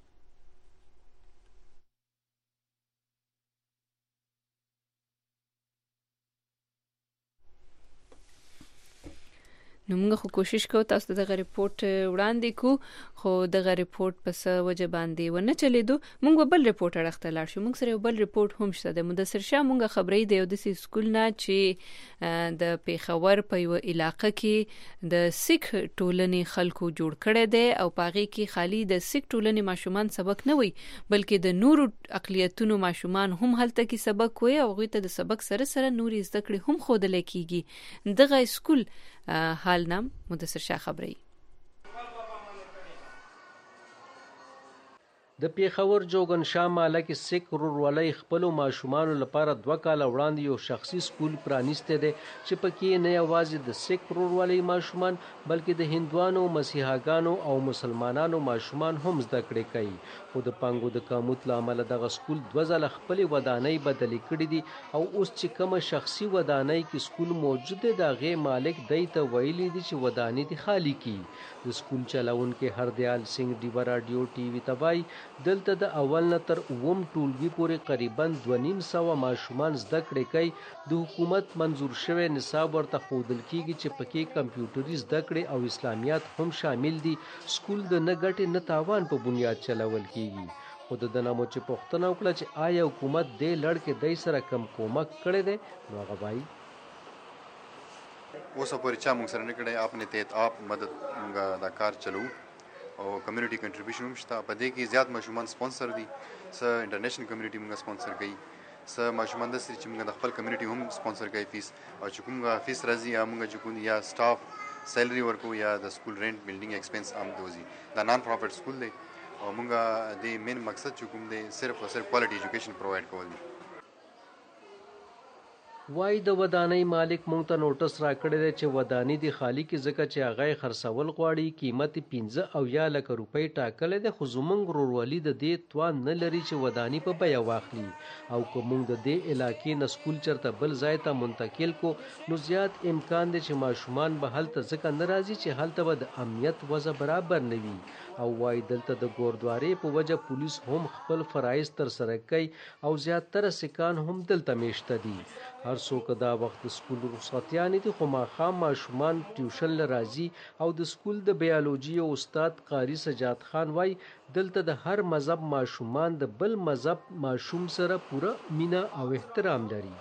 نو موږ خو کوشش کوو تاسو ته دغه ریپورت وړاندې کو خو دغه ریپورت پس وجه باندې ونه چلیدو موږ بل ریپورت اړخته لاړ شو موږ سره بل ریپورت هم شته د مدثر شاه موږ خبرې دی د سې سکول نه چې د پیښور په یو علاقې کې د سیک ټولنې خلکو جوړ کړي دي او پاغي کې خالی د سیک ټولنې ماشومان سبق نه وي بلکې د نورو اقلیتونو ماشومان هم هلته کې سبق وي او غوته د سبق سره سره نوري زده کړې هم خودل کېږي دغه سکول حال نام مدثر شاه خبري د پیښور جوګن شاه ماله کې سیک ورولۍ خپل ماشومان لپاره دوه کال وړاندې یو شخصي سکول پرانیسته دي چې پکې نه یوازې د سیک ورولۍ ماشومان بلکې د هندوانو مسیحاګانو او مسلمانانو ماشومان هم زده کړې کوي خو د پانګو د کموت لامل دغه سکول دوه ځله خپل ودانۍ بدلې کړې دي او اوس چې کومه شخصي ودانۍ کې سکول موجود دی دا غي مالک دی ته ویلي دي چې ودانۍ دي خالی کی د سکول چلاونکو هردیال سنگ ډیوا رادیو ټي وي تبای دلته د اول نه تر اوم ټولګي پورې قریبا دوه نیم سوه ماشومان زده کړې کوي د حکومت منظور شوی نصاب ورته ښودل کیږي چې پکې کمپیوټري زده کړې او اسلامیات هم شامل دي سکول د نه ګټې نه تاوان په بنیاد چلول کیږي خو د دنامو چې پوښتنه وکړه چې آیا حکومت دې لړ کې دای سره کم کومک کړی دی نو هغه وایي اوس پورې چا موږ سره نه کړی اپنے تحت آپ مدد دا کار چلو او کمیونټي کنټریبیوشن هم شته. په دې کې زیات ماشومان سپانسر دي، څه انټرنیشنل کمیونټي موږ سپانسر کوي، څه ماشومان داسې چې موږ د خپل کمیونټي هم سپانسر کوي فیس، او چې کوم فیس راځي یا موږ چې کوم یا سټاف سیلري ورکو یا د سکول رینټ بلډینګ ایکسپنس هم دوزي. دا نان پروفیټ سکول دی او موږ د مین مقصد چې کوم دی صرف او صرف کوالټي ایجوکیشن پرووایډ کول دي. وای د ودانۍ مالک مونږ ته نوټس راکړی دی چې ودانۍ د خالي کې ځکه چې هغه یې خرڅول غواړي، قیمت یې پنځه اویا لکه روپۍ ټاکلی دی، خو زموږ ورورولي د دې توان نه لري چې ودانۍ په بیه واخلي، او که مونږ د دې علاقې نه سکول چېرته بل ځای ته منتقل کو نو زیات امکان دی چې ماشومان به هلته ځکه نه راځي چې هلته به د امنیت وضع برابر نه وي. او وای دلته د ګوردوارې په وجه پولیس هم خپل فرایض ترسره کوي او زیاتره سیکان هم دلته میشته دي. هر څوک دا وخت د سکول رخصتیانې دي، خو ماښام ماشومان ټیوشن له راځي. او د سکول د بیالوجي او استاد قاری سجاد خان وای دلته د هر مذهب ماشومان د بل مذهب ماشوم سره پوره مینه او احترام لري.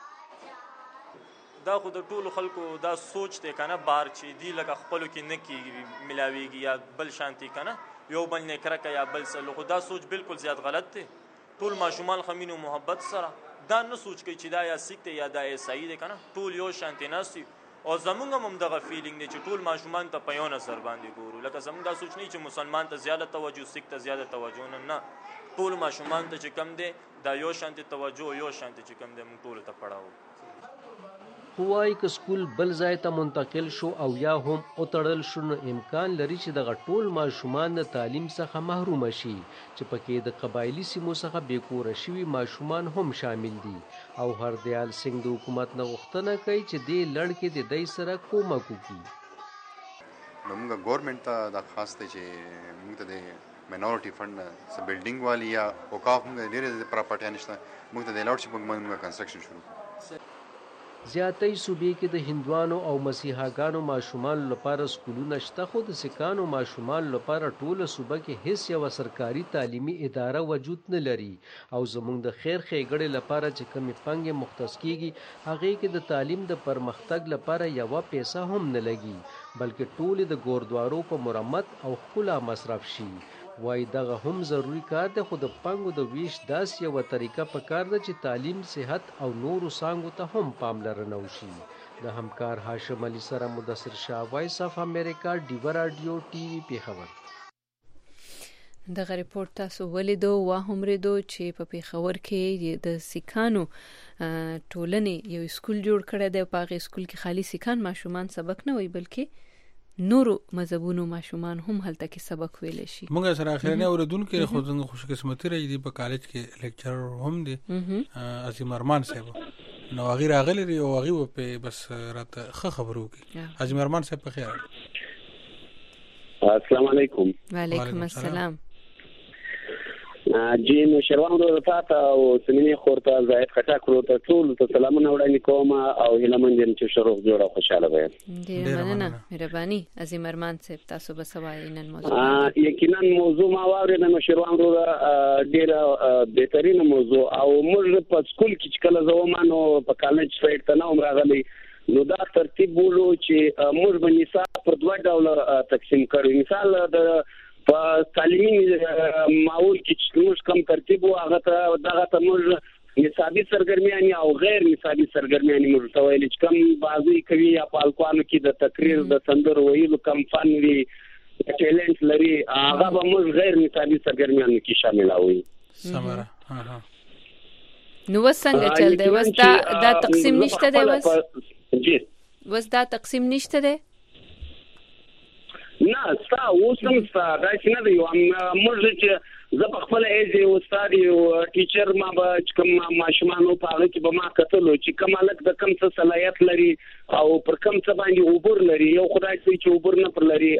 دا خو د ټولو خلکو دا سوچ دی کنه بار چې دی لکه خپلو کې نه کېږي ملاویږي یا بل شانتي کنه یو بل نه کرکه یا بل څه، خو دا سوچ بالکل زیات غلط دی. ټول ماشومان خو مینه او محبت سره دا نه سوچ کوي چې دا یا سیک دی یا دا عیسائی دی کنه، ټول یو شانتي ناست دي. او زمونږ هم دغه فیلینګ دی چې ټول ماشومان ته په یو نظر باندې ګورو، لکه زمونږ دا سوچ نه چې مسلمان ته زیاده توجه، سیک ته زیاده توجه، نه نه، ټول ماشومان ته چې کم دی دا یو شانتي توجه، یو شانتي چې کم دی موږ ټول ته پړاو. وای که سکول بل ځای ته منتقل شو او یا هم وتړل شو نو امکان لري چې دغه ټول ماشومان د تعلیم څخه محروم شي، چې پکې د قبایلي سیمو څخه بېکوره شوي ماشومان هم شامل دي. او هردیال سنګ د حکومت نه غوښتنه کوي چې دې لړ کې د دوی سره کومک وکړي. نو موږ ګورنمنټ ته دا خاص دی چې موږ ته د مینورټي فنډ څه بلډینګ والی یا اوقاف موږ ډېرې پراپرټیانې شته، موږ ته د لاډ شپ موږ کنسټرکشن شروع کړو. زیاتې صوبې کې د هندوانو او مسیحاګانو ماشومانو لپاره سکولونه شته، خو د سیکانو ماشومانو لپاره ټوله صوبه کې هیڅ یوه سرکاري تعلیمي اداره وجود نه لري. او زموږ د خیر ښېګړې لپاره چې کومې پانګې مختص کیږي هغې کې د تعلیم د پرمختګ لپاره یوه پیسه هم نه لګي، بلکې ټولې د ګوردوارو په مرمت او ښکلا مصرف شي. وای دغه هم ضروری کار دی، خو د پانګو د ویش داسې یوه طریقه پکار ده چې تعلیم، صحت او نورو څانګو ته هم پاملرنه وشي. د همکار هاشم علي سره مدثر شاه، وایس اف امریکا، ډیوه راډیو ټي وي پیښور. دغه ریپورت تاسو ولیدو واهمریدو چې په پیښور کې د سیکانو ټولنې یو سکول جوړ کړی دی. په هغې سکول کې خالي سیکان ماشومان سبق نه وایي بلکې نورو مذهبونو ماشومان هم هلته کې سبق ویلی شي. موږ سره اخرنی اوریدونکي خو څنګه خوش قسمتي راځي په کالج کې لیکچرر هم دي عظیم ارمان صاحب، نو هغه راغلی او هغه په بس راته ښه خبرو کې. عظیم ارمان صاحب په خیر. السلام علیکم. وعلیکم السلام. جی نو شروان ورو ته او سمینه خورته زاهد خټک ورو ته ټول ته سلامونه وړاندې کوم او هیله مند یم چې شروع جوړه خوشاله وي. ډیر مننه مهرباني عظیم ارمان صاحب، تاسو به سوای نن موضوع یقینا موضوع ما واورید نو شروان ورو ډیر بهترین موضوع او موږ په سکول کې کله زومانو په کالج سایت ته نو راغلی نو دا ترتیب بولو چې موږ به نصاب پر دوه ډول تقسیم کړو. مثال د په تعلیمي ماحول کې چې موږ کوم ترتیب و هغه ته دغه ته موږ نصابي سرګرمیانې او غیر نصابي سرګرمیانې موږ ته ویل چې کوم بازی کوي یا په الکوانو کې د تقریر د سندرو ویلو کم فن وي ټیلنټ لري هغه به موږ غیر نصابي سرګرمیانو کې شاملوي. سمره نو وسنګ چل دی وس دا دا تقسیم نشته دی وس جی وس دا تقسیم نشته دی نه ستا اوس هم ستا دا چې نه دی موږ چې زه په خپل ایج استاد یو ټیچر ما به کوم ماشومانو په هغه کې به ما کتلو چې کوم هلک د کوم څه صلاحیت لري او پر کوم څه باندې عبور لري. یو خدای سي چې عبور نه پر لري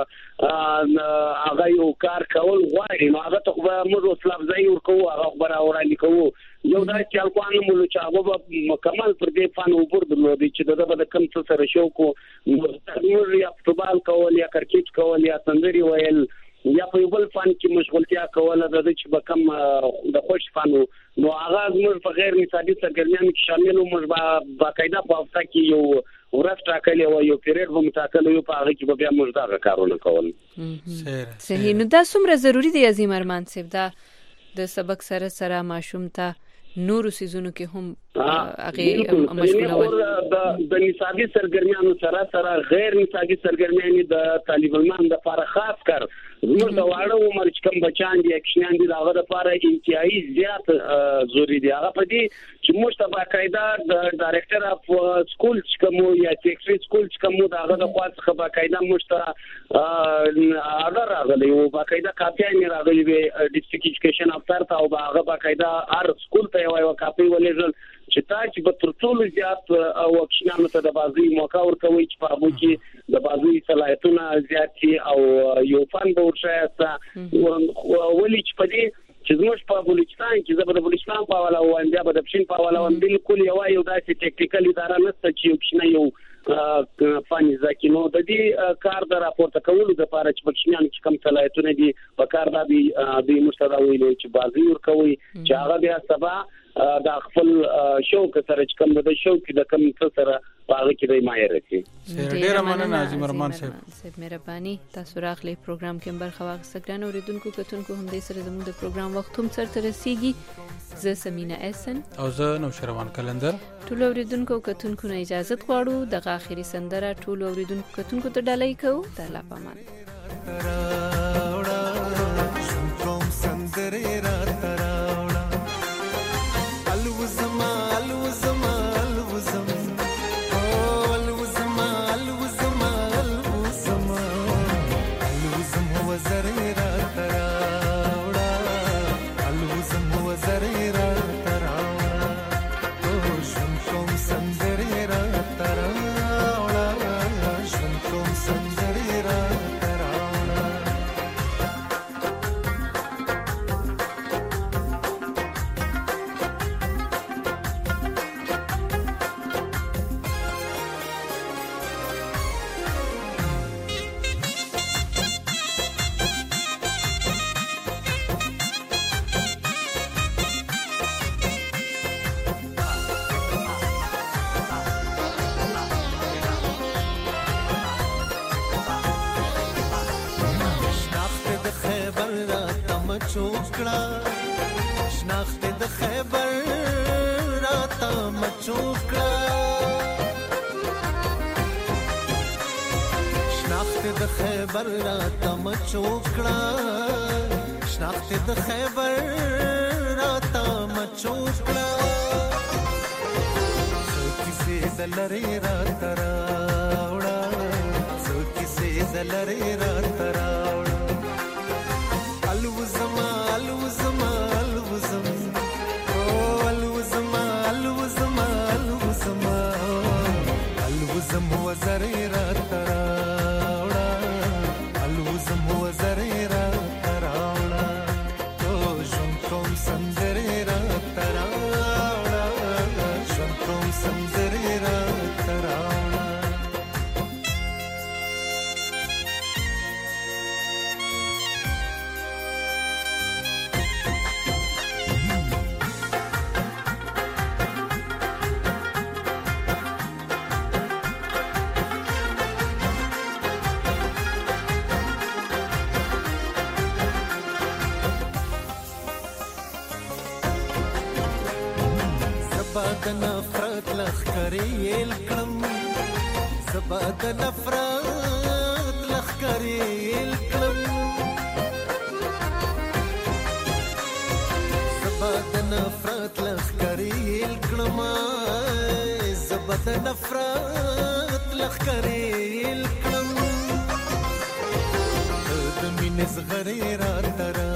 هغه یو کار کول غواړي نو هغه ته به موږ وسله افزایي ورکوو، هغه خبره وړاندې کوو. یو دا چې الکوان مولو چې هغه به مکمل پر دې فن عبور درلودي چې دغه به د کوم څه سره شوق موږ یا فوټبال کول یا کرکټ کول یا سندري ویل یا په یو بل فن کې مشغولتیا کوله د چې به کوم د خوش فنو نو هغه موږ په غیر نصابي سرګرمیانو کې شامل وو. موږ به باقاعده په هفته کې یو ورځ ټاکلې و یو پیریډ به متاکل یو په هغه کې به بیا موږ دا کارونه کول. صحیح. نو دا څومره ضروری دی عظیم ارمان صاحب دا د سبق سره سره ماشوم ته نورو سيزونو کې هم هغه مشغولول د نصابي سرګرمیانو سره سره غیر نصابي سرګرمیانې د طالب علم د لپاره خاص کار زموږ د واړه عمر چې کوم بچان دي اکشنان دي هغه د لپاره انتهایی زیات ضروری دی. هغه په دې چې موږ ته باقاعده د ډایرکټر اف سکول چې کوم یا سیکرټری سکول چې کوم دا هغه د خاص خبره باقاعده موږ ته هغه راغلی او باقاعده کاپیانې راغلی وي ډیسټریکټ ایجوکیشن افسر ته او هغه باقاعده هر سکول ته یو کاپی ولېږل چې تا چې به تر ټولو زیات وکشنانو ته د بازي موقع ورکوي چې په هغه کې د بازي صلاحیتونه زیات شي او یو فن به ورشایسته ولې چې په دې چې زموږ په بلوچستان کې زه به د بلوچستان په حواله وایم بیا به د پښین په حواله وایم بالکل یو یو داسې ټیکنیکل اداره نشته چې یو کښنه یو فن ځکه نو د دې کار د راپورته کولو لپاره چې بکشمیان چې کوم صلاحیتونه دي په کار باندې د مستداوی چې بازي ورکوي چې هغه بیا سبا دا خپل شوق سره چې کوم د شوق د کوم څه سره هغه کې د مایر شي. ډیر مننه عظیم ارمان صاحب. صاحب مهرباني تاسو راغلي پروګرام کې بر خواږه سګران اوریدونکو کتونکو هم دې سره زموږ د پروګرام وخت هم سره رسیږي. زه سمینا احسن او زه نوشروان کلندر ټول اوریدونکو کتونکو نه اجازه غواړو د اخیری سندره ټول اوریدونکو کتونکو ته ډالۍ کوو. د الله پامان چوکړه شناخت د خیبر راته مچوکړه شناخت د خیبر راته مچوکړه شناخت د خیبر راته مچوکړه څو کیسې د لری راته راوړه څو کیسې د لری راته راوړه الوزما الوزما الوزم او الوزما الوزما الوزما الوزم وزری را تراوړه الوزم وزری را تراوړه تو ژوند کوم سندرې را تراوړه ژوند کوم سندرې را تراوړه د نفرت لخکری الکلم زبا د نفرت لخکری الکلم زبا د نفرت لخکری الکلم زبا د نفرت لخکری الکلم د مینې زغری را تر